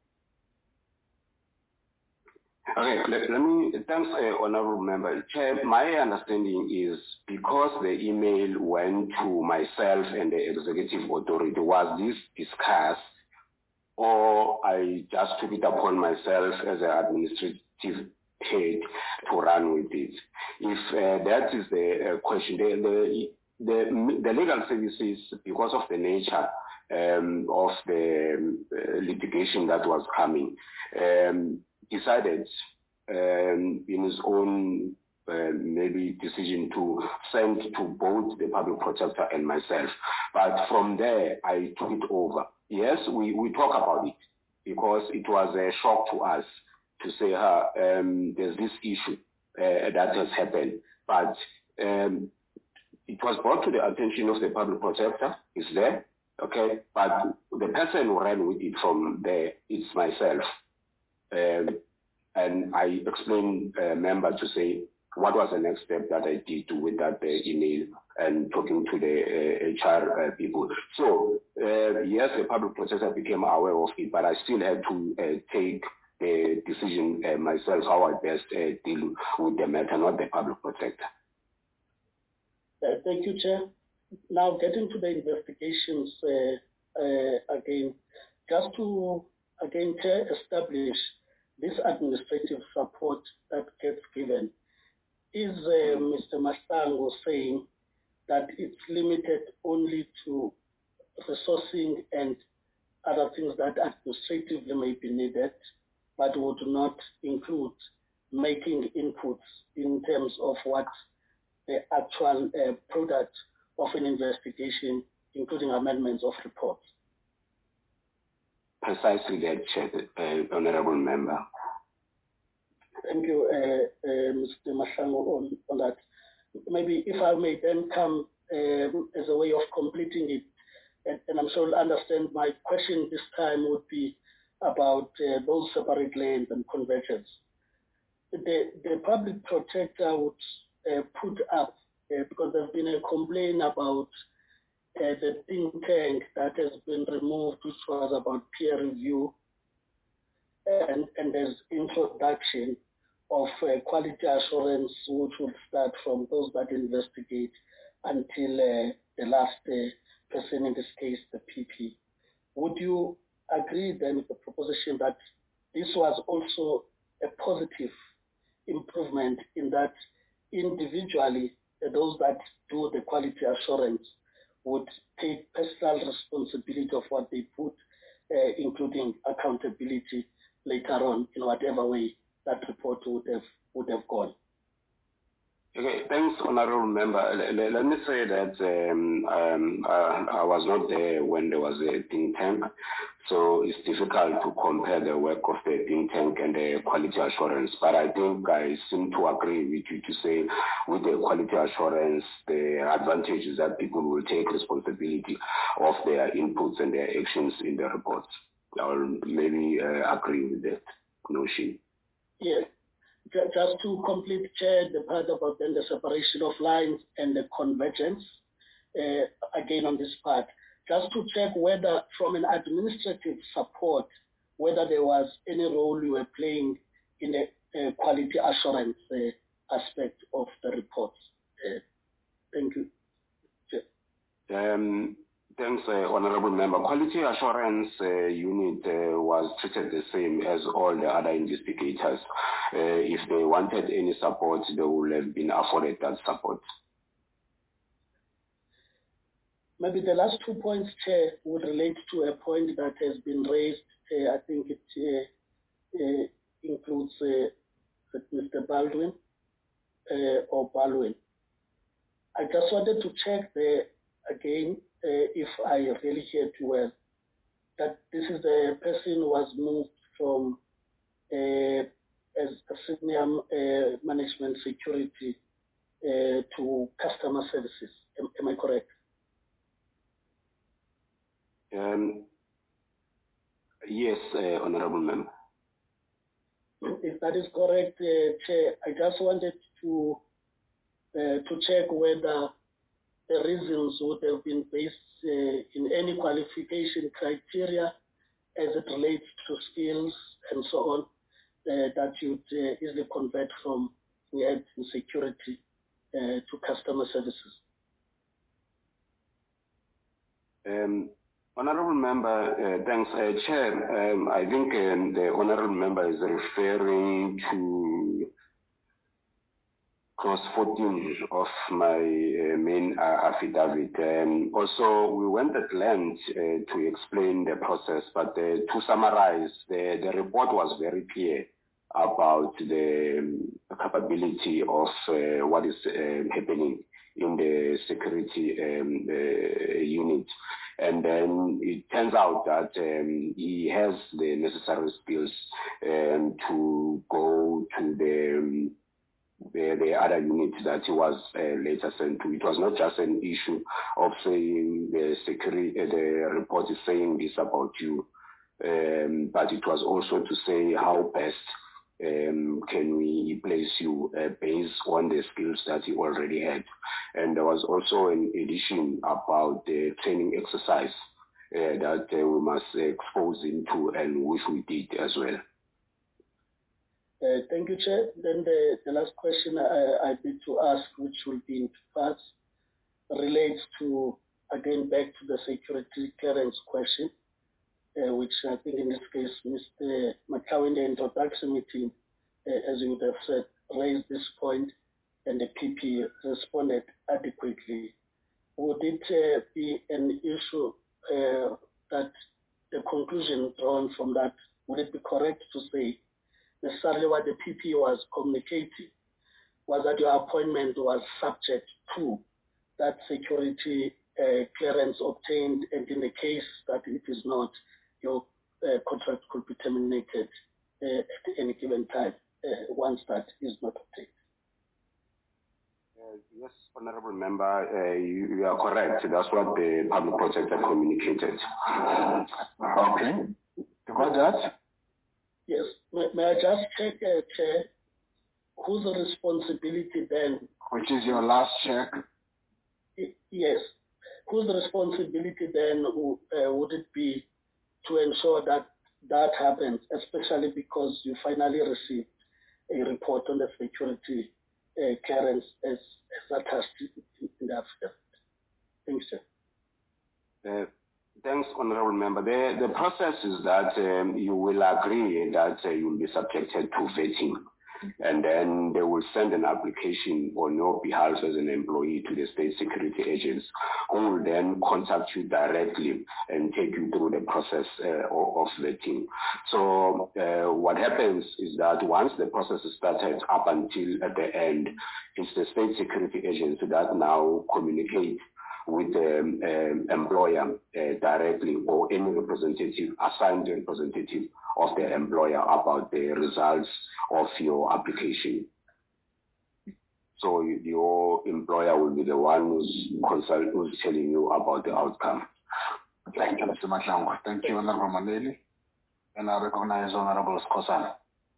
S4: Okay, let, let me, thanks, uh, Honorable Member. Chair, my understanding is because the email went to myself and the executive authority, was this discussed, or I just took it upon myself as an administrative head to run with it? If uh, that is the uh, question, the, the, the, the legal services, because of the nature um, of the uh, litigation that was coming, um, decided um, in his own uh, maybe decision to send to both the public protector and myself. But from there, I took it over. Yes, we, we talk about it because it was a shock to us to say, uh, um, there's this issue uh, that has happened. But um, it was brought to the attention of the public protector, is there, okay? But the person who ran with it from there is myself. Um, and I explained a uh, member to say what was the next step that I did to with that uh, email and talking to the uh, H R uh, people. So uh, yes, the public protector became aware of it, but I still had to uh, take the decision uh, myself how I best uh, deal with the matter, not the public protector.
S11: Uh, thank you, Chair. Now getting to the investigations uh, uh, again, just to again Chair, establish this administrative support that gets given. Is uh, Mister Mahlangu saying that it's limited only to resourcing and other things that administratively may be needed, but would not include making inputs in terms of what the actual uh, product of an investigation, including amendments of reports?
S4: Precisely that, Chair, uh, Honourable Member.
S11: Thank you, uh, uh, Mister Mahlangu, on, on that. Maybe if I may then come um, as a way of completing it, and, and I'm sure you'll understand my question this time would be about uh, those separate lanes and convergence. The, the public protector would uh, put up, uh, because there's been a complaint about uh, the think tank that has been removed, which was about peer review, and, and there's introduction of uh, quality assurance, which would start from those that investigate until uh, the last uh, person, in this case, the P P. Would you agree then with the proposition that this was also a positive improvement in that individually uh, those that do the quality assurance would take personal responsibility of what they put, uh, including accountability later on in whatever way that report would have would have gone?
S4: Okay, thanks, Honourable Member. Let, let me say that um, um, uh, I was not there when there was a think tank, so it's difficult to compare the work of the think tank and the quality assurance. But I think I seem to agree with you to say with the quality assurance, the advantage is that people will take responsibility of their inputs and their actions in the reports. I'll maybe uh, agree with that notion.
S11: Yes. Just to complete, Chair, the part about then the separation of lines and the convergence, uh, again on this part, just to check whether from an administrative support, whether there was any role you were playing in the uh, quality assurance uh, aspect of the reports. Uh, thank you, Chair.
S4: Um, Thanks, uh, Honourable Member. Quality Assurance uh, Unit uh, was treated the same as all the other investigators. Uh, if they wanted any support, they would have been afforded that support.
S11: Maybe the last two points, Chair, would relate to a point that has been raised. Uh, I think it uh, uh, includes uh, Mister Baldwin uh, or Baldwin. I just wanted to check there again, Uh, if I really hear too well, that this is the person who was moved from uh, as a senior uh, management security uh, to customer services. Am, am I correct?
S4: Um, yes, uh, Honourable Member.
S11: If that is correct, uh, Chair, I just wanted to uh, to check whether the reasons would have been based uh, in any qualification criteria as it relates to skills and so on, uh, that you'd uh, easily convert from health and security uh, to customer services.
S4: Um, Honourable Member, uh, thanks. Uh, Chair, um, I think um, the Honourable Member is referring to clause fourteen of my uh, main uh, affidavit. Um, also, we went at length uh, to explain the process, but uh, to summarize, the, the report was very clear about the um, capability of uh, what is uh, happening in the security um, uh, unit. And then it turns out that um, he has the necessary skills um, to go to the, um, the the other unit that he was uh, later sent to. It was not just an issue of saying the security, uh, the report is saying this about you, um, but it was also to say how best Um, can we place you uh, based on the skills that you already had. And there was also an addition about the training exercise uh, that uh, we must expose him to, and which we did as well.
S11: Uh, thank you, Chair. Then the, the last question I, I need to ask, which will be in two parts, relates to, again, back to the security clearance question. Uh, which I think in this case, Mister Macau in the introduction meeting, uh, as you would have said, raised this point and the P P responded adequately. Would it uh, be an issue uh, that the conclusion drawn from that, would it be correct to say necessarily what the P P was communicating was that your appointment was subject to that security uh, clearance obtained, and in the case that it is not, your uh, contract could be terminated uh, at any given time uh, once that is not obtained.
S4: Uh, yes, Honorable Member, uh, you, you are correct. That's what the public protector communicated.
S3: Okay. You got that?
S11: Yes. May, may I just check, uh, Chair, whose responsibility then?
S3: Which is your last check?
S11: Yes. Whose responsibility then uh, would it be to ensure that that happens, especially because you finally received a report on the security uh, clearance as, as attached in the affidavit? Thanks, sir.
S4: Uh, thanks, Honorable Member. The, the process is that um, you will agree that uh, you will be subjected to vetting, and then they will send an application on your behalf as an employee to the state security agents, who will then contact you directly and take you through the process uh, of vetting. So uh, what happens is that once the process is started up until at the end, it's the state security agents that now communicate with the um, um, employer uh, directly, or any representative, assigned representative of the employer, about the results of your application. So your employer will be the one who's, consult, who's telling you about the outcome.
S3: Thank you, Mister Mahlangu. Thank you, Honorable Mandeli. And I recognize Honorable Skosana.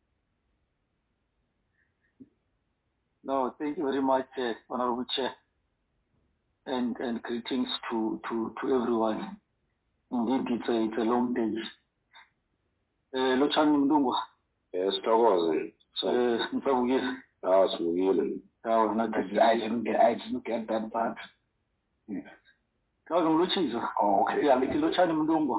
S12: No, thank you very much, uh, Honorable Chair. And, and greetings to, to, to everyone. Indeed, it's a, it's a long day. Uh, Lochani Mdungwa.
S4: Yes, Togozi.
S12: Uh, Mfabugile.
S4: Ah, Smugile.
S12: Oh, not
S3: I, I didn't get, I didn't get that part.
S12: Yeah. Oh, okay. Yeah, like Lochani Mdungwa.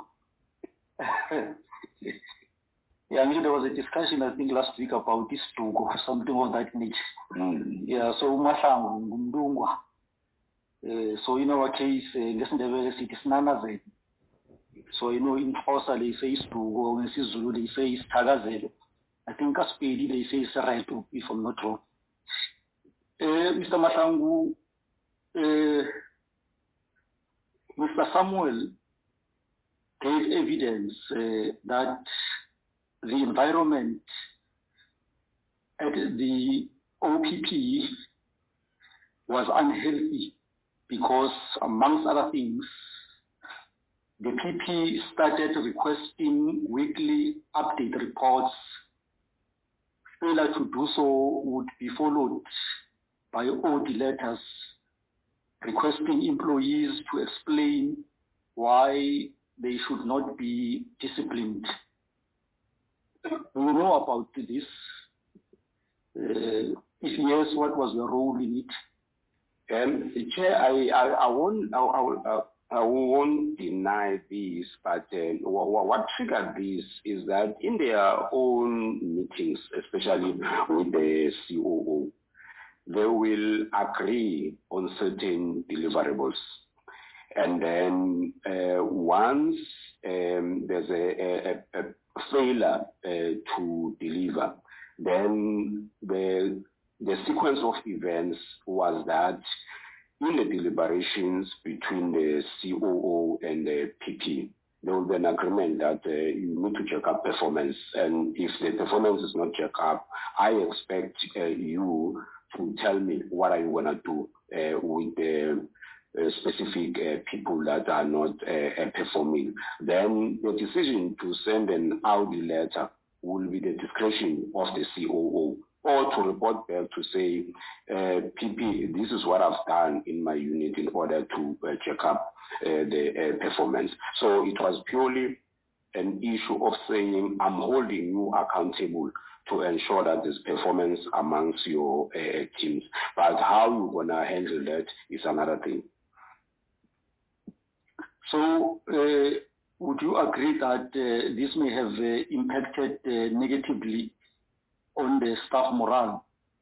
S12: Yeah, I mean, there was a discussion, I think, last week about this Togo or something of that nature. Mm. Yeah, so Mahlangu Mdungwa. Uh, so in our case, listen, uh, it is Nanazelo. So you know, in Xhosa they say Togo, in Zulu they say Tagazelo. I think Aspedi they say Sereto, if I'm not wrong. Uh, Mister Mahlangu, uh, Mister Samuel gave evidence uh, that the environment at the O P P was unhealthy because, amongst other things, the P P started requesting weekly update reports. Failure to do so would be followed by O D letters requesting employees to explain why they should not be disciplined. Do you know about this? Uh, if yes, what was your role in it?
S4: Um, Chair, I, I, I won't, I, I, I won't deny this, but uh, what, what triggered this is that in their own meetings, especially with the C O O, they will agree on certain deliverables. And then uh, once um, there's a, a, a failure uh, to deliver, then the, the sequence of events was that in the deliberations between the C O O and the P P, there will be an agreement that uh, you need to check up performance. And if the performance is not checked up, I expect uh, you to tell me what are you going to do uh, with the uh, specific uh, people that are not uh, performing. Then the decision to send an Audi letter will be the discretion of the C O O, or to report back to say, uh, P P, this is what I've done in my unit in order to uh, check up uh, the uh, performance. So it was purely an issue of saying, I'm holding you accountable to ensure that there's performance amongst your uh, teams. But how you're going to handle that is another thing.
S12: So uh, would you agree that uh, this may have uh, impacted uh, negatively on the staff morale?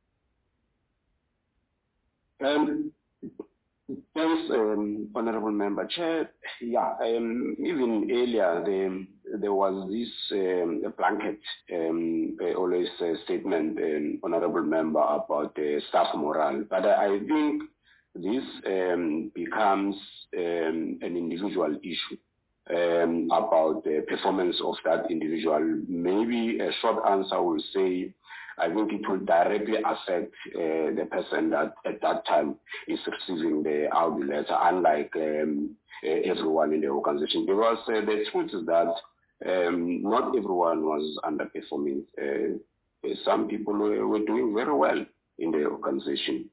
S4: Um, Thanks, um, Honorable Member. Chair, yeah, um, even earlier the, there was this um, blanket um, uh, always uh, statement, um, Honorable Member, about uh, staff morale. But I, I think this um, becomes um, an individual issue um, about the performance of that individual. Maybe a short answer will say, I think it will directly affect uh, the person that at that time is receiving the Audi letter, unlike um, uh, everyone in the organization. Because uh, the truth is that um, not everyone was underperforming. Uh, some people were, were doing very well in the organization.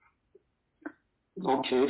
S12: Okay.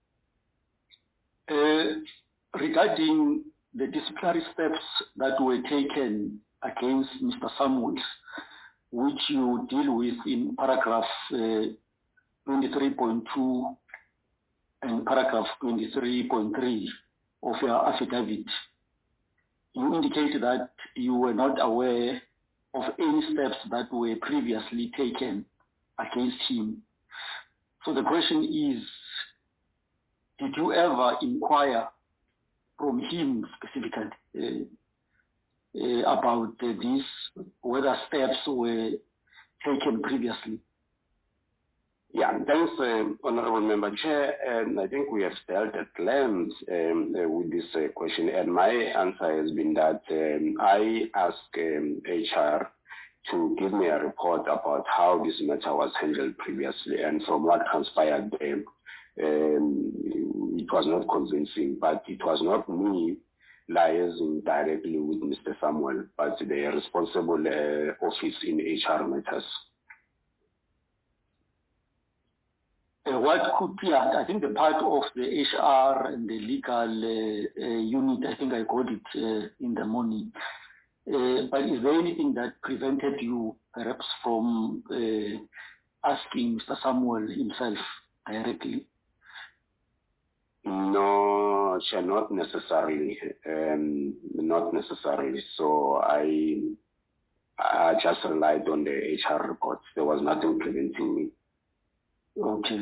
S12: Uh, regarding the disciplinary steps that were taken against Mister Samuels, which you deal with in paragraph uh, twenty-three point two and paragraph twenty-three point three of your affidavit, you indicate that you were not aware of any steps that were previously taken against him. So the question is, did you ever inquire from him specifically uh, Uh, about uh, this, whether steps were taken previously?
S4: Yeah, thanks, uh, Honorable Member Chair. And I think we have dealt at length um, uh, with this uh, question, and my answer has been that um, I asked um, H R to give me a report about how this matter was handled previously, and from what transpired there, um, it was not convincing, but it was not me liaising directly with Mister Samuel, but the responsible uh, office in H R matters.
S12: Uh, what could be, I think the part of the H R and the legal uh, uh, unit, I think I got it uh, in the morning. Uh, but is there anything that prevented you perhaps from uh, asking Mister Samuel himself directly?
S4: No, not necessarily. Um, not necessarily. So I, I just relied on the H R reports. There was nothing preventing me.
S12: Okay.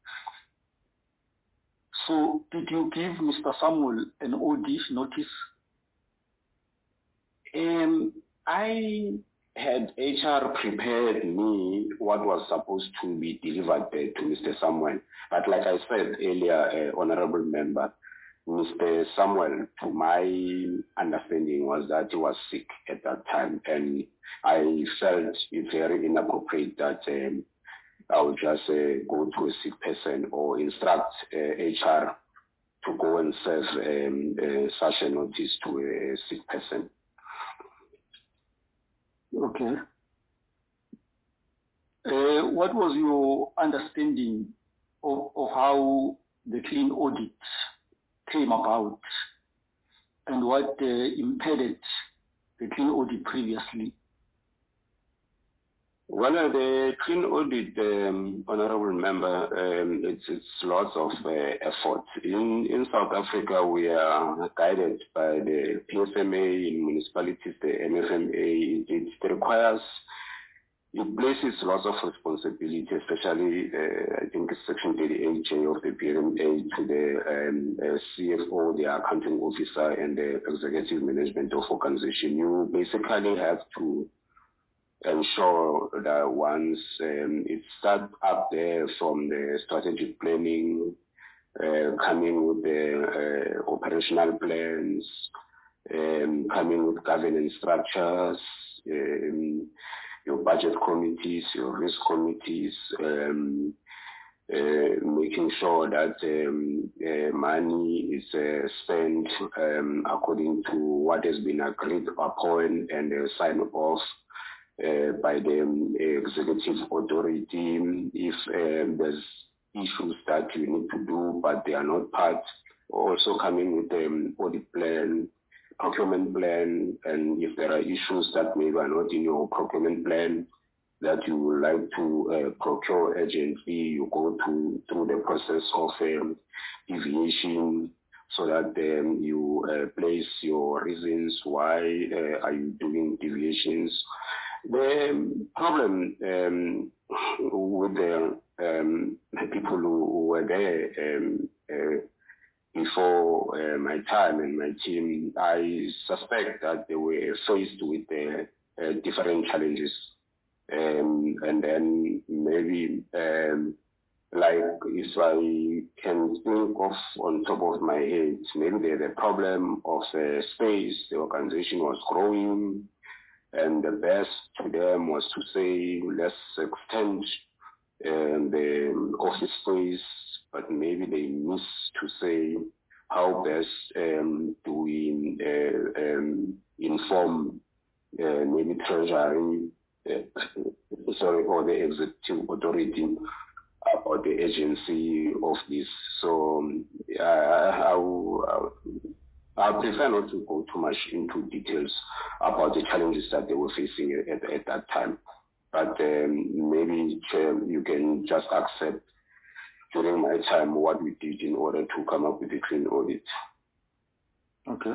S12: So did you give Mister Samuel an O D notice?
S4: Um, I had H R prepared me what was supposed to be delivered uh, to Mister Samuel. But like I said earlier, uh, Honorable Member, Mister Samuel, to my understanding, was that he was sick at that time. And I felt it very inappropriate that um, I would just uh, go to a sick person or instruct uh, H R to go and serve um, uh, such a notice to a sick person.
S12: Okay. Uh, what was your understanding of, of how the clean audit came about and what uh, impeded the clean audit previously?
S4: Well, uh, the clean audit, um, Honorable Member, um, it's, it's lots of uh, effort. In, in South Africa, we are guided by the P S M A in municipalities, the M F M A. It, it requires, it places lots of responsibility, especially, uh, I think, Section thirty-eight J of the P M A to the um, uh, C F O, the accounting officer, and the executive management of organization. You basically have to ensure that once um, it starts up there from the strategic planning, uh, coming with the uh, operational plans, um, coming with governance structures, um, your budget committees, your risk committees, um, uh, making sure that um, uh, money is uh, spent um, according to what has been agreed upon and uh, signed off uh, by the um, executive authority. If um, there's issues that you need to do, but they are not part, also coming with an um, audit plan, procurement plan, and if there are issues that maybe are not in your procurement plan that you would like to uh, procure urgently, you go to, through the process of um, deviation so that um, you uh, place your reasons why uh, are you doing deviations. The problem um, with the um, people who were there um, uh, before uh, my time and my team, I suspect that they were faced with uh, uh, different challenges. Um, and then maybe, um, like if I can think of on top of my head, maybe there's a problem of uh, space. The organization was growing, and the best to them was to say, let's extend um, the office space, but maybe they miss to say how best um, do we uh, um, inform uh, maybe Treasury, uh, sorry, or the executive authority or the agency of this. So um, I, I, I, I prefer not to go too much into details about the challenges that they were facing at, at that time. But um, maybe, Chair, you can just accept during my time what we did in order to come up with a clean audit.
S12: Okay.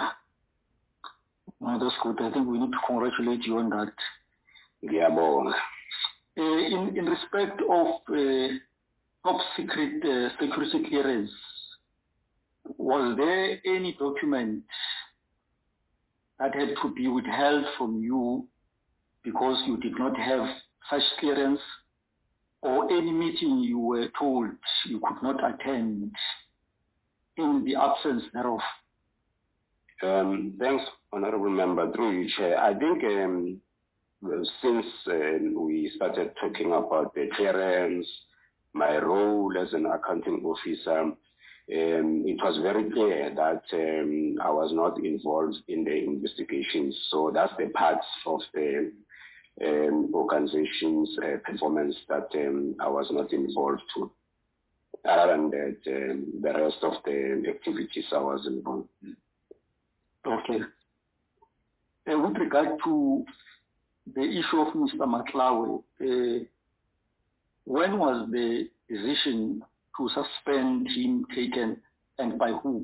S12: No, that's good. I think we need to congratulate you on that.
S4: Yeah, bon.
S12: Uh, in, in respect of uh, top secret uh, security clearance, was there any document that had to be withheld from you because you did not have such clearance, or any meeting you were told you could not attend in the absence thereof?
S4: Um, thanks, Honorable Member, through you, Chair. I think um, since uh, we started talking about the clearance, my role as an accounting officer, um, it was very clear that um, I was not involved in the investigations. So that's the parts of the um, organization's uh, performance that um, I was not involved to. Other than that, um, the rest of the activities I was involved in.
S12: Okay. Uh, with regard to the issue of Mister Matlawe, uh, when was the decision to suspend him taken, and by who?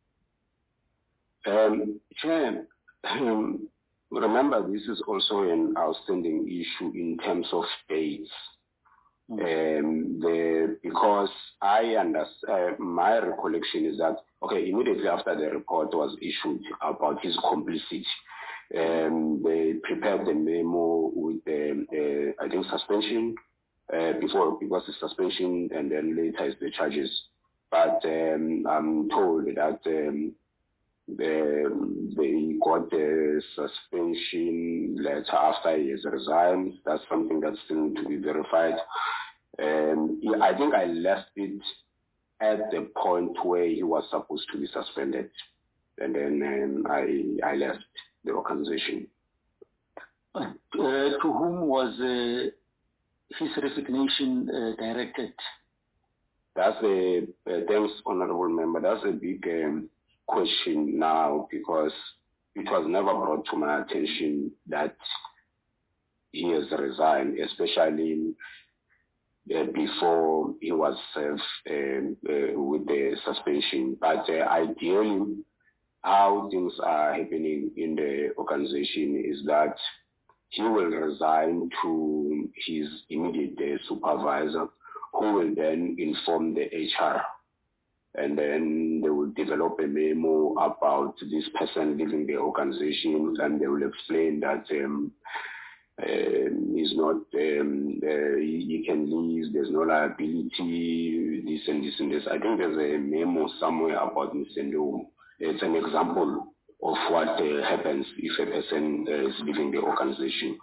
S4: Um, Chair, um, remember this is also an outstanding issue in terms of dates. Mm. Um, the, because I understand, uh, my recollection is that, okay, immediately after the report was issued about his complicity, um, they prepared the memo with the, uh, I think, suspension, uh, before it was the suspension and then later is the charges. But um, I'm told that um, they, they got the suspension letter after he has resigned. That's something that's still to be verified. Um, I think I left it at the point where he was supposed to be suspended. And then um, I, I left the organization.
S12: Uh, to whom was uh, his resignation uh, directed?
S4: That's a, uh, thanks, Honorable Member, that's a big um, question now, because it was never brought to my attention that he has resigned, especially uh, before he was served uh, uh, with the suspension. But uh, ideally, how things are happening in the organization is that he will resign to his immediate uh, supervisor, who will then inform the H R. And then they will develop a memo about this person leaving the organization, and they will explain that um, uh, is not, um, uh, he can leave, there's no liability, this and this and this. I think there's a memo somewhere about Mister Ndou. It's an example of what uh, happens if a person uh, is leaving the organization.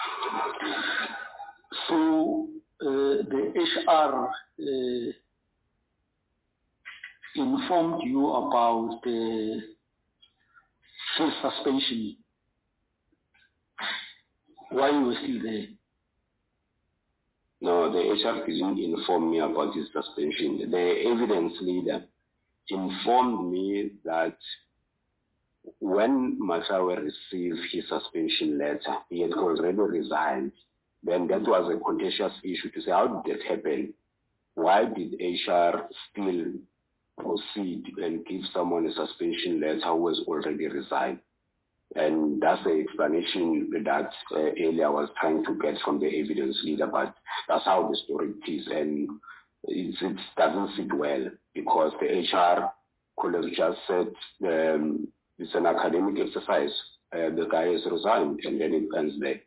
S12: So uh, the H R uh, informed you about uh, his suspension while you were still there?
S4: No, the H R didn't inform me about his suspension. The evidence leader informed me that when Masawe received his suspension letter, he had already resigned. Then that was a contentious issue to say, how did that happen? Why did H R still proceed and give someone a suspension letter who has already resigned? And that's the explanation that uh, Elia was trying to get from the evidence leader, but that's how the story is. And it, it doesn't sit well because the H R could have just said um, it's an academic exercise. Uh, the guy has resigned, and then it ends there.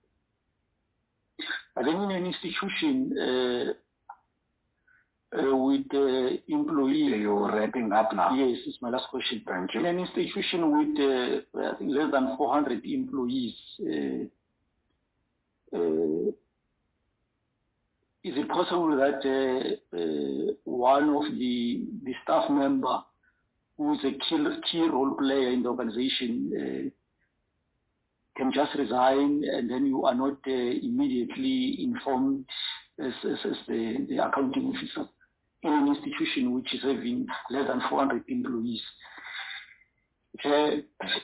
S12: But then in an institution uh, uh, with uh, employees...
S3: You're wrapping up now.
S12: Yes, it's my last question.
S3: Thank you.
S12: In an institution with uh, I think less than four hundred employees, uh, uh, is it possible that uh, uh, one of the, the staff member who is a key, key role player in the organization uh, can just resign and then you are not uh, immediately informed as, as, as the, the accounting officer in an institution which is having less than four hundred employees?
S4: Uh,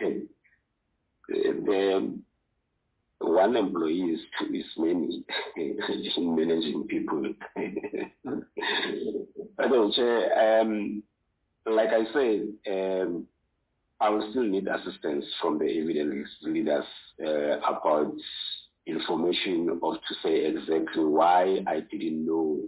S4: the one employee is, is many in managing people. I don't say, um, like I said, um, I will still need assistance from the evidence leaders uh, about information of to say exactly why I didn't know.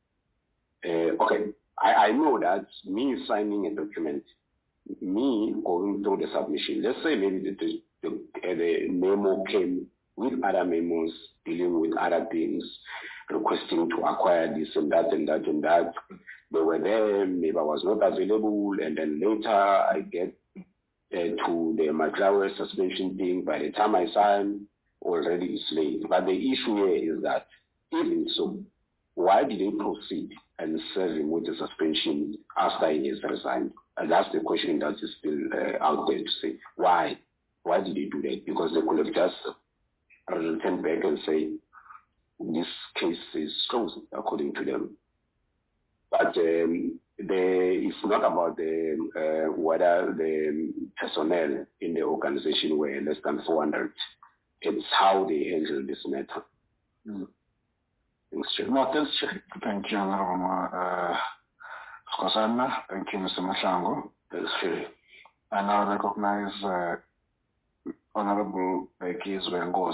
S4: Uh, okay, I, I know that me signing a document, me going through the submission, let's say maybe the, the, the, the memo came with other memos dealing with other things, requesting to acquire this and that and that and that. They were there, maybe I was not available, and then later I get uh, to the Maklawe suspension thing. By the time I sign, already it's late. But the issue here is that, even so, why did they proceed and serve him with the suspension after he has resigned? And that's the question that is still uh, out there to say, why? Why did they do that? Because they could have just returned back and say, this case is closed, according to them. But um, the, it's not about the, uh, whether the personnel in the organization were less than four hundred. It's how they handle this matter.
S3: Mm.
S4: Thanks, Chair.
S3: No, thanks, Chair. Thank you, Honorable uh, Skosana. Thank you, Mister Mahlangu.
S4: Thanks, Chair.
S3: I now recognize uh, Honorable Becky Zwengos.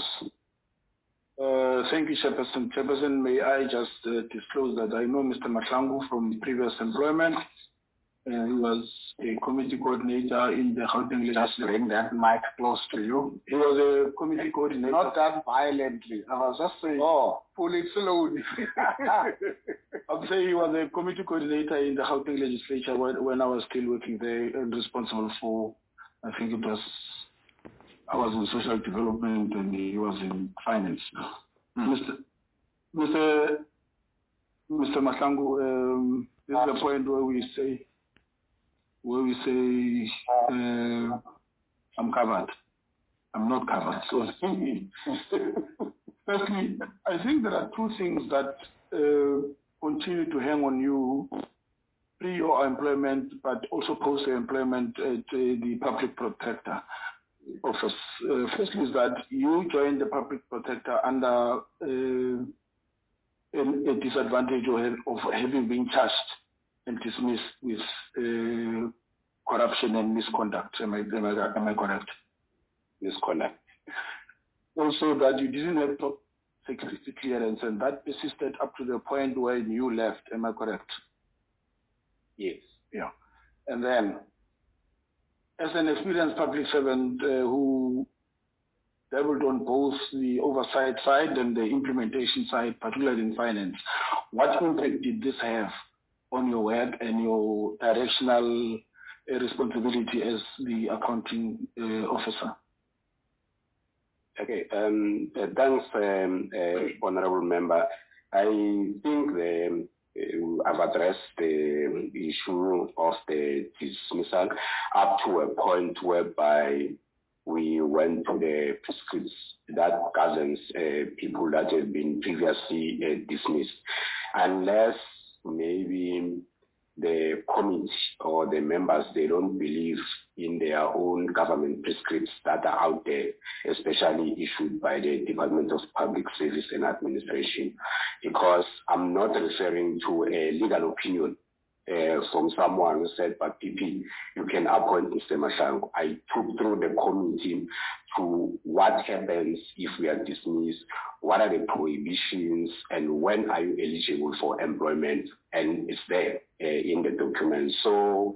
S10: Uh, thank you, Chairperson. Chairperson, may I just uh, disclose that I know Mister Mahlangu from previous employment. Uh, he was a committee coordinator in the Gauteng Legislature.
S3: Just bring that mic close to you.
S10: He was a committee coordinator.
S3: Not that violently. I was just saying,
S10: oh, pull it slowly. I'm saying he was a committee coordinator in the Gauteng Legislature when, when I was still working there and responsible for, I think it was, I was in social development and he was in finance. Mm. Mister Mister Mister Mahlangu, um, this is the point where we say, where we say, uh, I'm covered. I'm not covered. So, firstly, I think there are two things that uh, continue to hang on you pre your employment, but also post employment at uh, the public protector office. Uh, firstly, is that you joined the public protector under uh, a, a disadvantage of, of having been charged and dismissed with uh, corruption and misconduct. Am I, am, I, am I correct?
S4: Misconduct.
S10: Also that you didn't have top security clearance and that persisted up to the point where you left. Am I correct?
S4: Yes.
S10: Yeah. And then, as an experienced public servant uh, who dabbled on both the oversight side and the implementation side, particularly in finance. What impact did this have on your work and your directional uh, responsibility as the accounting uh, officer?
S4: Okay, um, uh, thanks, um, uh, Honorable Member. I think the, uh, I've addressed the issue of the dismissal up to a point whereby we went to the prescripts that governs uh, people that have been previously uh, dismissed, unless maybe the committee or the members, they don't believe in their own government prescripts that are out there, especially issued by the Department of Public Service and Administration, because I'm not referring to a legal opinion uh, from someone who said, but P P, you can appoint Mister Mahlangu. I took through the committee to what happens if we are dismissed, what are the prohibitions, and when are you eligible for employment, and it's there uh, in the document. So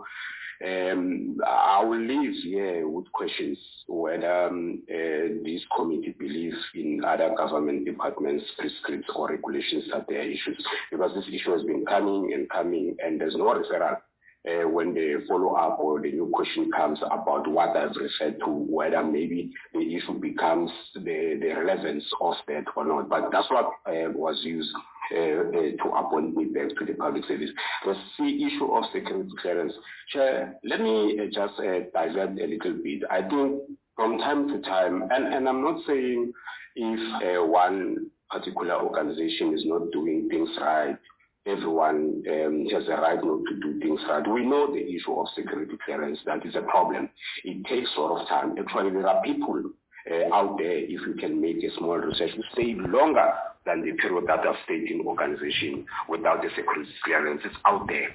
S4: um, I will leave here with questions whether um, uh, this committee believes in other government departments, prescripts or regulations that there are issues, because this issue has been coming and coming, and there's no referral. Uh, when the follow-up or the new question comes about what I've referred to, whether maybe the issue becomes the, the relevance of that or not. But that's what uh, was used uh, uh, to appoint me back to the public service. The issue of security clearance. Chair, let me uh, just uh, divert a little bit. I think from time to time, and, and I'm not saying if uh, one particular organization is not doing things right, everyone um, has a right not to do things right. We know the issue of security clearance, that is a problem. It takes a lot of time. Actually, there are people uh, out there, if you can make a small research, who stay longer than the period that I've stayed in organization without the security clearance. It's out there.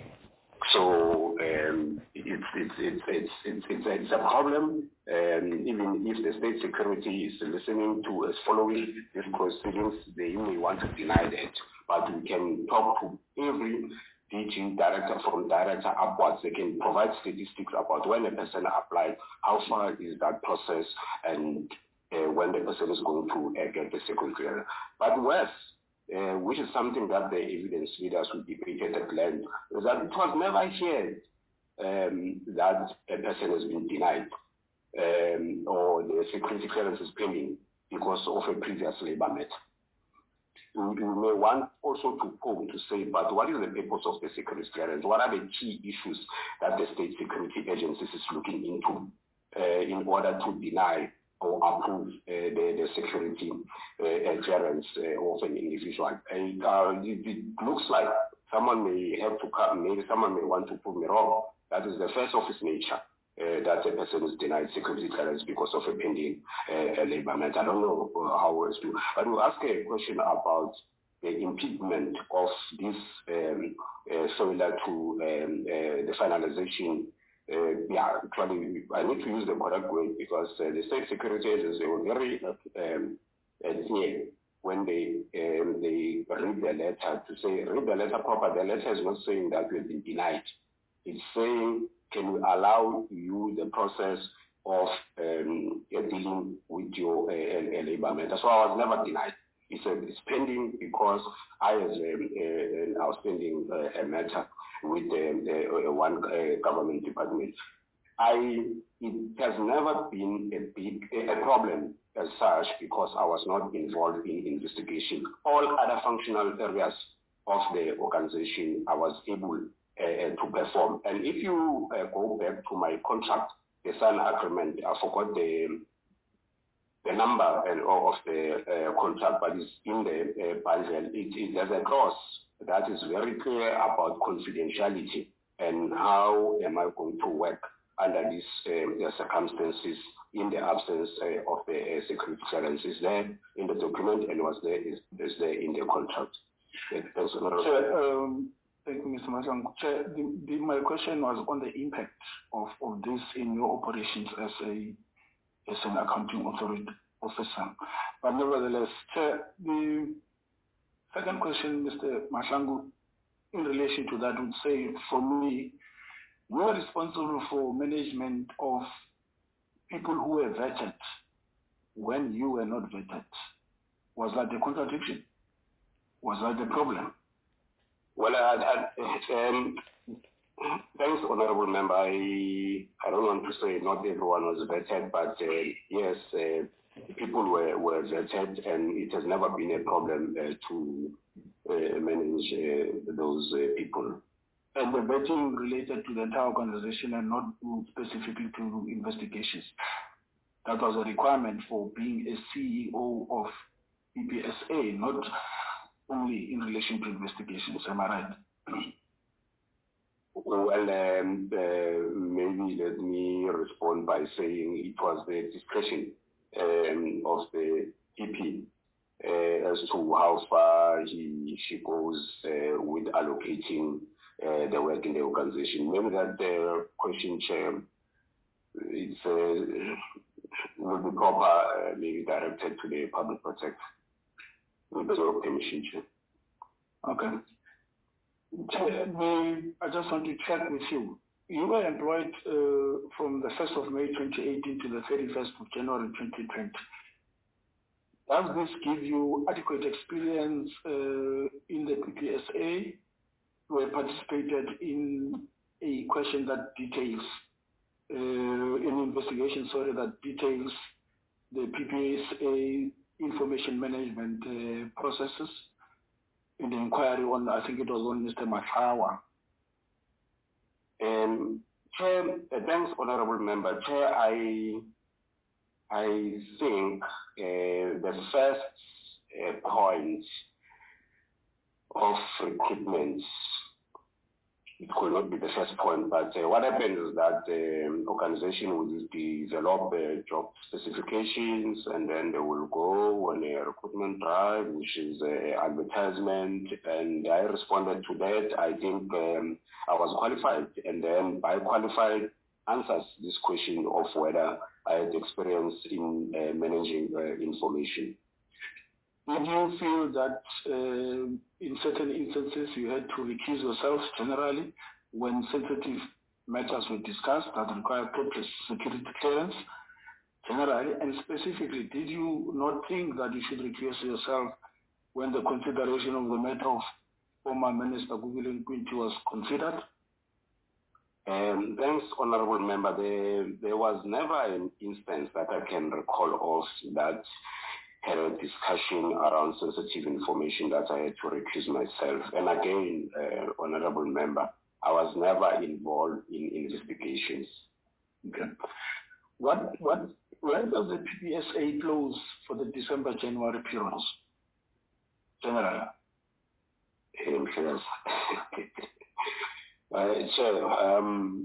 S4: So um, it's, it's, it's, it's, it's, it's, a, it's a problem. Um, even if the state security is listening to us, following these proceedings, they may want to deny that. But we can talk to every D G director from director upwards. They can provide statistics about when a person applied, how far is that process, and uh, when the person is going to uh, get the second clearance. But worse, uh, which is something that the evidence leaders will debate at length, is that it was never heard um, that a person has been denied um, or the security clearance is pending because of a previous labor matter. You may want also to probe to say, but what is the purpose of the security clearance? What are the key issues that the state security agencies is looking into uh, in order to deny or approve uh, the, the security uh, clearance uh, of an individual? And uh, it, it looks like someone may have to come, maybe someone may want to prove me wrong. That is the first of its nature. Uh, that a person is denied security clearance because of a pending uh, labor matter. I don't know uh, how else to, but we'll ask a question about the impediment of this um, uh, similar to um, uh, the finalization. Uh, yeah, actually, I need to use the correct word because uh, the state security agency were very um, clear when they um, they read the letter to say, read the letter proper. The letter is not saying that we've been denied. It's saying, can we allow you the process of um, dealing with your uh, labor matter? So I was never denied. It's, a, it's pending because I have um, uh, an outstanding uh, matter with um, uh, one uh, government department. I, it has never been a big a problem as such because I was not involved in investigation. All other functional areas of the organization, I was able Uh, to perform. And if you uh, go back to my contract, the sign agreement, I forgot the the number and of the uh, contract, but it's in the uh, bundle. It, it there's a clause that is very clear about confidentiality and how am I going to work under these uh, circumstances in the absence uh, of the uh, security clearance. Is there in the document and was there is, is there in the contract. Thanks,
S10: so, Thank you, Mister Mahlangu. Chair, the, the, my question was on the impact of, of this in your operations as a as an accounting authority officer. But nevertheless, Chair, the second question, Mister Mahlangu, in relation to that would say, for me, you are responsible for management of people who are vetted when you were not vetted. Was that a contradiction? Was that the problem?
S4: Well, I, I, um, thanks, Honorable Member. I, I don't want to say not everyone was vetted, but uh, yes, uh, people were, were vetted, and it has never been a problem uh, to uh, manage uh, those uh, people.
S10: And the vetting related to the entire organization and not to specifically to investigations. That was a requirement for being a C E O of P P S A, not only in relation to investigations. Am I right?
S4: Well, um, uh, maybe let me respond by saying it was the discretion um, of the E P uh, as to how far he she goes uh, with allocating uh, the work in the organization. Maybe that the question, Chair, it's uh, will be proper, uh, maybe directed to the public protector. With your permission, Chair.
S10: Okay. I just want to check with you. You were employed uh, from the first of May twenty eighteen to the thirty-first of January twenty twenty. Does this give you adequate experience uh, in the P P S A? You have participated in a question that details, uh, an investigation, sorry, that details the P P S A information management uh, processes? In the inquiry on, I think it was on Mister Machawa.
S4: Um, Chair, uh, thanks, Honorable Member. Chair, I, I think uh, the first uh, point of recruitment, it could not be the first point, but uh, what happens is that the um, organization will develop uh, job specifications, and then they will go on a recruitment drive, which is uh, advertisement, and I responded to that. I think um, I was qualified, and then by qualified answers this question of whether I had experience in uh, managing uh, information.
S10: Did you feel that uh, in certain instances you had to recuse yourself generally when sensitive matters were discussed that required appropriate security clearance generally? And specifically, did you not think that you should recuse yourself when the consideration of the matter of former Minister Gugile Nkwinti was considered?
S4: Um, thanks, Honorable Member. There, there was never an instance that I can recall of that had a discussion around sensitive information that I had to recuse myself. And again, uh, Honorable Member, I was never involved in investigations.
S10: Okay. What, what, when does the P P S A close for the December-January periods? General.
S4: Um, yes. uh, so, um,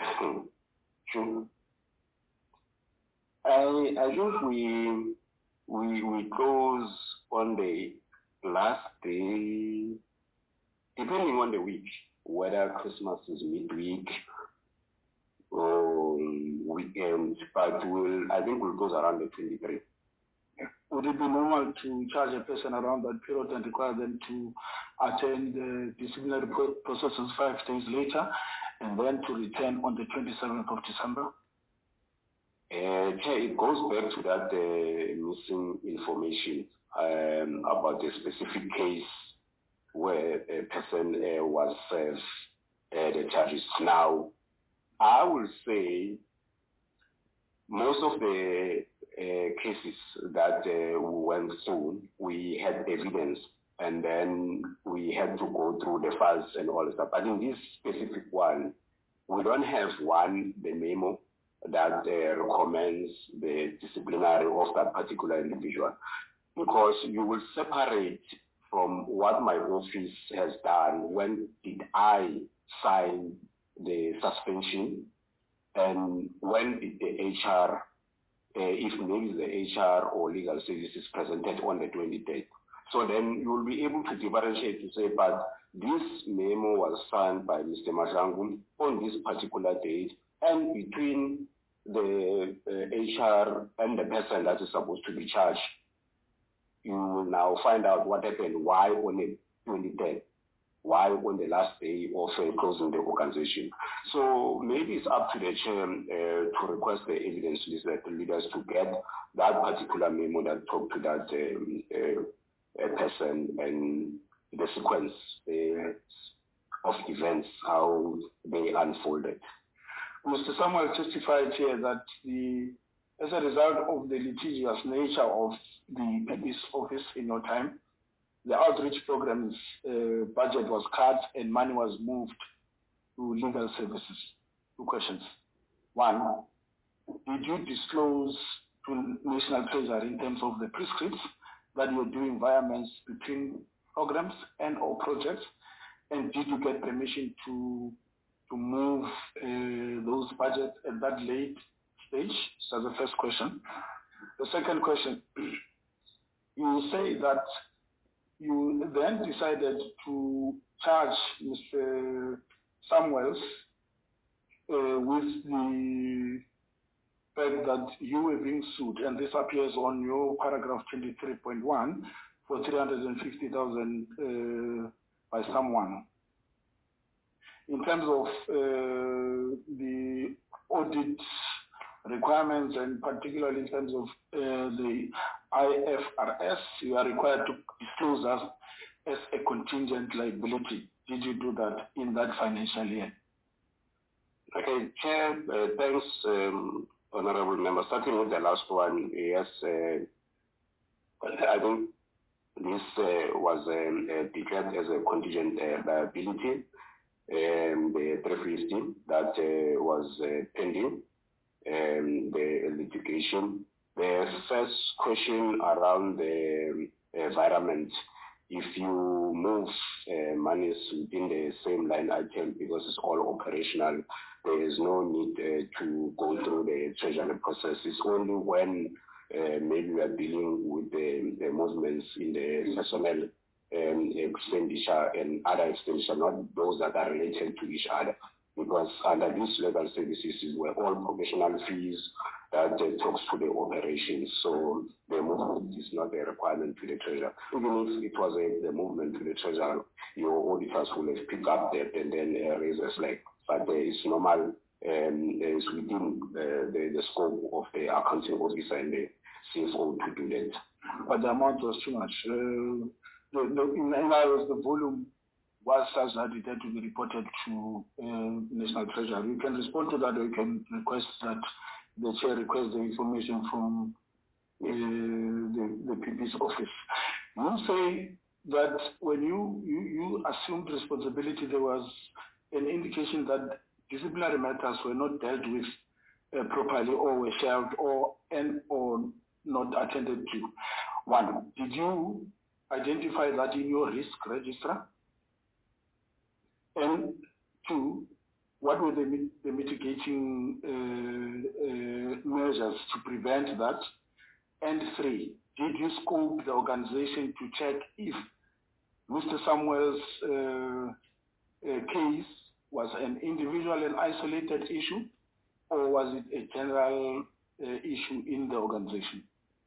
S4: I, I think we, We we close on the last day, depending on the week, whether Christmas is midweek or weekend, but we'll, I think we'll close around the twenty-third.
S10: Would it be normal to charge a person around that period and require them to attend the disciplinary processes five days later and then to return on the twenty-seventh of December?
S4: Uh, it goes back to that uh, missing information um, about a specific case where a person uh, was served uh, the charges. Now, I will say most of the uh, cases that uh, we went through, we had evidence, and then we had to go through the files and all that stuff. But in this specific one, we don't have one, the memo, that uh, recommends the disciplinary of that particular individual, because you will separate from what my office has done. When did I sign the suspension, and when did the H R, uh, if maybe the H R or legal services presented on the twenty-third. So then you will be able to differentiate to say, but this memo was signed by Mister Mahlangu on this particular date, and between the uh, H R and the person that is supposed to be charged, you will now find out what happened, why on the twenty-third. why on the last day of uh, closing the organization. So maybe it's up to the chair uh, to request the evidence list that the leaders to get that particular memo that talked to that um, uh, person and the sequence uh, of events, how they unfolded.
S10: Mister Samuel testified here that the, as a result of the litigious nature of the P P's office in your time, the outreach program's uh, budget was cut and money was moved to legal services. Two questions. One, did you disclose to National Treasury in terms of the prescripts that you were doing environments between programs and or projects? And did you get permission to to move uh, those budgets at that late stage? That's the first question. The second question, you say that you then decided to charge Mister Samuels uh, with the fact that you were being sued, and this appears on your paragraph twenty-three point one for three hundred fifty thousand uh, by someone. In terms of uh, the audit requirements, and particularly in terms of uh, the I F R S, you are required to disclose us as a contingent liability. Did you do that in that financial year?
S4: Okay, Chair, uh, thanks, um, Honorable Member. Starting with the last one, yes, uh, I think this uh, was um, uh, declared as a contingent uh, liability. Um, the three fifty that uh, was uh, pending um, the litigation. The first question around the environment, if you move uh, monies within the same line item because it's all operational, there is no need uh, to go through the treasury process. It's only when uh, maybe we are dealing with the, the movements in the personnel Um, expenditure and other expenditure, not those that are related to each other. Because under these legal services were all professional fees that uh, talks to the operations. So the movement is not a requirement to the treasurer. Even if it was a, the movement to the treasurer, your auditors will have picked up that and then uh, raise a flag. But uh, it's normal, um, it's within uh, the, the scope of the accounting officer and the C F O to do that.
S10: But the amount was too much. Uh, The, the, in other words, the volume was such that it had to be reported to uh, National Treasury. You can respond to that, or you can request that the chair request the information from uh, the, the P P's office. You say that when you, you, you assumed responsibility, there was an indication that disciplinary matters were not dealt with uh, properly, or were shelved, or and or not attended to. One, did you identify that in your risk register? And two, what were the, the mitigating uh, uh, measures to prevent that? And three, did you scope the organization to check if Mister Samuel's uh, uh, case was an individual and isolated issue, or was it a general uh, issue in the organization?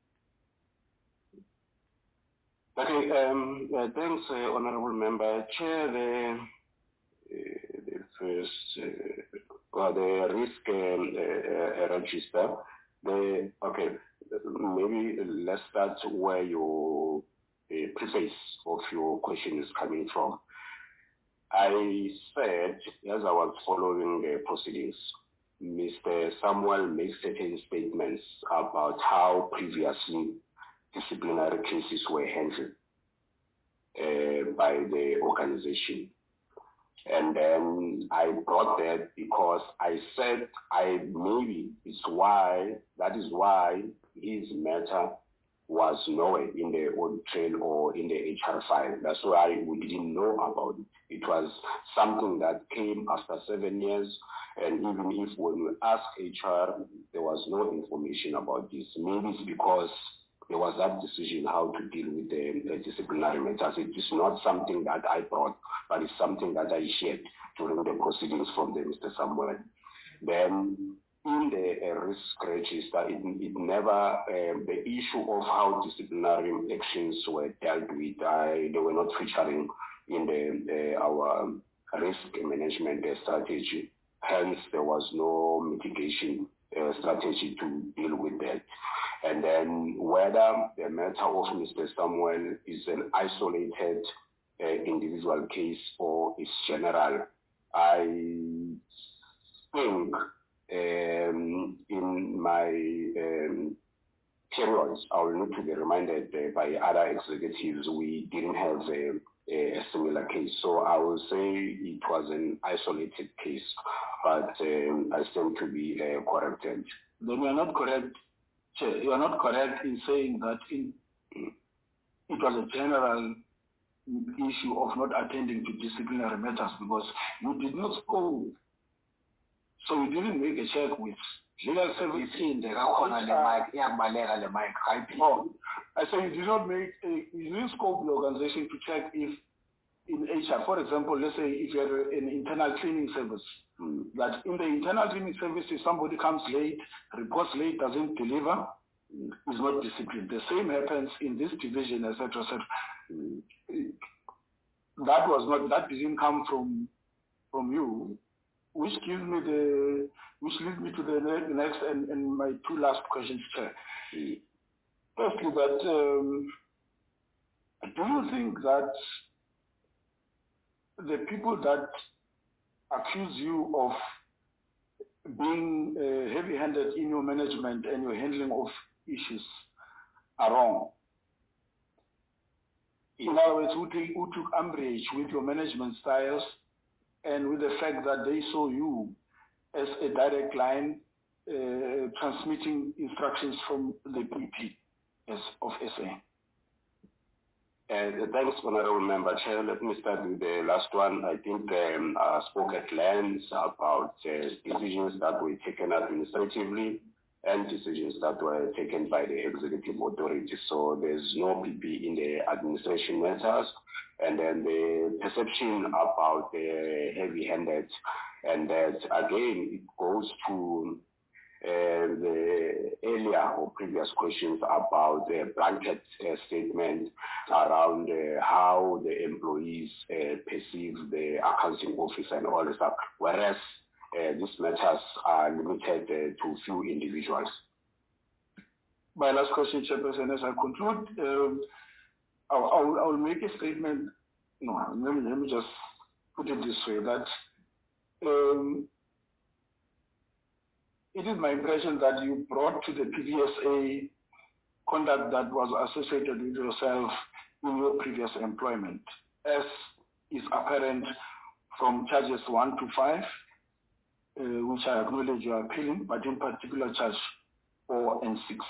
S4: Okay, um, uh, thanks, uh, Honorable Member. Chair, the, uh, the first, uh, well, the risk um, uh, register, the, okay, maybe let's start where your uh, preface of your question is coming from. I said, as I was following the proceedings, Mister Samuel made certain statements about how previously disciplinary cases were handled uh, by the organization. And then I brought that because I said I maybe it's why, that is why his matter was nowhere in the audit trail or in the H R file. That's why we didn't know about it. It was something that came after seven years. And even if when we asked H R, there was no information about this. Maybe it's because there was that decision how to deal with the, the disciplinary matters. It is not something that I brought, but it's something that I shared during the proceedings from the Mister Samuel. Then in the uh, risk register, it, it never, uh, the issue of how disciplinary actions were dealt with, I, they were not featuring in the, uh, our risk management strategy. Hence, there was no mitigation uh, strategy to deal with that. And then whether the matter of Mister Samuel is an isolated uh, individual case or is general, I think um, in my um, periods, I will need to be reminded uh, by other executives, we didn't have a, a similar case. So I will say it was an isolated case, but um, I stand to be uh, corrected.
S10: Then you are not correct. You are not correct in saying that in, it was a general issue of not attending to disciplinary matters because you did not scope. So you didn't make a check with legal service. Oh, I say you did not make a, you didn't scope the organization to check if in H R, for example, let's say if you have an internal cleaning service, mm. that in the internal cleaning service, if somebody comes late, reports late, doesn't deliver, mm. is not disciplined. The same happens in this division, et cetera, et cetera. Mm. That was not, that didn't come from from you, which gives me the, which leads me to the next and, and my two last questions, Chair. Mm. Firstly, that um, do you think that the people that accuse you of being uh, heavy-handed in your management and your handling of issues are wrong? In other words, who, take, who took umbrage with your management styles and with the fact that they saw you as a direct line uh, transmitting instructions from the P P as of S A?
S4: Uh, thanks, Honorable Member Chair. Let me start with the last one. I think um, I spoke at length about uh, decisions that were taken administratively and decisions that were taken by the executive authority. So there's no P P in the administration matters. And then the perception about the heavy-handed, and that again, it goes to uh, the earlier or previous questions about the blanket uh, statement around uh, how the employees uh, perceive the accounting office and all this stuff, whereas uh, these matters are limited uh, to few individuals.
S10: My last question, Chairperson, as I conclude, um, I'll, I'll, I'll make a statement. No, let me, let me just put it this way, that um, it is my impression that you brought to the P V S A conduct that was associated with yourself in your previous employment, as is apparent from charges one to five, uh, which I acknowledge you are appealing, but in particular charge four and six.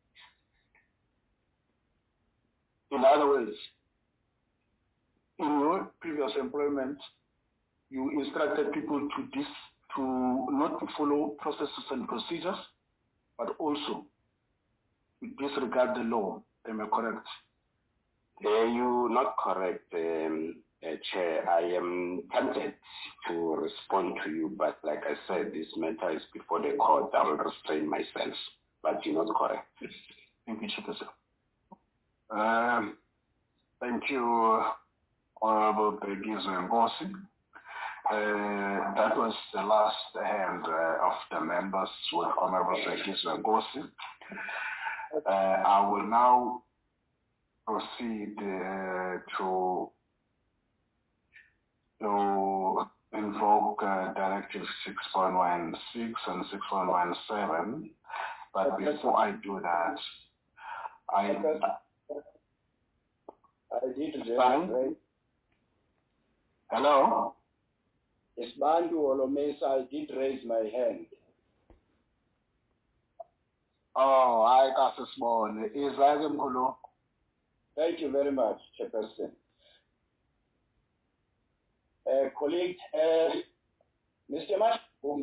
S10: In other words, in your previous employment, you instructed people to dis to not to follow processes and procedures, but also to disregard the law. Am I correct?
S4: Uh, you're not correct, um, uh, Chair. I am tempted to respond to you, but like I said, this matter is before the court. I will restrain myself, but you're not correct.
S10: Thank you, Chairperson.
S3: Um, thank you, Honorable Bheki Nkosi. Uh, that was the last hand uh, of the members with Honorable Bheki Nkosi. Uh, I will now proceed uh, to, to invoke uh, Directive six point one six and six point one seven. But before I do that, I...
S13: I did raise.
S3: Hello?
S13: Yes, Bandu Olomesa, I did raise my hand.
S3: Oh, I got this morning. Is that
S13: Thank you very much, Chairperson. Uh, colleague, uh, Mister Mash,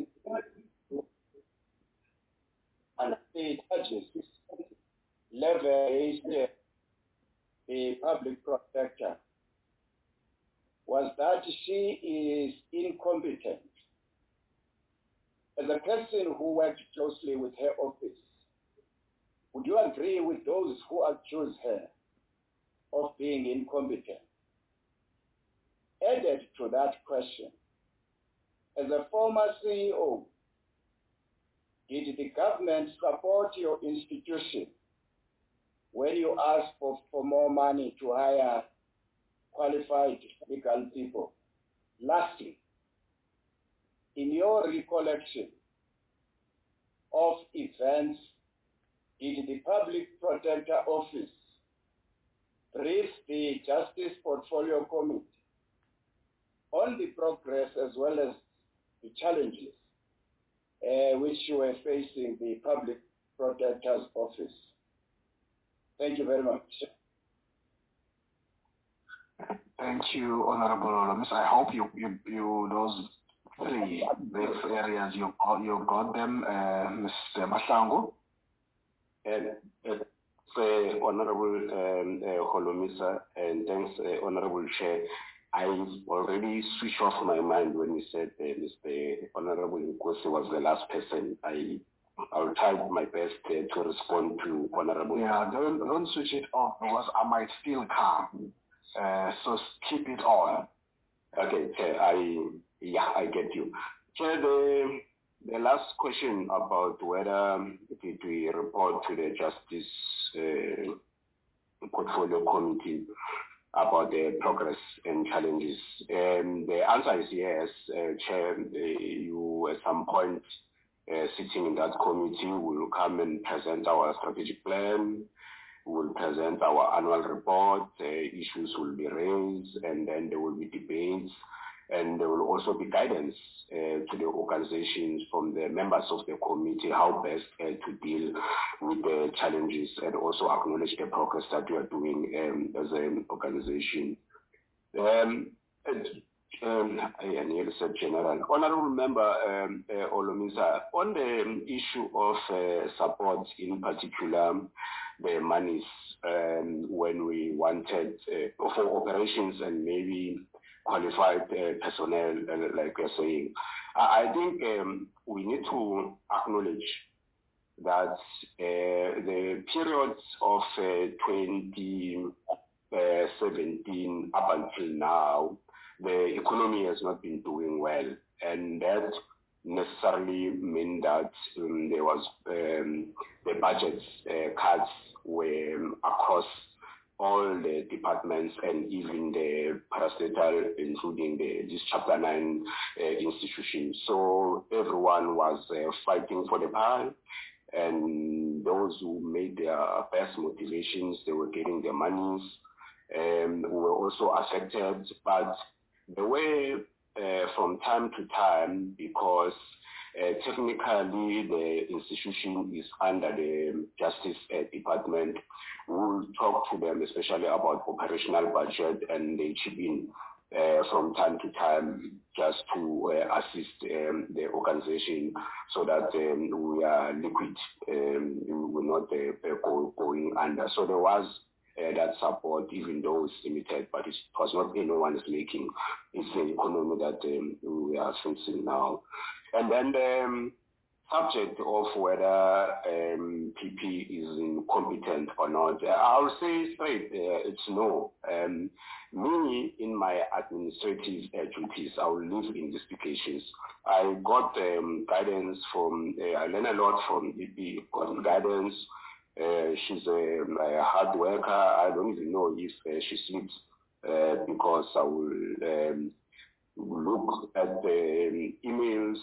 S13: and the judges leveraged the public protector was that she is incompetent. As a person who worked closely with her office, would you agree with those who accuse her of being incompetent? added to that question, as a former C E O, did the government support your institution when you asked for, for more money to hire qualified legal people? Lastly, in your recollection of events, did the Public Protector Office brief the Justice Portfolio Committee on the progress as well as the challenges uh, which you were facing the Public Protector's Office? Thank you very much.
S3: Thank you, Honorable Olomis. I hope you, you, you those three these areas, you, you got them, uh, Mister Mahlangu.
S4: And, uh, uh, Honorable um, uh, Holomisa, and thanks, uh, Honorable Chair. I already switched off my mind when you said uh, Mister Honorable Nkosi was the last person. I I'll try my best uh, to respond to Honorable.
S3: Yeah, don't don't switch it off because I might still come. Uh, so keep it on.
S4: Okay, Chair. I yeah, I get you. Chair, the the last question about whether did we report to the Justice uh, Portfolio Committee about the progress and challenges. Um, the answer is yes, uh, Chair. Uh, you at some point uh, sitting in that committee will come and present our strategic plan. We'll present our annual report. Uh, issues will be raised, and then there will be debates, and there will also be guidance uh, to the organizations from the members of the committee how best uh, to deal with the challenges and also acknowledge the progress that we are doing um, as an organization. Um, and, um, I nearly said general. Honorable Member um, uh, Olomisa, on the um, issue of uh, support, in particular the monies um, when we wanted uh, for operations and maybe qualified uh, personnel, uh, like you're saying. I, I think um, we need to acknowledge that uh, the periods of uh, twenty seventeen up until now, the economy has not been doing well, and that necessarily mean that um, there was um, the budget uh, cuts were um, across all the departments and even the parastatal, including the this Chapter nine uh, institutions. So everyone was uh, fighting for the pie, and those who made their best motivations, they were getting their monies, and were also affected. But the way uh, from time to time, because uh, technically the institution is under the Justice uh, Department, we'll talk to them especially about operational budget, and they chip in uh, from time to time just to uh, assist um, the organization so that um, we are liquid, um, we will not uh, go, going under. So there was Uh, that support, even though it's limited, but it was not anyone is making. It's the economy that um, we are facing now. And then the um, subject of whether um, P P is incompetent or not, uh, I'll say straight, uh, it's no. Um, me, in my administrative uh, duties, I will leave investigations. I got um, guidance from, uh, I learned a lot from E P, got guidance. Uh, she's a, a hard worker. I don't even know if uh, she sleeps uh, because I will um, look at the um, emails,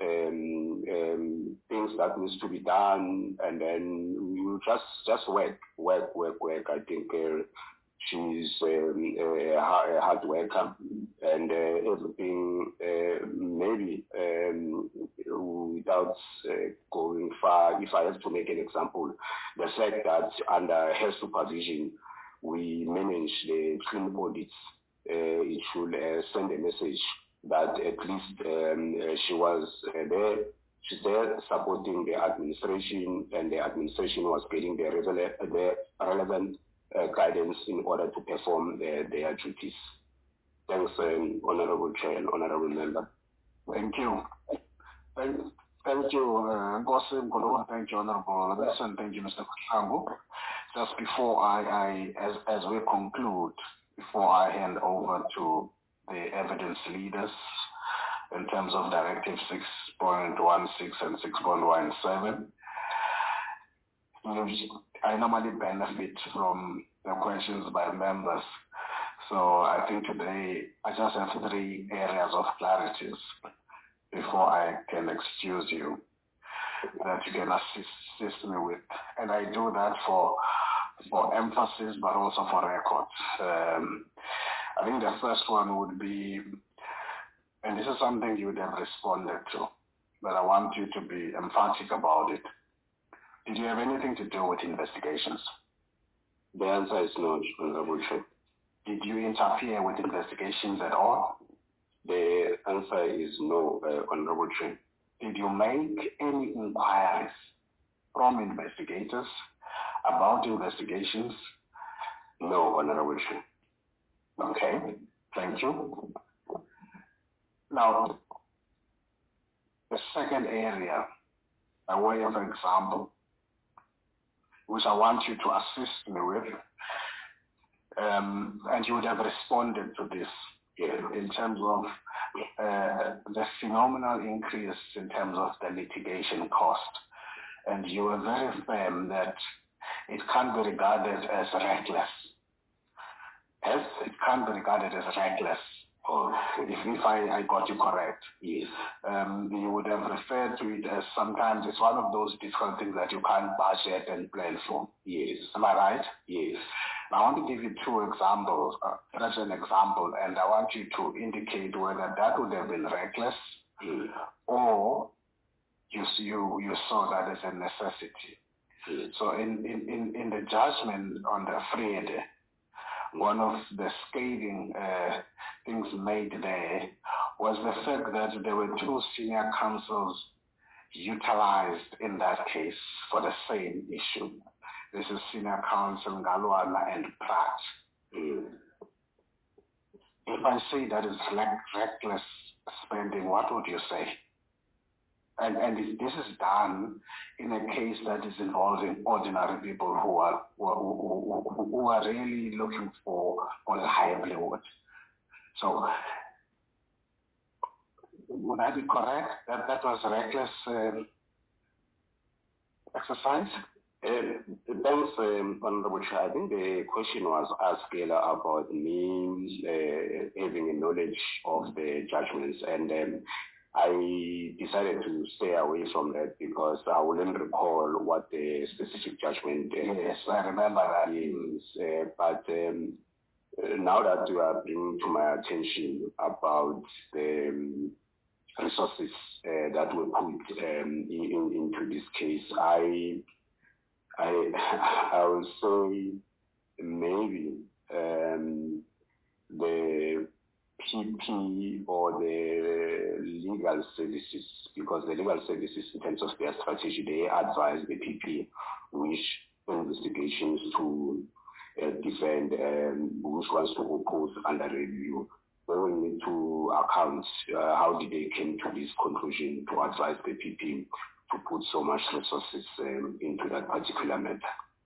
S4: um, um, things that needs to be done, and then you just just work, work, work, work. I think uh, she's um, a, a hard worker, and uh, everything uh, maybe um, without uh, going far. If I have to make an example, the fact that under her supervision we manage the clean audits, uh, it should uh, send a message that at least um, uh, she was uh, there. She's there supporting the administration, and the administration was getting the, rele- the relevant uh, guidance in order to perform their, their duties. Thanks, um, Honorable Chair and Honorable Member.
S3: Thank you. Thank, thank you, uh, thank you, Honorable Listen, thank you, Mister Mahlangu. Just before I, I as, as we conclude, before I hand over to the evidence leaders in terms of Directive six point one six and six point one seven. I normally benefit from the questions by members. So I think today I just have three areas of clarities before I can excuse you that you can assist, assist me with. And I do that for, for emphasis, but also for record. Um, I think the first one would be, and this is something you would have responded to, but I want you to be emphatic about it. Did you have anything to do with investigations?
S4: The answer is no, Honorable Chair.
S3: Did you interfere with investigations at all?
S4: The answer is no, uh, Honorable Chair.
S3: Did you make any inquiries from investigators about investigations?
S4: No, Honorable Chair.
S3: Okay, thank you. Now, the second area, a way of example, which I want you to assist me with, um, and you would have responded to this uh, in terms of uh, the phenomenal increase in terms of the litigation cost. And you were very firm that it can't be regarded as reckless. Yes, it can't be regarded as reckless. Or if, if I, I got you correct, yes, um, you would have referred to it as sometimes it's one of those difficult things that you can't budget and plan for.
S4: Yes.
S3: Am I right?
S4: Yes.
S3: Now, I want to give you two examples. Uh, that's an example, and I want you to indicate whether that would have been reckless
S4: mm.
S3: or you, you, you saw that as a necessity.
S4: Mm.
S3: So in, in, in, in the judgment on the Friede, one of the scathing uh, things made there was the fact that there were two senior counsels utilized in that case for the same issue. This is Senior Counsel Galwana and Pratt.
S4: Mm.
S3: If I say that is reckless spending, what would you say? And, and if this is done in a case that is involving ordinary people who are who, who, who are really looking for, for a livelihood. So, would I be correct that that was a reckless um, exercise?
S4: Uh, thanks, um, Honorable Chair. I think the question was asked earlier about me uh, having a knowledge of the judgments, and um, I decided to stay away from that because I wouldn't recall what the specific judgment is.
S3: Yes, I remember that.
S4: Is, uh, but um, now that you are bringing to my attention about the um, resources uh, that were put um, in, into this case, I I I would say maybe um, the P P or the legal services, because the legal services in terms of their strategy, they advise the P P which investigations to uh, defend and which ones to oppose under review. We will need to account uh, how did they came to this conclusion to advise the P P to put so much resources um, into that particular matter.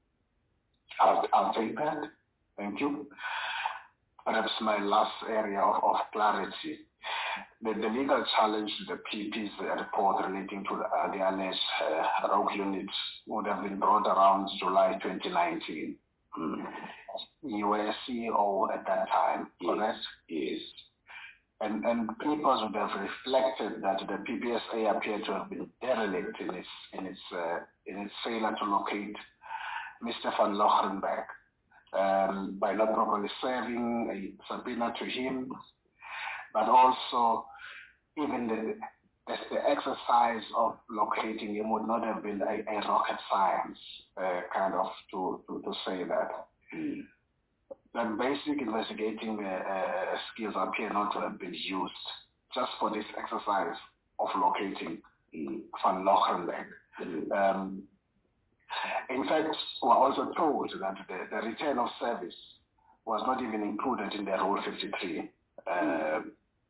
S3: I'll, I'll take that. Thank you. Perhaps my last area of, of clarity. The, the legal challenge to the P P's report relating to the, uh, the alleged uh, rogue units would have been brought around July twenty nineteen.
S4: Mm.
S3: You were a C E O at that time,
S4: yes.
S3: correct?
S4: Yes.
S3: And, and papers would have reflected that the P P S A appeared to have been derelict in its, in its, uh, in its failure to locate Mister van Lochrenberg. Um, by not properly serving a subpoena to him, but also even the, the, the exercise of locating him would not have been a, a rocket science, uh, kind of, to, to, to say that.
S4: Mm.
S3: The basic investigating uh, uh, skills appear not to have been used just for this exercise of locating
S4: mm.
S3: Van Lochrenberg.
S4: Mm.
S3: Um, In fact, we are also told that the, the return of service was not even included in the Rule fifty-three uh,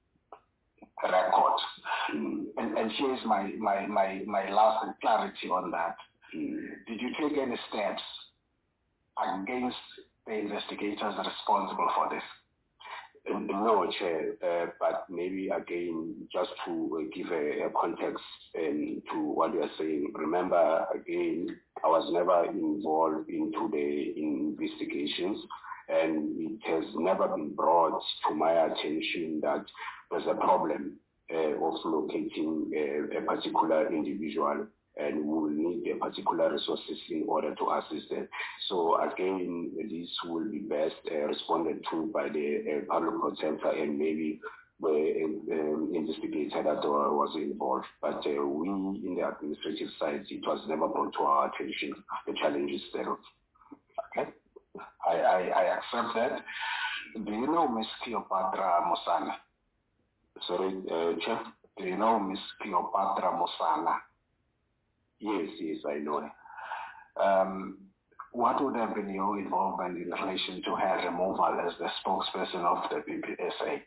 S3: record.
S4: Mm.
S3: And, and here's my, my, my, my last clarity on that.
S4: Mm.
S3: Did you take any steps against the investigators responsible for this?
S4: No, Chair, uh, but maybe again, just to uh, give a, a context um, to what you are saying. Remember, again, I was never involved into the investigations, and it has never been brought to my attention that there's a problem uh, of locating a, a particular individual, and we will need a particular resources in order to assist them. So again, this will be best uh, responded to by the uh, public protector and maybe the um, investigator that was involved. But uh, we, in the administrative side, it was never brought to our attention, the challenges thereof.
S3: Okay, I, I, I accept that. Do you know Miss Cleopatra Mosana?
S4: Sorry, uh, Chair?
S3: Do you know Miss Cleopatra Mosana?
S4: Yes, yes, I know.
S3: Um, what would have been your involvement in relation to her removal as the spokesperson of the P P S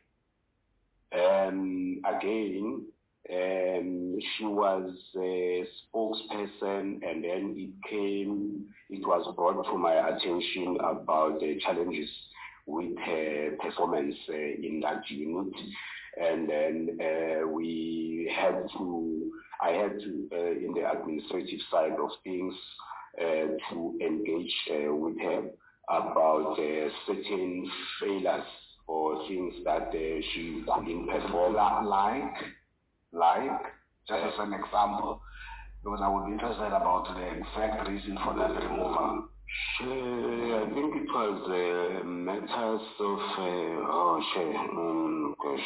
S3: A?
S4: Um, again, um, she was a spokesperson, and then it came, it was brought to my attention about the challenges with her performance uh, in that unit. And then uh, we had to, I had to, uh, in the administrative side of things, uh, to engage uh, with her about uh, certain failures or things that uh, she couldn't perform.
S3: Like, like, just as an example, because I would be interested about the exact reason for that removal.
S4: Sure, I think it was uh, matters of, uh, oh, sure, um, gosh,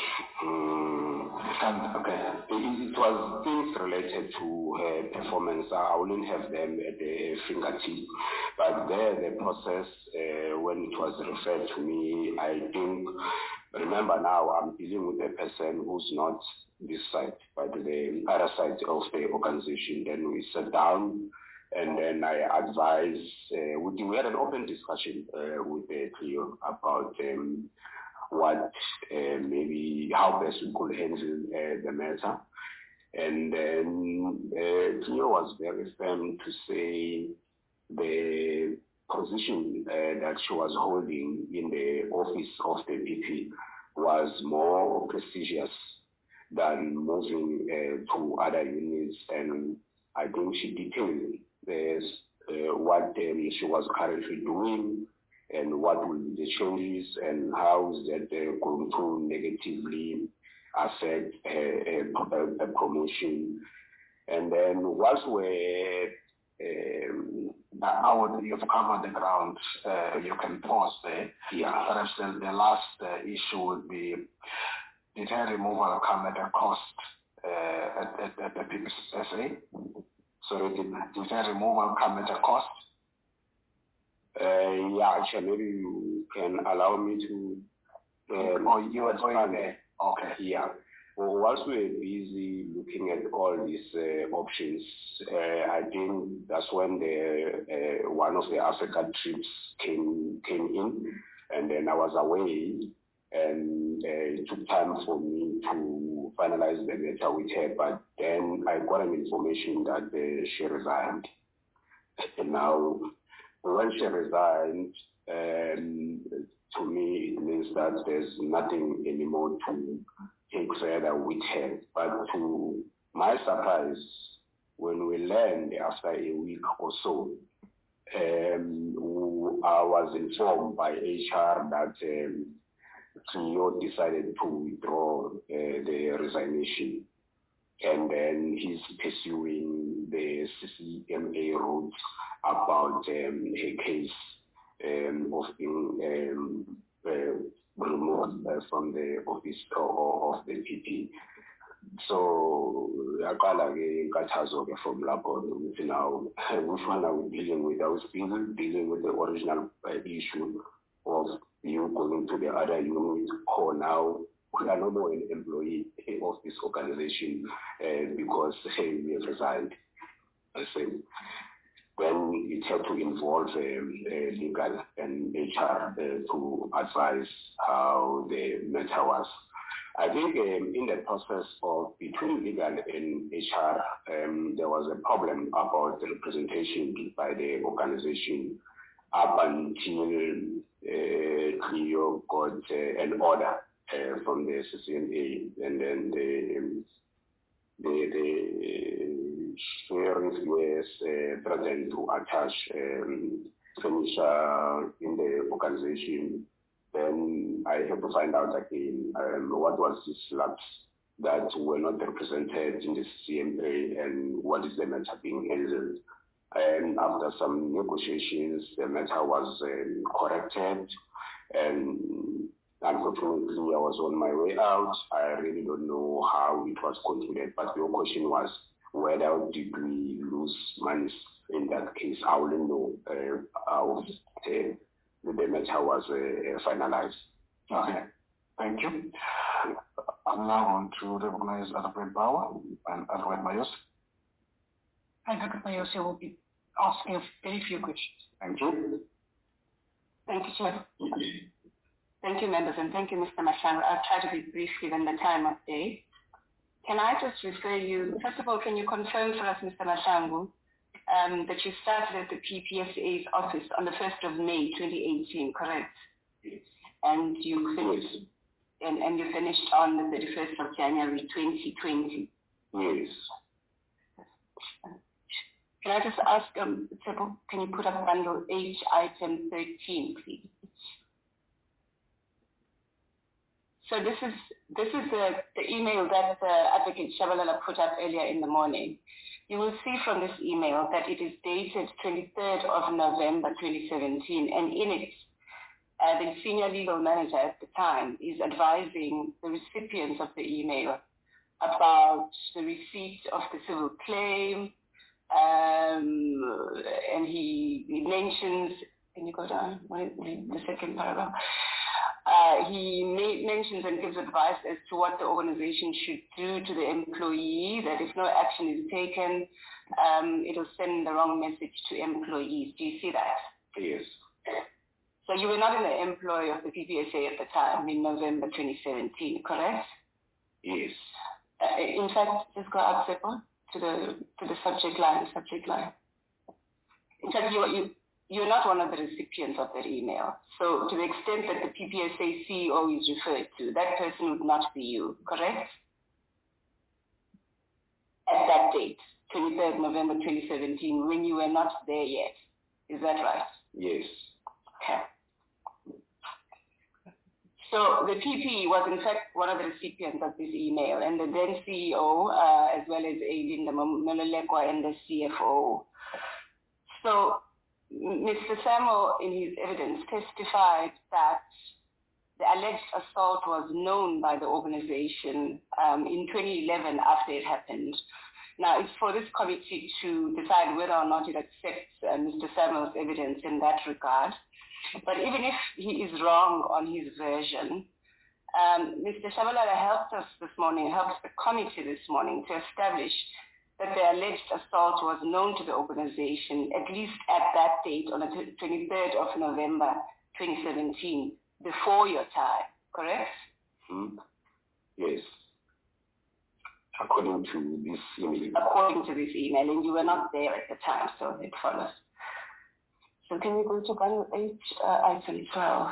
S4: um, okay. It, it was things related to her performance. I wouldn't have them at the fingertip, but there the process, uh, when it was referred to me, I think, remember now I'm dealing with a person who's not this side, but the other side of the organization. Then we sat down, and then I advised, uh, we, we had an open discussion uh, with uh, Cleo about um, what uh, maybe, how best we could handle uh, the matter. And then uh, Cleo was very firm to say the position uh, that she was holding in the office of the P P was more prestigious than moving uh, to other units. And I think she detailed There's, uh, what um, she was currently doing and what will be the changes and how is that uh, going to negatively affect uh, uh, promotion. And then once we're, um,
S3: I would, you've covered the ground, uh, you can pause there.
S4: Yeah.
S3: Perhaps the, the last uh, issue would be, did her removal come at a cost uh, at, at, at the P P S A? So did, did that removal come at a cost?
S4: Uh, yeah, actually, maybe you can allow me to... Um,
S3: oh, you are going there. Okay.
S4: Yeah. Well, whilst we're busy looking at all these uh, options, uh, I think that's when the uh, one of the Africa trips came came in, and then I was away, and uh, it took time for me to finalize the matter with her, but then I got an information that uh, she resigned. And now, when she resigned, um, to me, it means that there's nothing anymore to take further with her. But to my surprise, when we learned after a week or so, um, I was informed by H R that um, Cleo decided to withdraw uh, the resignation, and then he's pursuing the C C M A route about um, a case um, of being um, uh, removed uh, from the office of, of the P P. So yaqala ke inkathazo ke from lapho ukuthi now which one are we dealing with? I was dealing with the original uh, issue of you going to the other unit, or now we are no more an employee of this organization uh, because hey, we have resigned. When it had to involve um, uh, legal and H R uh, to advise how the matter was. I think um, in the process of between legal and H R, um, there was a problem about the representation by the organization up until uh, Clio got uh, an order uh, from the C C M A, and then the the, the sheriff was uh, threatened to attach um, furniture in the organization. Then I had to find out again um, what was this lapse that were not represented in the C C M A and what is the matter being handled. And after some negotiations, the matter was um, corrected, and unfortunately I was on my way out. I really don't know how it was concluded, but your question was whether did we lose money in that case. I wouldn't know uh, how uh, the matter was uh, finalized.
S3: Okay, thank you. I'm now going to recognize Advocate Bauer and Advocate Mayos.
S14: Advocate Mayos will be asking very few questions.
S3: Thank you.
S14: Thank you, Chair. Thank you, members, and thank you, Mister Mahlangu. I'll try to be brief given the time of day. Can I just refer you, first of all, can you confirm for us, Mister Mahlangu, um, that you started at the P P S A's office on the first of May twenty eighteen, correct?
S4: Yes.
S14: And you finished, and, and you finished on the thirty-first of January twenty twenty?
S4: Yes.
S14: Can I just ask, um, can you put up bundle H item thirteen, please? So this is this is the, the email that uh, Advocate Shabalala put up earlier in the morning. You will see from this email that it is dated twenty-third of November twenty seventeen, and in it, uh, the senior legal manager at the time is advising the recipients of the email about the receipt of the civil claim, um, and he, he mentions, can you go down, the second paragraph? Uh, he may, mentions and gives advice as to what the organization should do to the employee, that if no action is taken, um, it will send the wrong message to employees. Do you see that?
S4: Yes.
S14: So you were not in the employ of the P P S A at the time, in November twenty seventeen, correct?
S4: Yes.
S14: Uh, in fact, just go up, Sepo, to the, to the subject line, subject line. In fact, you, you, you're not one of the recipients of that email. So to the extent that the P P S A C E O is referred to, that person would not be you, correct? At that date, twenty-third November twenty seventeen, when you were not there yet. Is that right?
S4: Yes.
S14: Okay. So the P P was in fact one of the recipients of this email, and the then C E O, uh, as well as Aileen Mololekwa and the C F O. So Mister Samuel, in his evidence, testified that the alleged assault was known by the organization um, in twenty eleven after it happened. Now, it's for this committee to decide whether or not it accepts uh, Mister Samuel's evidence in that regard. But even if he is wrong on his version, um, Mister Shabalala helped us this morning, helped the committee this morning to establish that the alleged assault was known to the organization, at least at that date, on the twenty-third of November twenty seventeen, before your time, correct?
S4: Mm-hmm. Yes. According to this email.
S14: According to this email, and you were not there at the time, so it follows. So can you go to bundle H, uh, item twelve?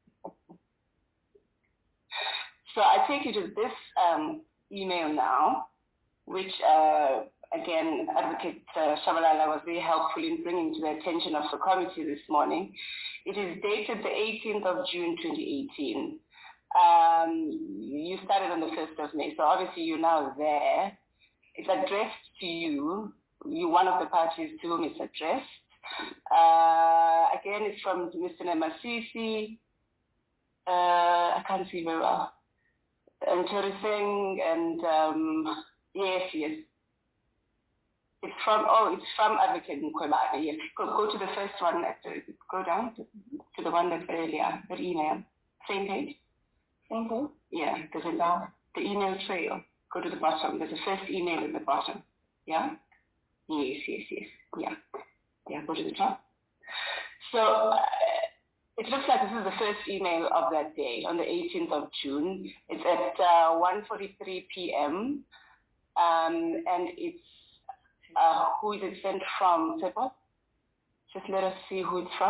S14: So I take you to this um, email now, which, uh, again, Advocate uh, Shabalala was very helpful in bringing to the attention of the committee this morning. It is dated the eighteenth of June twenty eighteen. Um, you started on the first of May, so obviously you're now there. It's addressed to you. You're one of the parties to whom it's addressed. Uh, again, it's from Mister Nemasisi. Uh, I can't see very well. And Choriseng, and um, yes, yes. It's from, oh, it's from Advocate Mkhwebane. Yes. Go, go to the first one, that, uh, go down to, to the one that's earlier, that email. Same page? Same page? Yeah, there's a down. The email trail. Go to the bottom. There's a first email at the bottom. Yeah? Yes, yes, yes. Yeah. Yeah, go to the top. So uh, it looks like this is the first email of that day, on the eighteenth of June. It's at uh, one forty-three p m Um, and it's, uh, who is it sent from, Sepo? Just let us see who it's from.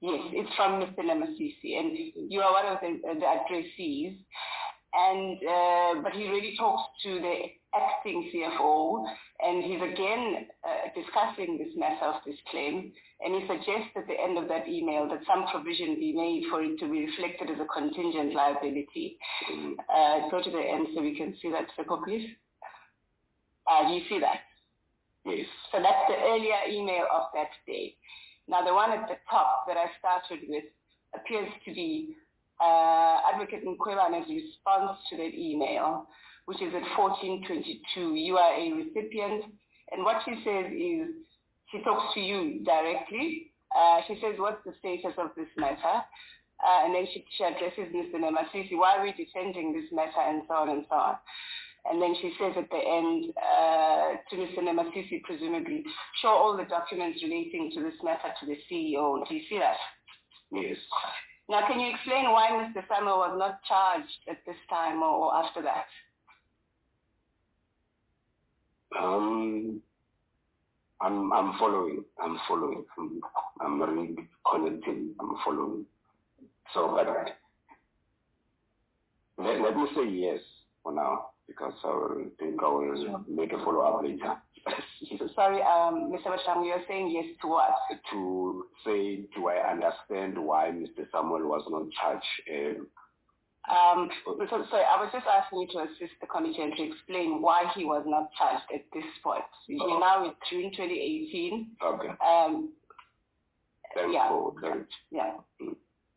S14: Yes, it's from Mister Namasisi, and you are one of the, the addressees. And uh, but he really talks to the acting C F O, and he's again uh, discussing this matter of this claim, and he suggests at the end of that email that some provision be made for it to be reflected as a contingent liability. Uh, go to the end so we can see that, Seko, please. Uh, do you see that?
S4: Yes.
S14: So that's the earlier email of that day. Now the one at the top that I started with appears to be uh, Advocate Nkwebane's response to that email, which is at fourteen twenty-two. You are a recipient, and what she says is, she talks to you directly. Uh, she says, what's the status of this matter? Uh, and then she, she addresses Mister Namasisi, why are we defending this matter, and so on and so on. And then she says at the end uh, to Mister Namasisi, presumably, show all the documents relating to this matter to the C E O. Do you see that?
S4: Yes.
S14: Now, can you explain why Mister Samuel was not charged at this time or, or after that?
S4: Um, I'm I'm following. I'm following. I'm, I'm really connecting. I'm following. So, but let, let me say yes for now, because I think I will make a follow-up later.
S14: Sorry, um, Mister Mahlangu, you're saying yes to what?
S4: To say, do I understand why Mister Samuel was not charged? Um,
S14: um, so, sorry, I was just asking you to assist the committee and to explain why he was not charged at this point. We're now in June twenty eighteen.
S4: Okay.
S14: Um,
S4: Thanks
S14: yeah.
S4: for that.
S14: Yeah.
S4: Mm.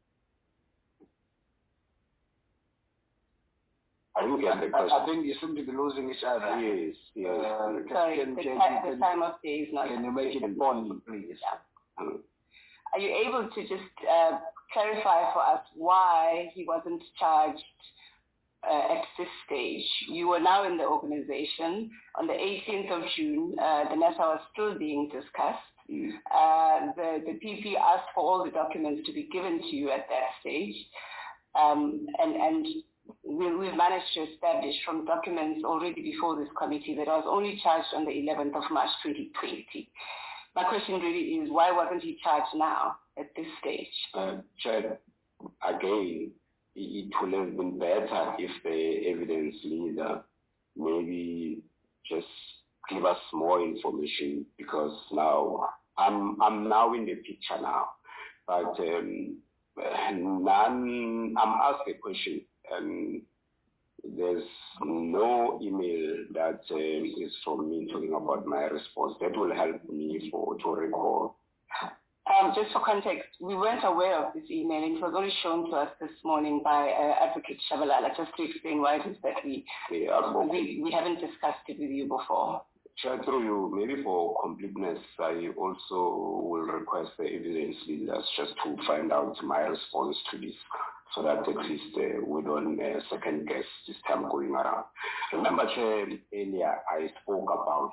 S4: I didn't get the question.
S10: I think you seem to be losing each other.
S4: Yes, yes.
S10: Uh,
S14: Sorry,
S10: can,
S14: the,
S10: can,
S14: time,
S10: can,
S14: the time of day is not...
S10: Can you make it one, please?
S14: Yeah.
S4: Mm.
S14: Are you able to just uh, clarify for us why he wasn't charged uh, at this stage? You were now in the organization. On the eighteenth of June, uh, the matter was still being discussed.
S4: Mm.
S14: Uh, the, the P P asked for all the documents to be given to you at that stage. Um, and, and we, we've managed to establish from documents already before this committee that I was only charged on the eleventh of March twenty twenty. My question really is, why wasn't he charged now at this stage?
S4: Uh, Chair, again, it would have been better if the evidence leader maybe just give us more information, because now I'm I'm now in the picture now. But um, none, I'm asked a question, and there's no email that uh, is from me talking about my response. That will help me for to recall.
S14: Um, just for context, we weren't aware of this email, and it was only shown to us this morning by uh, Advocate Shabalala, just to explain why it is that we,
S4: yeah,
S14: we, we haven't discussed it with you before.
S4: Chair, through you, maybe for completeness, I also will request the evidence leaders just to find out my response to this, so that at least uh, we don't uh, second guess this time going around. Remember, Chair, earlier I spoke about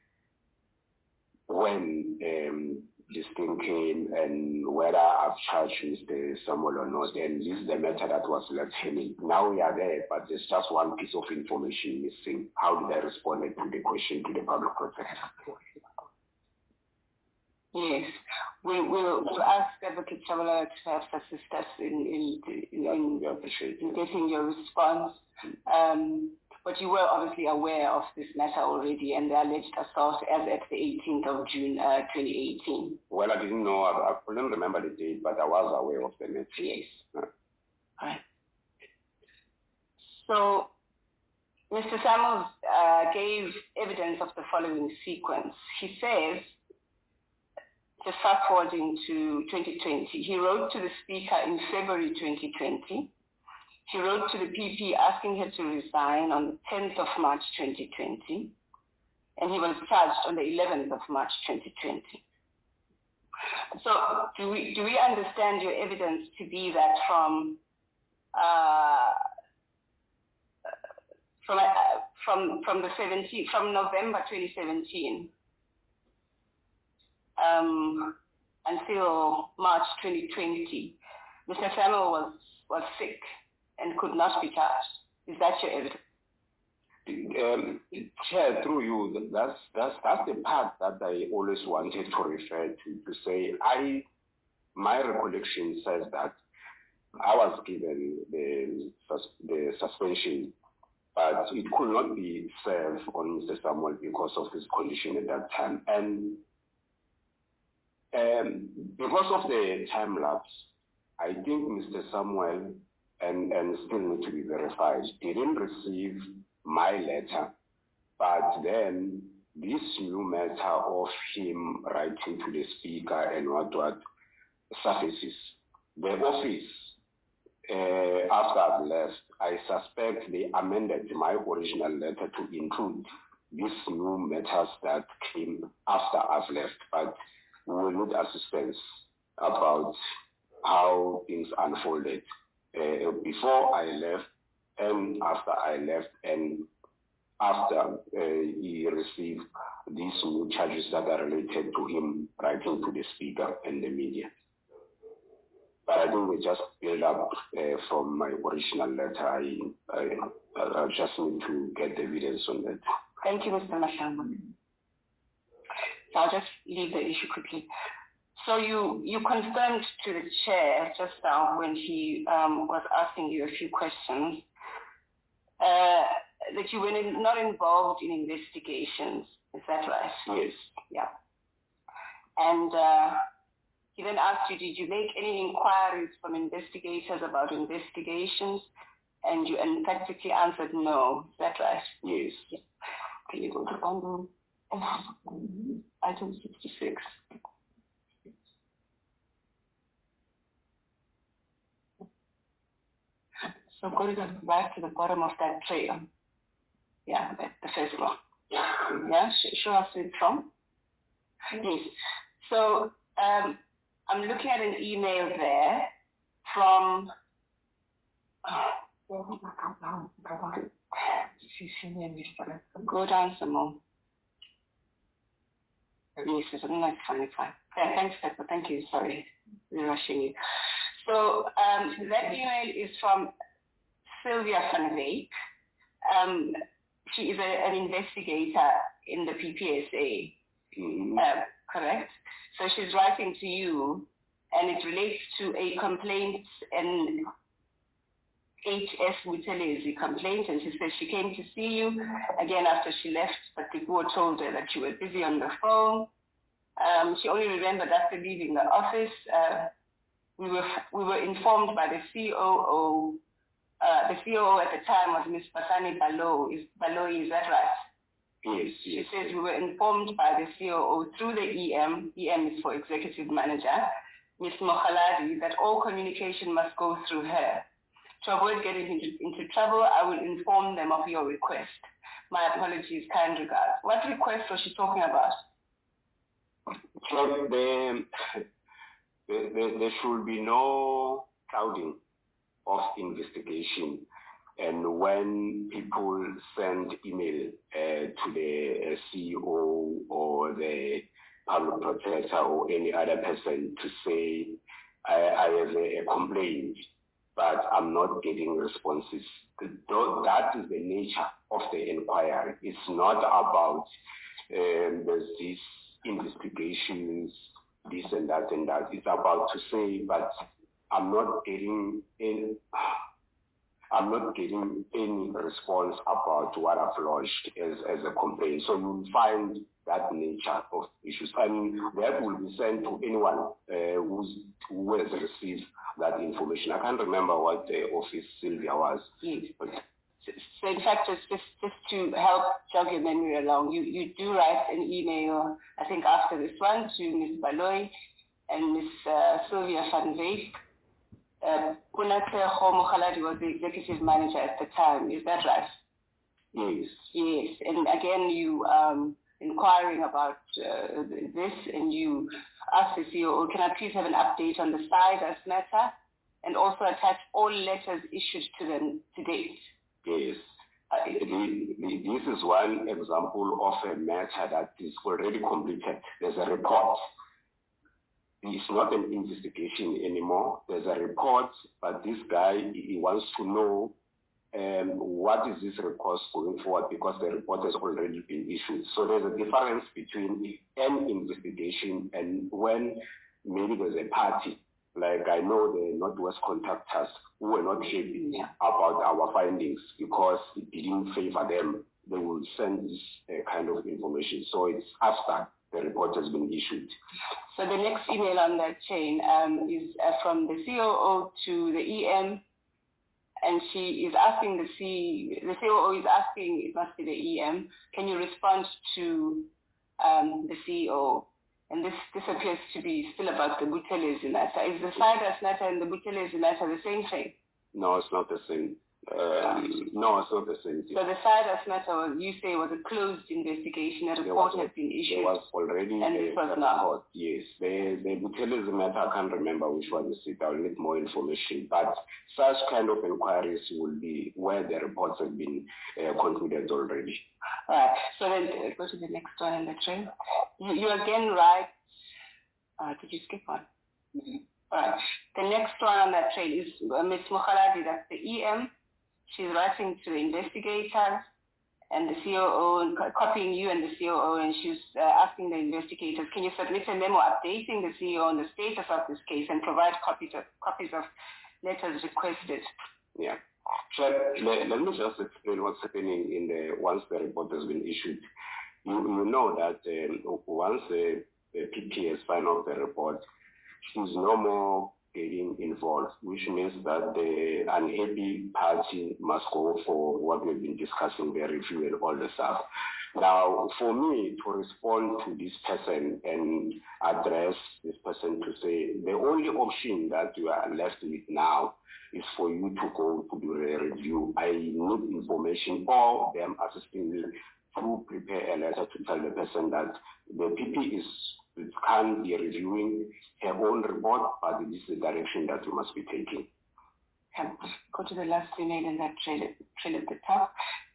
S4: when um, this thing came and whether I've charged Mister Samuel or not, and this is the matter that was left hanging. Now we are there, but there's just one piece of information missing. How did I respond to the question to the public protector?
S14: Yes, we will we'll ask Advocate Chavala to perhaps assist us in in in, in, in getting your response. Um, but you were obviously aware of this matter already and the alleged assault as at the eighteenth of June, uh, twenty eighteen.
S4: Well, I didn't know. I, I couldn't remember the date, but I was aware of the matter.
S14: Yes.
S4: Yeah.
S14: All right. So, Mister Samuels uh, gave evidence of the following sequence. He says, just fast forwarding to twenty twenty, he wrote to the Speaker in February twenty twenty. He wrote to the P P asking her to resign on the tenth of March twenty twenty, and he was charged on the eleventh of March twenty twenty. So do we, do we understand your evidence to be that from uh, from uh, from from the seventeenth, from November twenty seventeen um, until March twenty twenty, Mister Samuel was was sick and could not be charged? Is that your evidence?
S4: Um, Chair, through you, that's that's that's the part that I always wanted to refer to. To say I my recollection says that I was given the, the suspension, but it could not be served on Mister Samuel because of his condition at that time. And um, because of the time lapse, I think Mister Samuel, and, and still need to be verified, didn't receive my letter, but then this new matter of him writing to the speaker and what what surfaces. The office, uh, after I've left, I suspect they amended my original letter to include these new matters that came after I've left, but we will need assistance about how things unfolded uh, before I left and after I left, and after uh, he received these new charges that are related to him writing to the speaker and the media. But I think we just build up uh, from my original letter. I, I, I just need to get the evidence on that.
S14: Thank you, Mister Mahlangu. So I'll just leave the issue quickly. So you, you confirmed to the chair just now when he um, was asking you a few questions uh, that you were in, not involved in investigations. Is that right?
S4: Yes.
S14: Yeah. And uh, he then asked you, did you make any inquiries from investigators about investigations? And you emphatically answered no. Is that right?
S4: Yes.
S14: Yeah. Can you go to bundle item sixty-six? So go to the, back to the bottom of that trail. Yeah, the first one. Yeah, show us where it's from. Yes. So um, I'm looking at an email there from. Go down some more. Yes, it's not fine, fine. Yeah, thanks, Pepper. Thank you. Sorry, we're rushing you. So um, that email is from Sylvia van Wyk. Um, she is a, an investigator in the P P S A, mm-hmm. uh, correct? So she's writing to you, and it relates to a complaint and H S Mutelezi complaint, and she says she came to see you again after she left, but people told her that you were busy on the phone. Um, she only remembered after leaving the office. Uh, we were we were informed by the C O O. Uh, the C O O at the time was Miz Pasani Balo. Is Baloyi, is that right?
S4: Yes,
S14: She
S4: yes.
S14: says we were informed by the C O O through the E M. E M is for executive manager, Miz Mokhaladi, that all communication must go through her. To avoid getting into, into trouble, I will inform them of your request. My apologies, kind regards. What request was she talking about?
S4: So the, the, the, there should be no clouding of investigation. And when people send email uh, to the uh, C E O or the public protector or any other person to say, I, I have a, a complaint, but I'm not getting responses. That is the nature of the inquiry. It's not about um, there's these investigations, this and that and that. It's about to say, but I'm not getting any, I'm not getting any response about what I've lodged as, as a complaint. So you'll find that nature of issues. And that will be sent to anyone uh, who's, who has received that information. I can't remember what the office Sylvia was.
S14: Yes. So in fact, just, just, just to help jog your memory along, you, you do write an email, I think after this one, to Miz Baloyi and Miz Uh, Sylvia van Wyk. Uh, Kunate Mokhaladi was the executive manager at the time, is that right?
S4: Yes.
S14: Yes, and again you um, inquiring about uh, this, and you asked the C O O, can I please have an update on the SAIDAS matter, and also attach all letters issued to them to date?
S4: Yes. Uh, this is one example of a matter that is already completed. There's a report. It's not an investigation anymore. There's a report, but this guy, he wants to know um, what is this report going forward, because the report has already been issued. So there's a difference between an investigation and when maybe there's a party Like I know the Northwest contractors who were not happy about our findings because it didn't favor them. They will send this uh, kind of information. So it's after the report has been issued.
S14: So the next email on that chain um, is uh, from the C O O to the E M, and she is asking the C, the C O O is asking, it must be the E M, can you respond to um, the C E O? And this, this appears to be still about the Buthelezi matter. Is the Cyrus matter and the Buthelezi matter the same thing?
S4: No, it's not the same. Um, no, it's not the same thing.
S14: So the Cyrus matter, was, you say, was a closed investigation. A report
S4: was,
S14: had been issued.
S4: There was already
S14: and
S4: a,
S14: this was
S4: a
S14: now.
S4: report. Yes, the the Buthelezi matter, I can't remember which one is it. I'll need more information. But such kind of inquiries will be where the reports have been uh, concluded already.
S14: All right. So then uh, go to the next one in the train. You, you again write. Uh, did you skip one? Mm-hmm. All right. The next one on that train is uh, Miz Mokhaladi, that's the E M. She's writing to the investigators and the C O O, and copying you and the C O O, and she's uh, asking the investigators, can you submit a memo updating the C E O on the status of this case and provide copies of, copies of letters requested?
S4: Yeah. So let, let me just explain what's happening in the once the report has been issued. You, you know that um, once the, the P P has signed off the report, she's no more getting involved, which means that the unhappy party must go for what we've been discussing, the review and all the stuff. Now, for me to respond to this person and address this person to say, the only option that you are left with now is for you to go to do a review. I need information or them assisting me to prepare a letter to tell the person that the P P is can be reviewing her own report, but this is the direction that we must be taking.
S14: Okay. Go to the last email in that trail, trail at the top.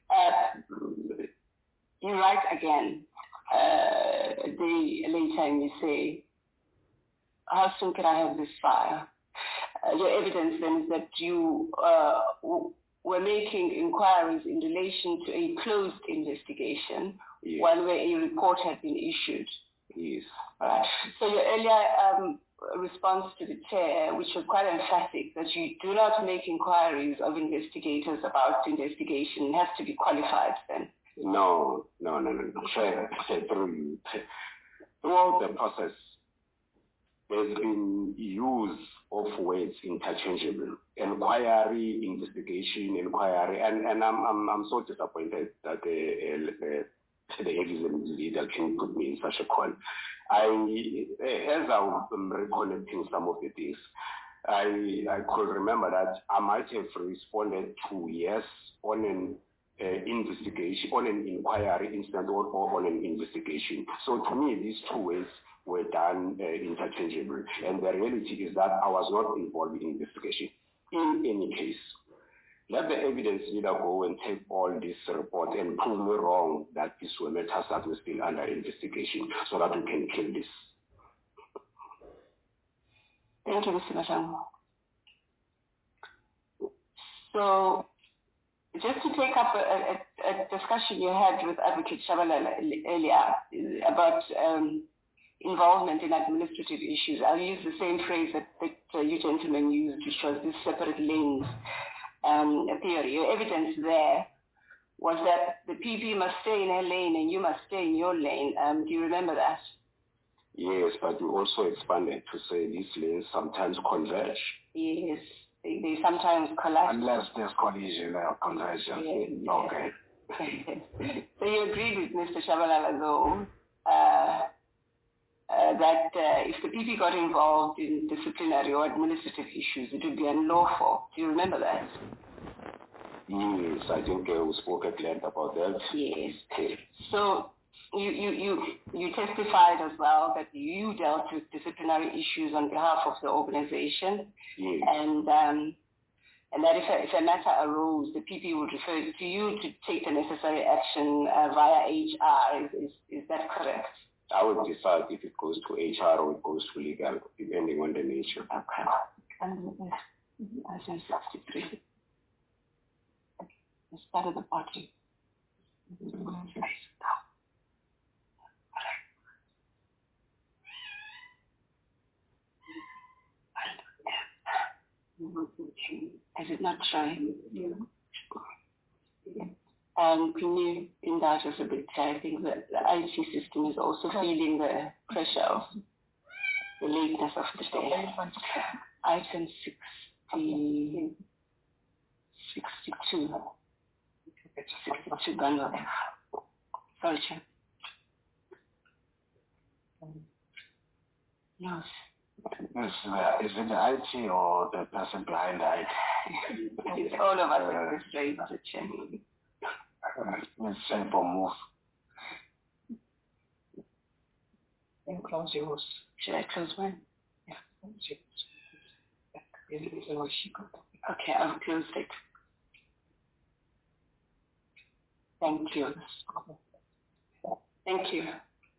S14: Uh, you write again, uh, a day later, and you say, how soon can I have this file? Uh, your evidence then is that you uh, were making inquiries in relation to a closed investigation, yes, while a report had been issued.
S4: Yes.
S14: Right. So your earlier um, response to the chair, which was quite emphatic, that you do not make inquiries of investigators about investigation, has to be qualified then.
S4: No, no, no, no, no. Chair, through, throughout the process, there's been use of words interchangeable. Inquiry, investigation, inquiry, and, and I'm, I'm, I'm so disappointed that the, the the evidence leader can put me in such a call. I, as I'm recollecting some of the things, I, I could remember that I might have responded to yes on an uh, investigation, on an inquiry incident, or, or on an investigation. So to me, these two ways were done uh, interchangeable. And the reality is that I was not involved in investigation. In any case, let the evidence leader go and take all this report and prove me wrong that these were matters that were still under investigation so that we can kill this.
S14: Thank you, Mister Mahlangu. So, just to take up a, a, a discussion you had with Advocate Shabalala earlier about um, involvement in administrative issues, I'll use the same phrase that, that uh, you gentlemen used, which was this separate lanes um, theory. Your evidence there was that the P P must stay in her lane and you must stay in your lane. Um, do you remember that?
S4: Yes, but we also expanded to say these lanes sometimes converge.
S14: Yes, they, they sometimes collide.
S3: Unless there's collision or conversion.
S14: Yes,
S3: okay.
S14: Yes. So you agreed with Mister Shabalala, though, uh, uh, that uh, if the P P got involved in disciplinary or administrative issues, it would be unlawful. Do you remember that?
S4: Yes, I think uh, we spoke at length about that.
S14: Yes. So you, you, you, you testified as well that you dealt with disciplinary issues on behalf of the organization.
S4: Yes.
S14: And um, and that if a, if a matter arose, the P P would refer to you to take the necessary action uh, via H R. Is, is, is that correct?
S4: I would decide if it goes to H R or it goes to legal, depending on the nature.
S14: Okay. And item sixty-three. The start of the party. Is it not showing? Um, can you indulge us a bit? I think that the I T system is also feeling the pressure of the lateness of the day. Item sixty, sixty-two. sixty-two, bundle. Sorry, Chair. Yes.
S3: Is, uh, is it the I T or the person behind the I T?
S14: It's all of us at this rate, Mister Chair.
S3: Let's say for move.
S14: Then close yours. Should I close mine? Yeah. Okay, I've closed it. Thank you. Thank you.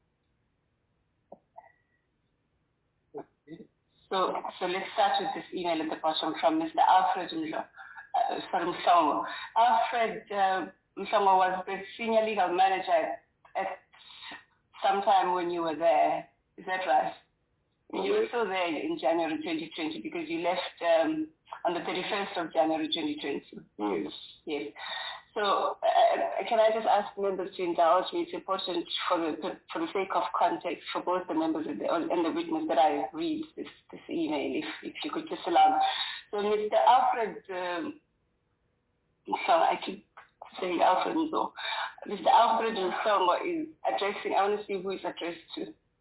S14: So, so let's start with this email at the bottom from Mister Alfred uh, sorry, Mhlongo. Alfred uh, Mhlongo was the senior legal manager at, at some time when you were there. Is that right? You were still there in January twenty twenty because you left um, on the thirty-first of January twenty twenty.
S3: Yes.
S14: Yes. So uh, can I just ask members to indulge me? It's important for the for the sake of context for both the members and the, and the witness that I read this, this email, if, if you could just allow. So Mister Alfred, um, sorry, I keep saying Alfred Nzo. Mister Alfred Mhlongo is addressing, I want to see who is addressed to.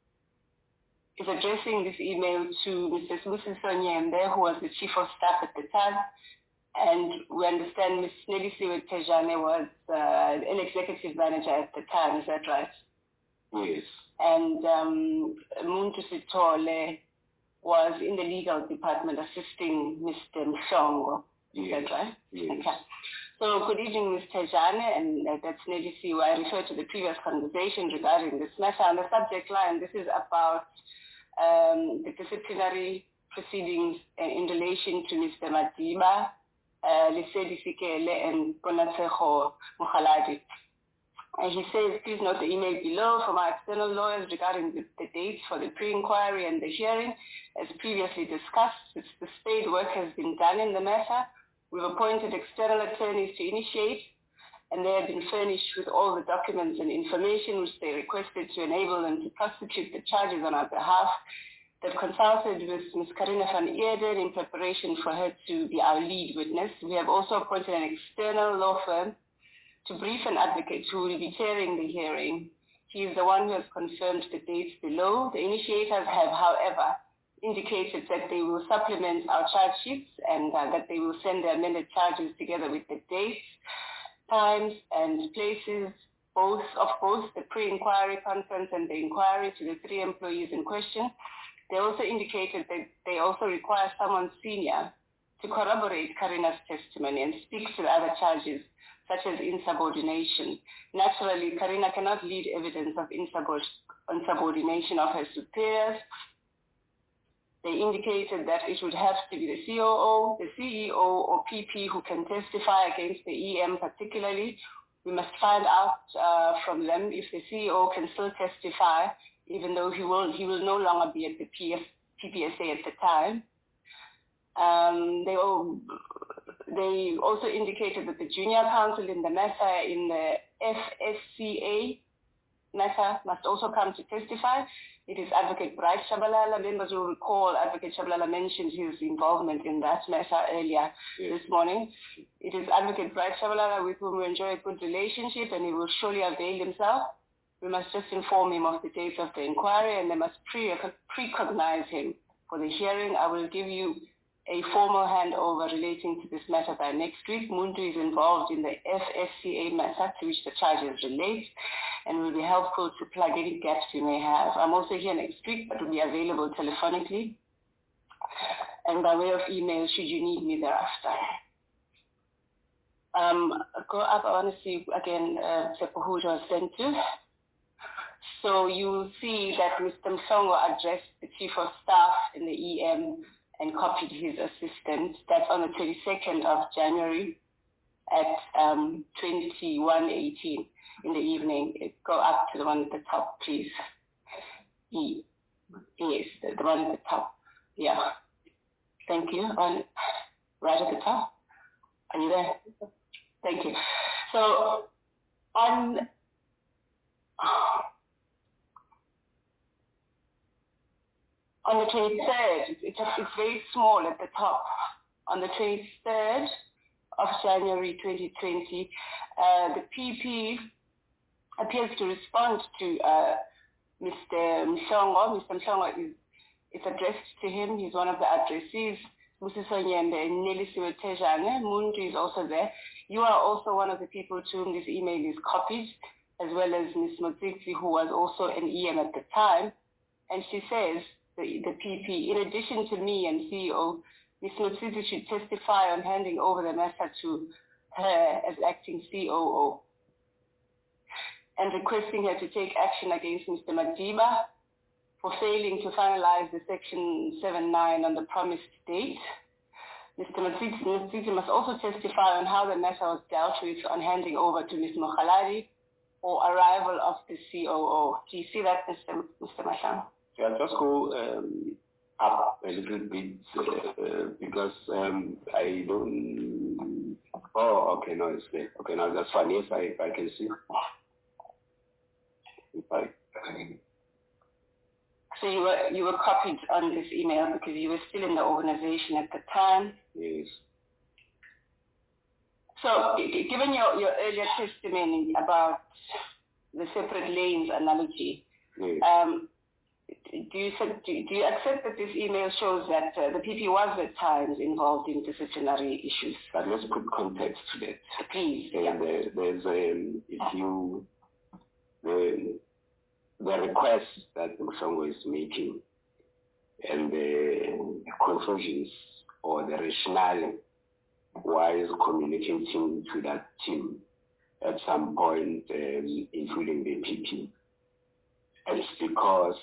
S14: Is addressing this email to Mister Sibusiso Nyembe, who was the Chief of Staff at the time. And we understand Miz Nelisiwe Tejane was uh, an executive manager at the time, is that right?
S3: Yes.
S14: And um, Muntu Sitole was in the legal department assisting Mister Mhlongo, is
S3: Yes.
S14: that right?
S3: Yes.
S14: Okay. So good evening, Miz Tejane, and uh, that's Nelisiwe. I refer to the previous conversation regarding this matter. On the subject line, this is about um, the disciplinary proceedings uh, in relation to Mister Madiba, Uh, Lesedi Sikele and Konatseho Mukhaladi. And he says, please note the email below from our external lawyers regarding the, the dates for the pre-inquiry and the hearing. As previously discussed, it's the spade work has been done in the matter. We've appointed external attorneys to initiate, and they have been furnished with all the documents and information which they requested to enable them to prosecute the charges on our behalf. They've consulted with Miz Karina van Eerden in preparation for her to be our lead witness. We have also appointed an external law firm to brief an advocate who will be chairing the hearing. He is the one who has confirmed the dates below. The initiators have, however, indicated that they will supplement our charge sheets and uh, that they will send the amended charges together with the dates, times, and places both of both the pre-inquiry conference and the inquiry to the three employees in question. They also indicated that they also require someone senior to corroborate Karina's testimony and speak to the other charges, such as insubordination. Naturally, Karina cannot lead evidence of insubordination of her superiors. They indicated that it would have to be the C O O, the C E O, or P P who can testify against the E M particularly. We must find out uh, from them if the C E O can still testify, even though he will he will no longer be at the P P S A at the time. Um, they, all, they also indicated that the junior counsel in the matter, in the F S C A matter, must also come to testify. It is Advocate Bright Shabalala. Members will recall Advocate Shabalala mentioned his involvement in that matter earlier yes. this morning. It is Advocate Bright Shabalala with whom we enjoy a good relationship, and he will surely avail himself. We must just inform him of the dates of the inquiry, and they must pre precognize him for the hearing. I will give you a formal handover relating to this matter by next week. Muntu is involved in the F S C A matter to which the charges relate, and will be helpful to plug any gaps you may have. I'm also here next week, but will be available telephonically and by way of email should you need me thereafter. Um, go up, I want to see again uh, who it was sent to. So you will see that Mister Mhlongo addressed the Chief of Staff in the E M and copied his assistant. That's on the twenty-second of January at um, twenty-one eighteen in the evening. Go up to the one at the top, please. E. Yes, the, the one at the top. Yeah. Thank you. On, right at the top. Are you there? Thank you. So on on the twenty-third, it's, it's very small at the top. On the twenty-third of January twenty twenty, uh, the P P appears to respond to uh, Mister Mhlongo. Mister Mhlongo is it's addressed to him. He's one of the addressees. Musiso Nyembe and Nelisiwe Tejane. Muntu is also there. You are also one of the people to whom this email is copied, as well as Miz Motsitsi, who was also an E M at the time. And she says, the, the P P, in addition to me and C E O, Miz Motsitsi should testify on handing over the matter to her as acting C O O and requesting her to take action against Mister Madiba for failing to finalize the Section seven nine on the promised date. Mister Motsitsi must also testify on how the matter was dealt with on handing over to Miz Mokhaladi or arrival of the C O O. Do you see that, Mister Mister Mahlangu?
S4: Yeah, just go um, up a little bit uh, because um, I don't. Oh, okay, no, it's there. Okay, now that's fine. Yes, I, I can see. If I.
S14: So you were you were copied on this email because you were still in the organization at the time.
S4: Yes.
S14: So, given your, your earlier testimony about the separate lanes analogy,
S4: yes.
S14: um, do you do you accept that this email shows that uh, the P P was at times involved in disciplinary issues?
S4: But let's put context to that.
S14: Please.
S4: And
S14: yeah.
S4: there, there's um, if you the the request that Mhlongo is making and the conclusions or the rationale why is communicating to that team at some point, um, including the P P. And it's because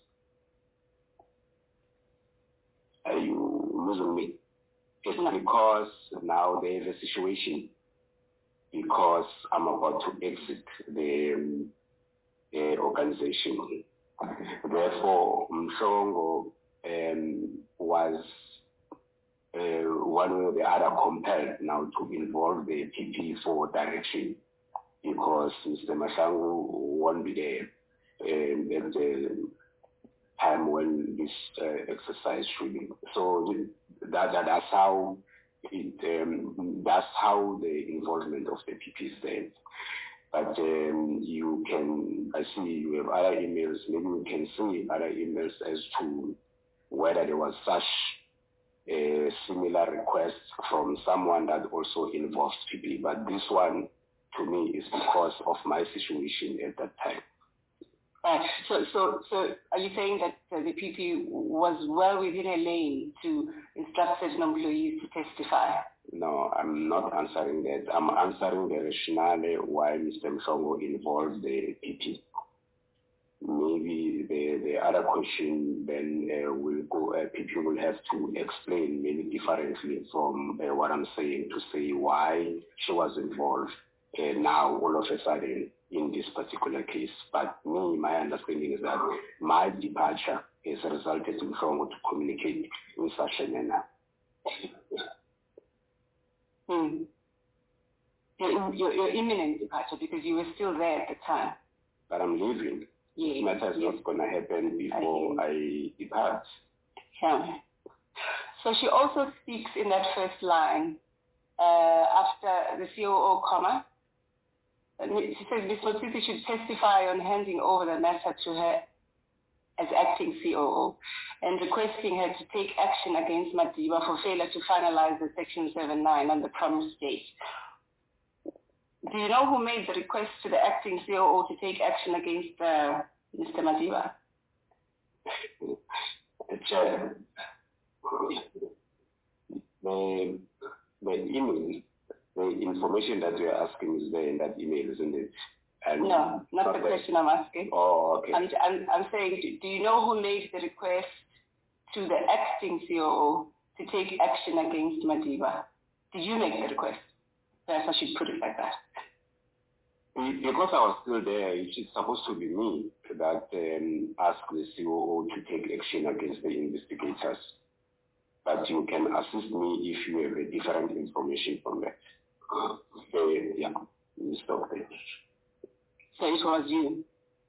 S4: are you losing me? It's because now there's a situation because I'm about to exit the um, uh, organization. Therefore, Mhlongo um, was uh, one or the other compelled now to involve the P P for direction because Mister Mahlangu won't be there um, at the time when this uh, exercise should be. So that, that that's how it, um, that's how the involvement of the P P is there. But um, you can, I see you have other emails, maybe you can see other emails as to whether there was such a similar request from someone that also involves P P. But this one, to me, is because of my situation at that time.
S14: Right. So, so, so, are you saying that uh, the P P was well within a lane to instruct certain employees to testify?
S4: No, I'm not answering that. I'm answering the rationale why Mister Mhlongo involved the P P. Maybe the, the other question then uh, will go, uh, P P will have to explain maybe differently from uh, what I'm saying to say why she was involved uh, now all of a sudden in this particular case. But me, my understanding is that my departure has resulted in Mhlongo to communicate in such a manner.
S14: Hmm. Your, your, your imminent departure because you were still there at the time.
S4: But I'm leaving.
S14: Yes.
S4: This matter is
S14: yes.
S4: not going to happen before I, I depart.
S14: Yeah. So she also speaks in that first line uh, after the C O O comma. She says Miz Motsitsi should testify on handing over the matter to her as acting C O O and requesting her to take action against Madiba for failure to finalize the Section seven nine on the promised date. Do you know who made the request to the acting C O O to take action against uh, Mister Madiba?
S4: It's, uh, the, the email, the information that you're asking is there in that email, isn't it? And
S14: no, not, not the there. question I'm asking.
S4: Oh, okay.
S14: I'm, I'm, I'm saying, do, do you know who made the request to the acting C O O to take action against Madiba? Did you make the request? Perhaps I should put it like that.
S4: Because I was still there, it is supposed to be me that um, asked the C O O to take action against the investigators. but you can assist me if you have a different information from that. Uh, so, yeah, we stop there.
S14: So it was you.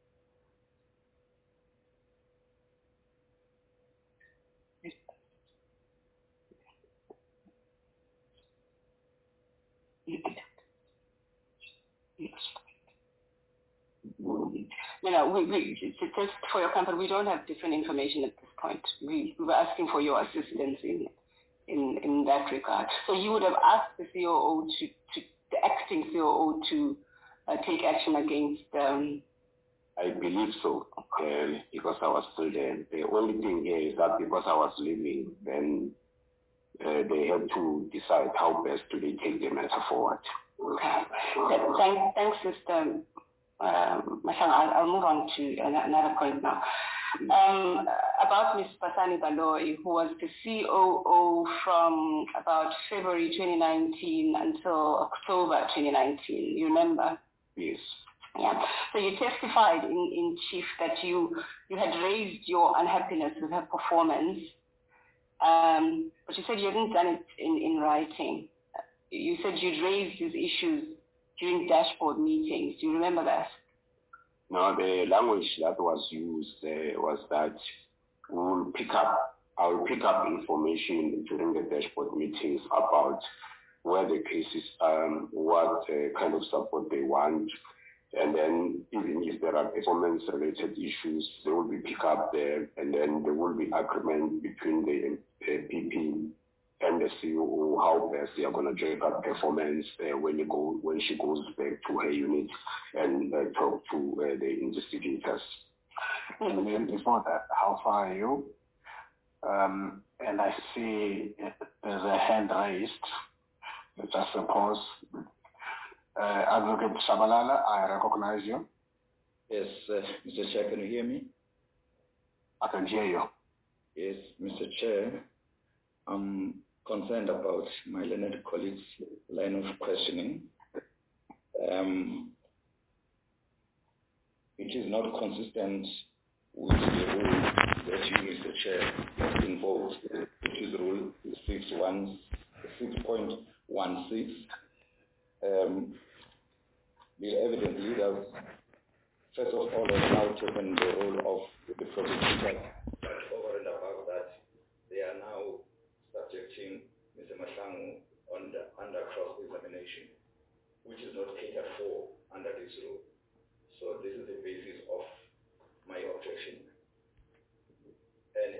S14: No, no, we, we, just for your comfort, we don't have different information at this point. We, we were asking for your assistance in, in, in that regard. So you would have asked the C O O to, to the acting C O O to uh, take action against um
S4: I believe so, uh, because I was still there. The only thing here is that because I was leaving, then uh, they had to decide how best to they take the matter forward.
S14: Okay. Thank, thanks, Mister Um, I'll, I'll move on to another point now. Um, about Miz Basani Baloyi, who was the C O O from about February twenty nineteen until October twenty nineteen. You remember?
S4: Yes.
S14: Yeah. So you testified in, in chief that you you had raised your unhappiness with her performance, um, but you said you hadn't done it in, in writing. You said you'd raised these issues during dashboard meetings. Do you remember that?
S4: No, the language that was used uh, was that we'll pick up, I will pick up information during the dashboard meetings about where the cases are, um, what uh, kind of support they want, and then even if there are performance-related issues, they will be picked up there, and then there will be agreement between the uh, P P and the C O O how best they are going to check out performance uh, when you go when she goes back to her unit and uh, talk to uh, the investigators.
S3: And then before that, how far are you? Um, and I see there's a hand raised. Just a pause. Uh, Advocate Shabalala, I recognize you.
S15: Yes, uh, Mister Chair, can you hear me?
S3: I can hear you.
S15: Yes, Mister Chair. I'm concerned about my learned colleague's line of questioning. Um, it is not consistent with the rule that you, Mister Chair, have invoked, which is Rule six point one six. Um, the evidence leaders, first of all, have now taken the role of the prosecutor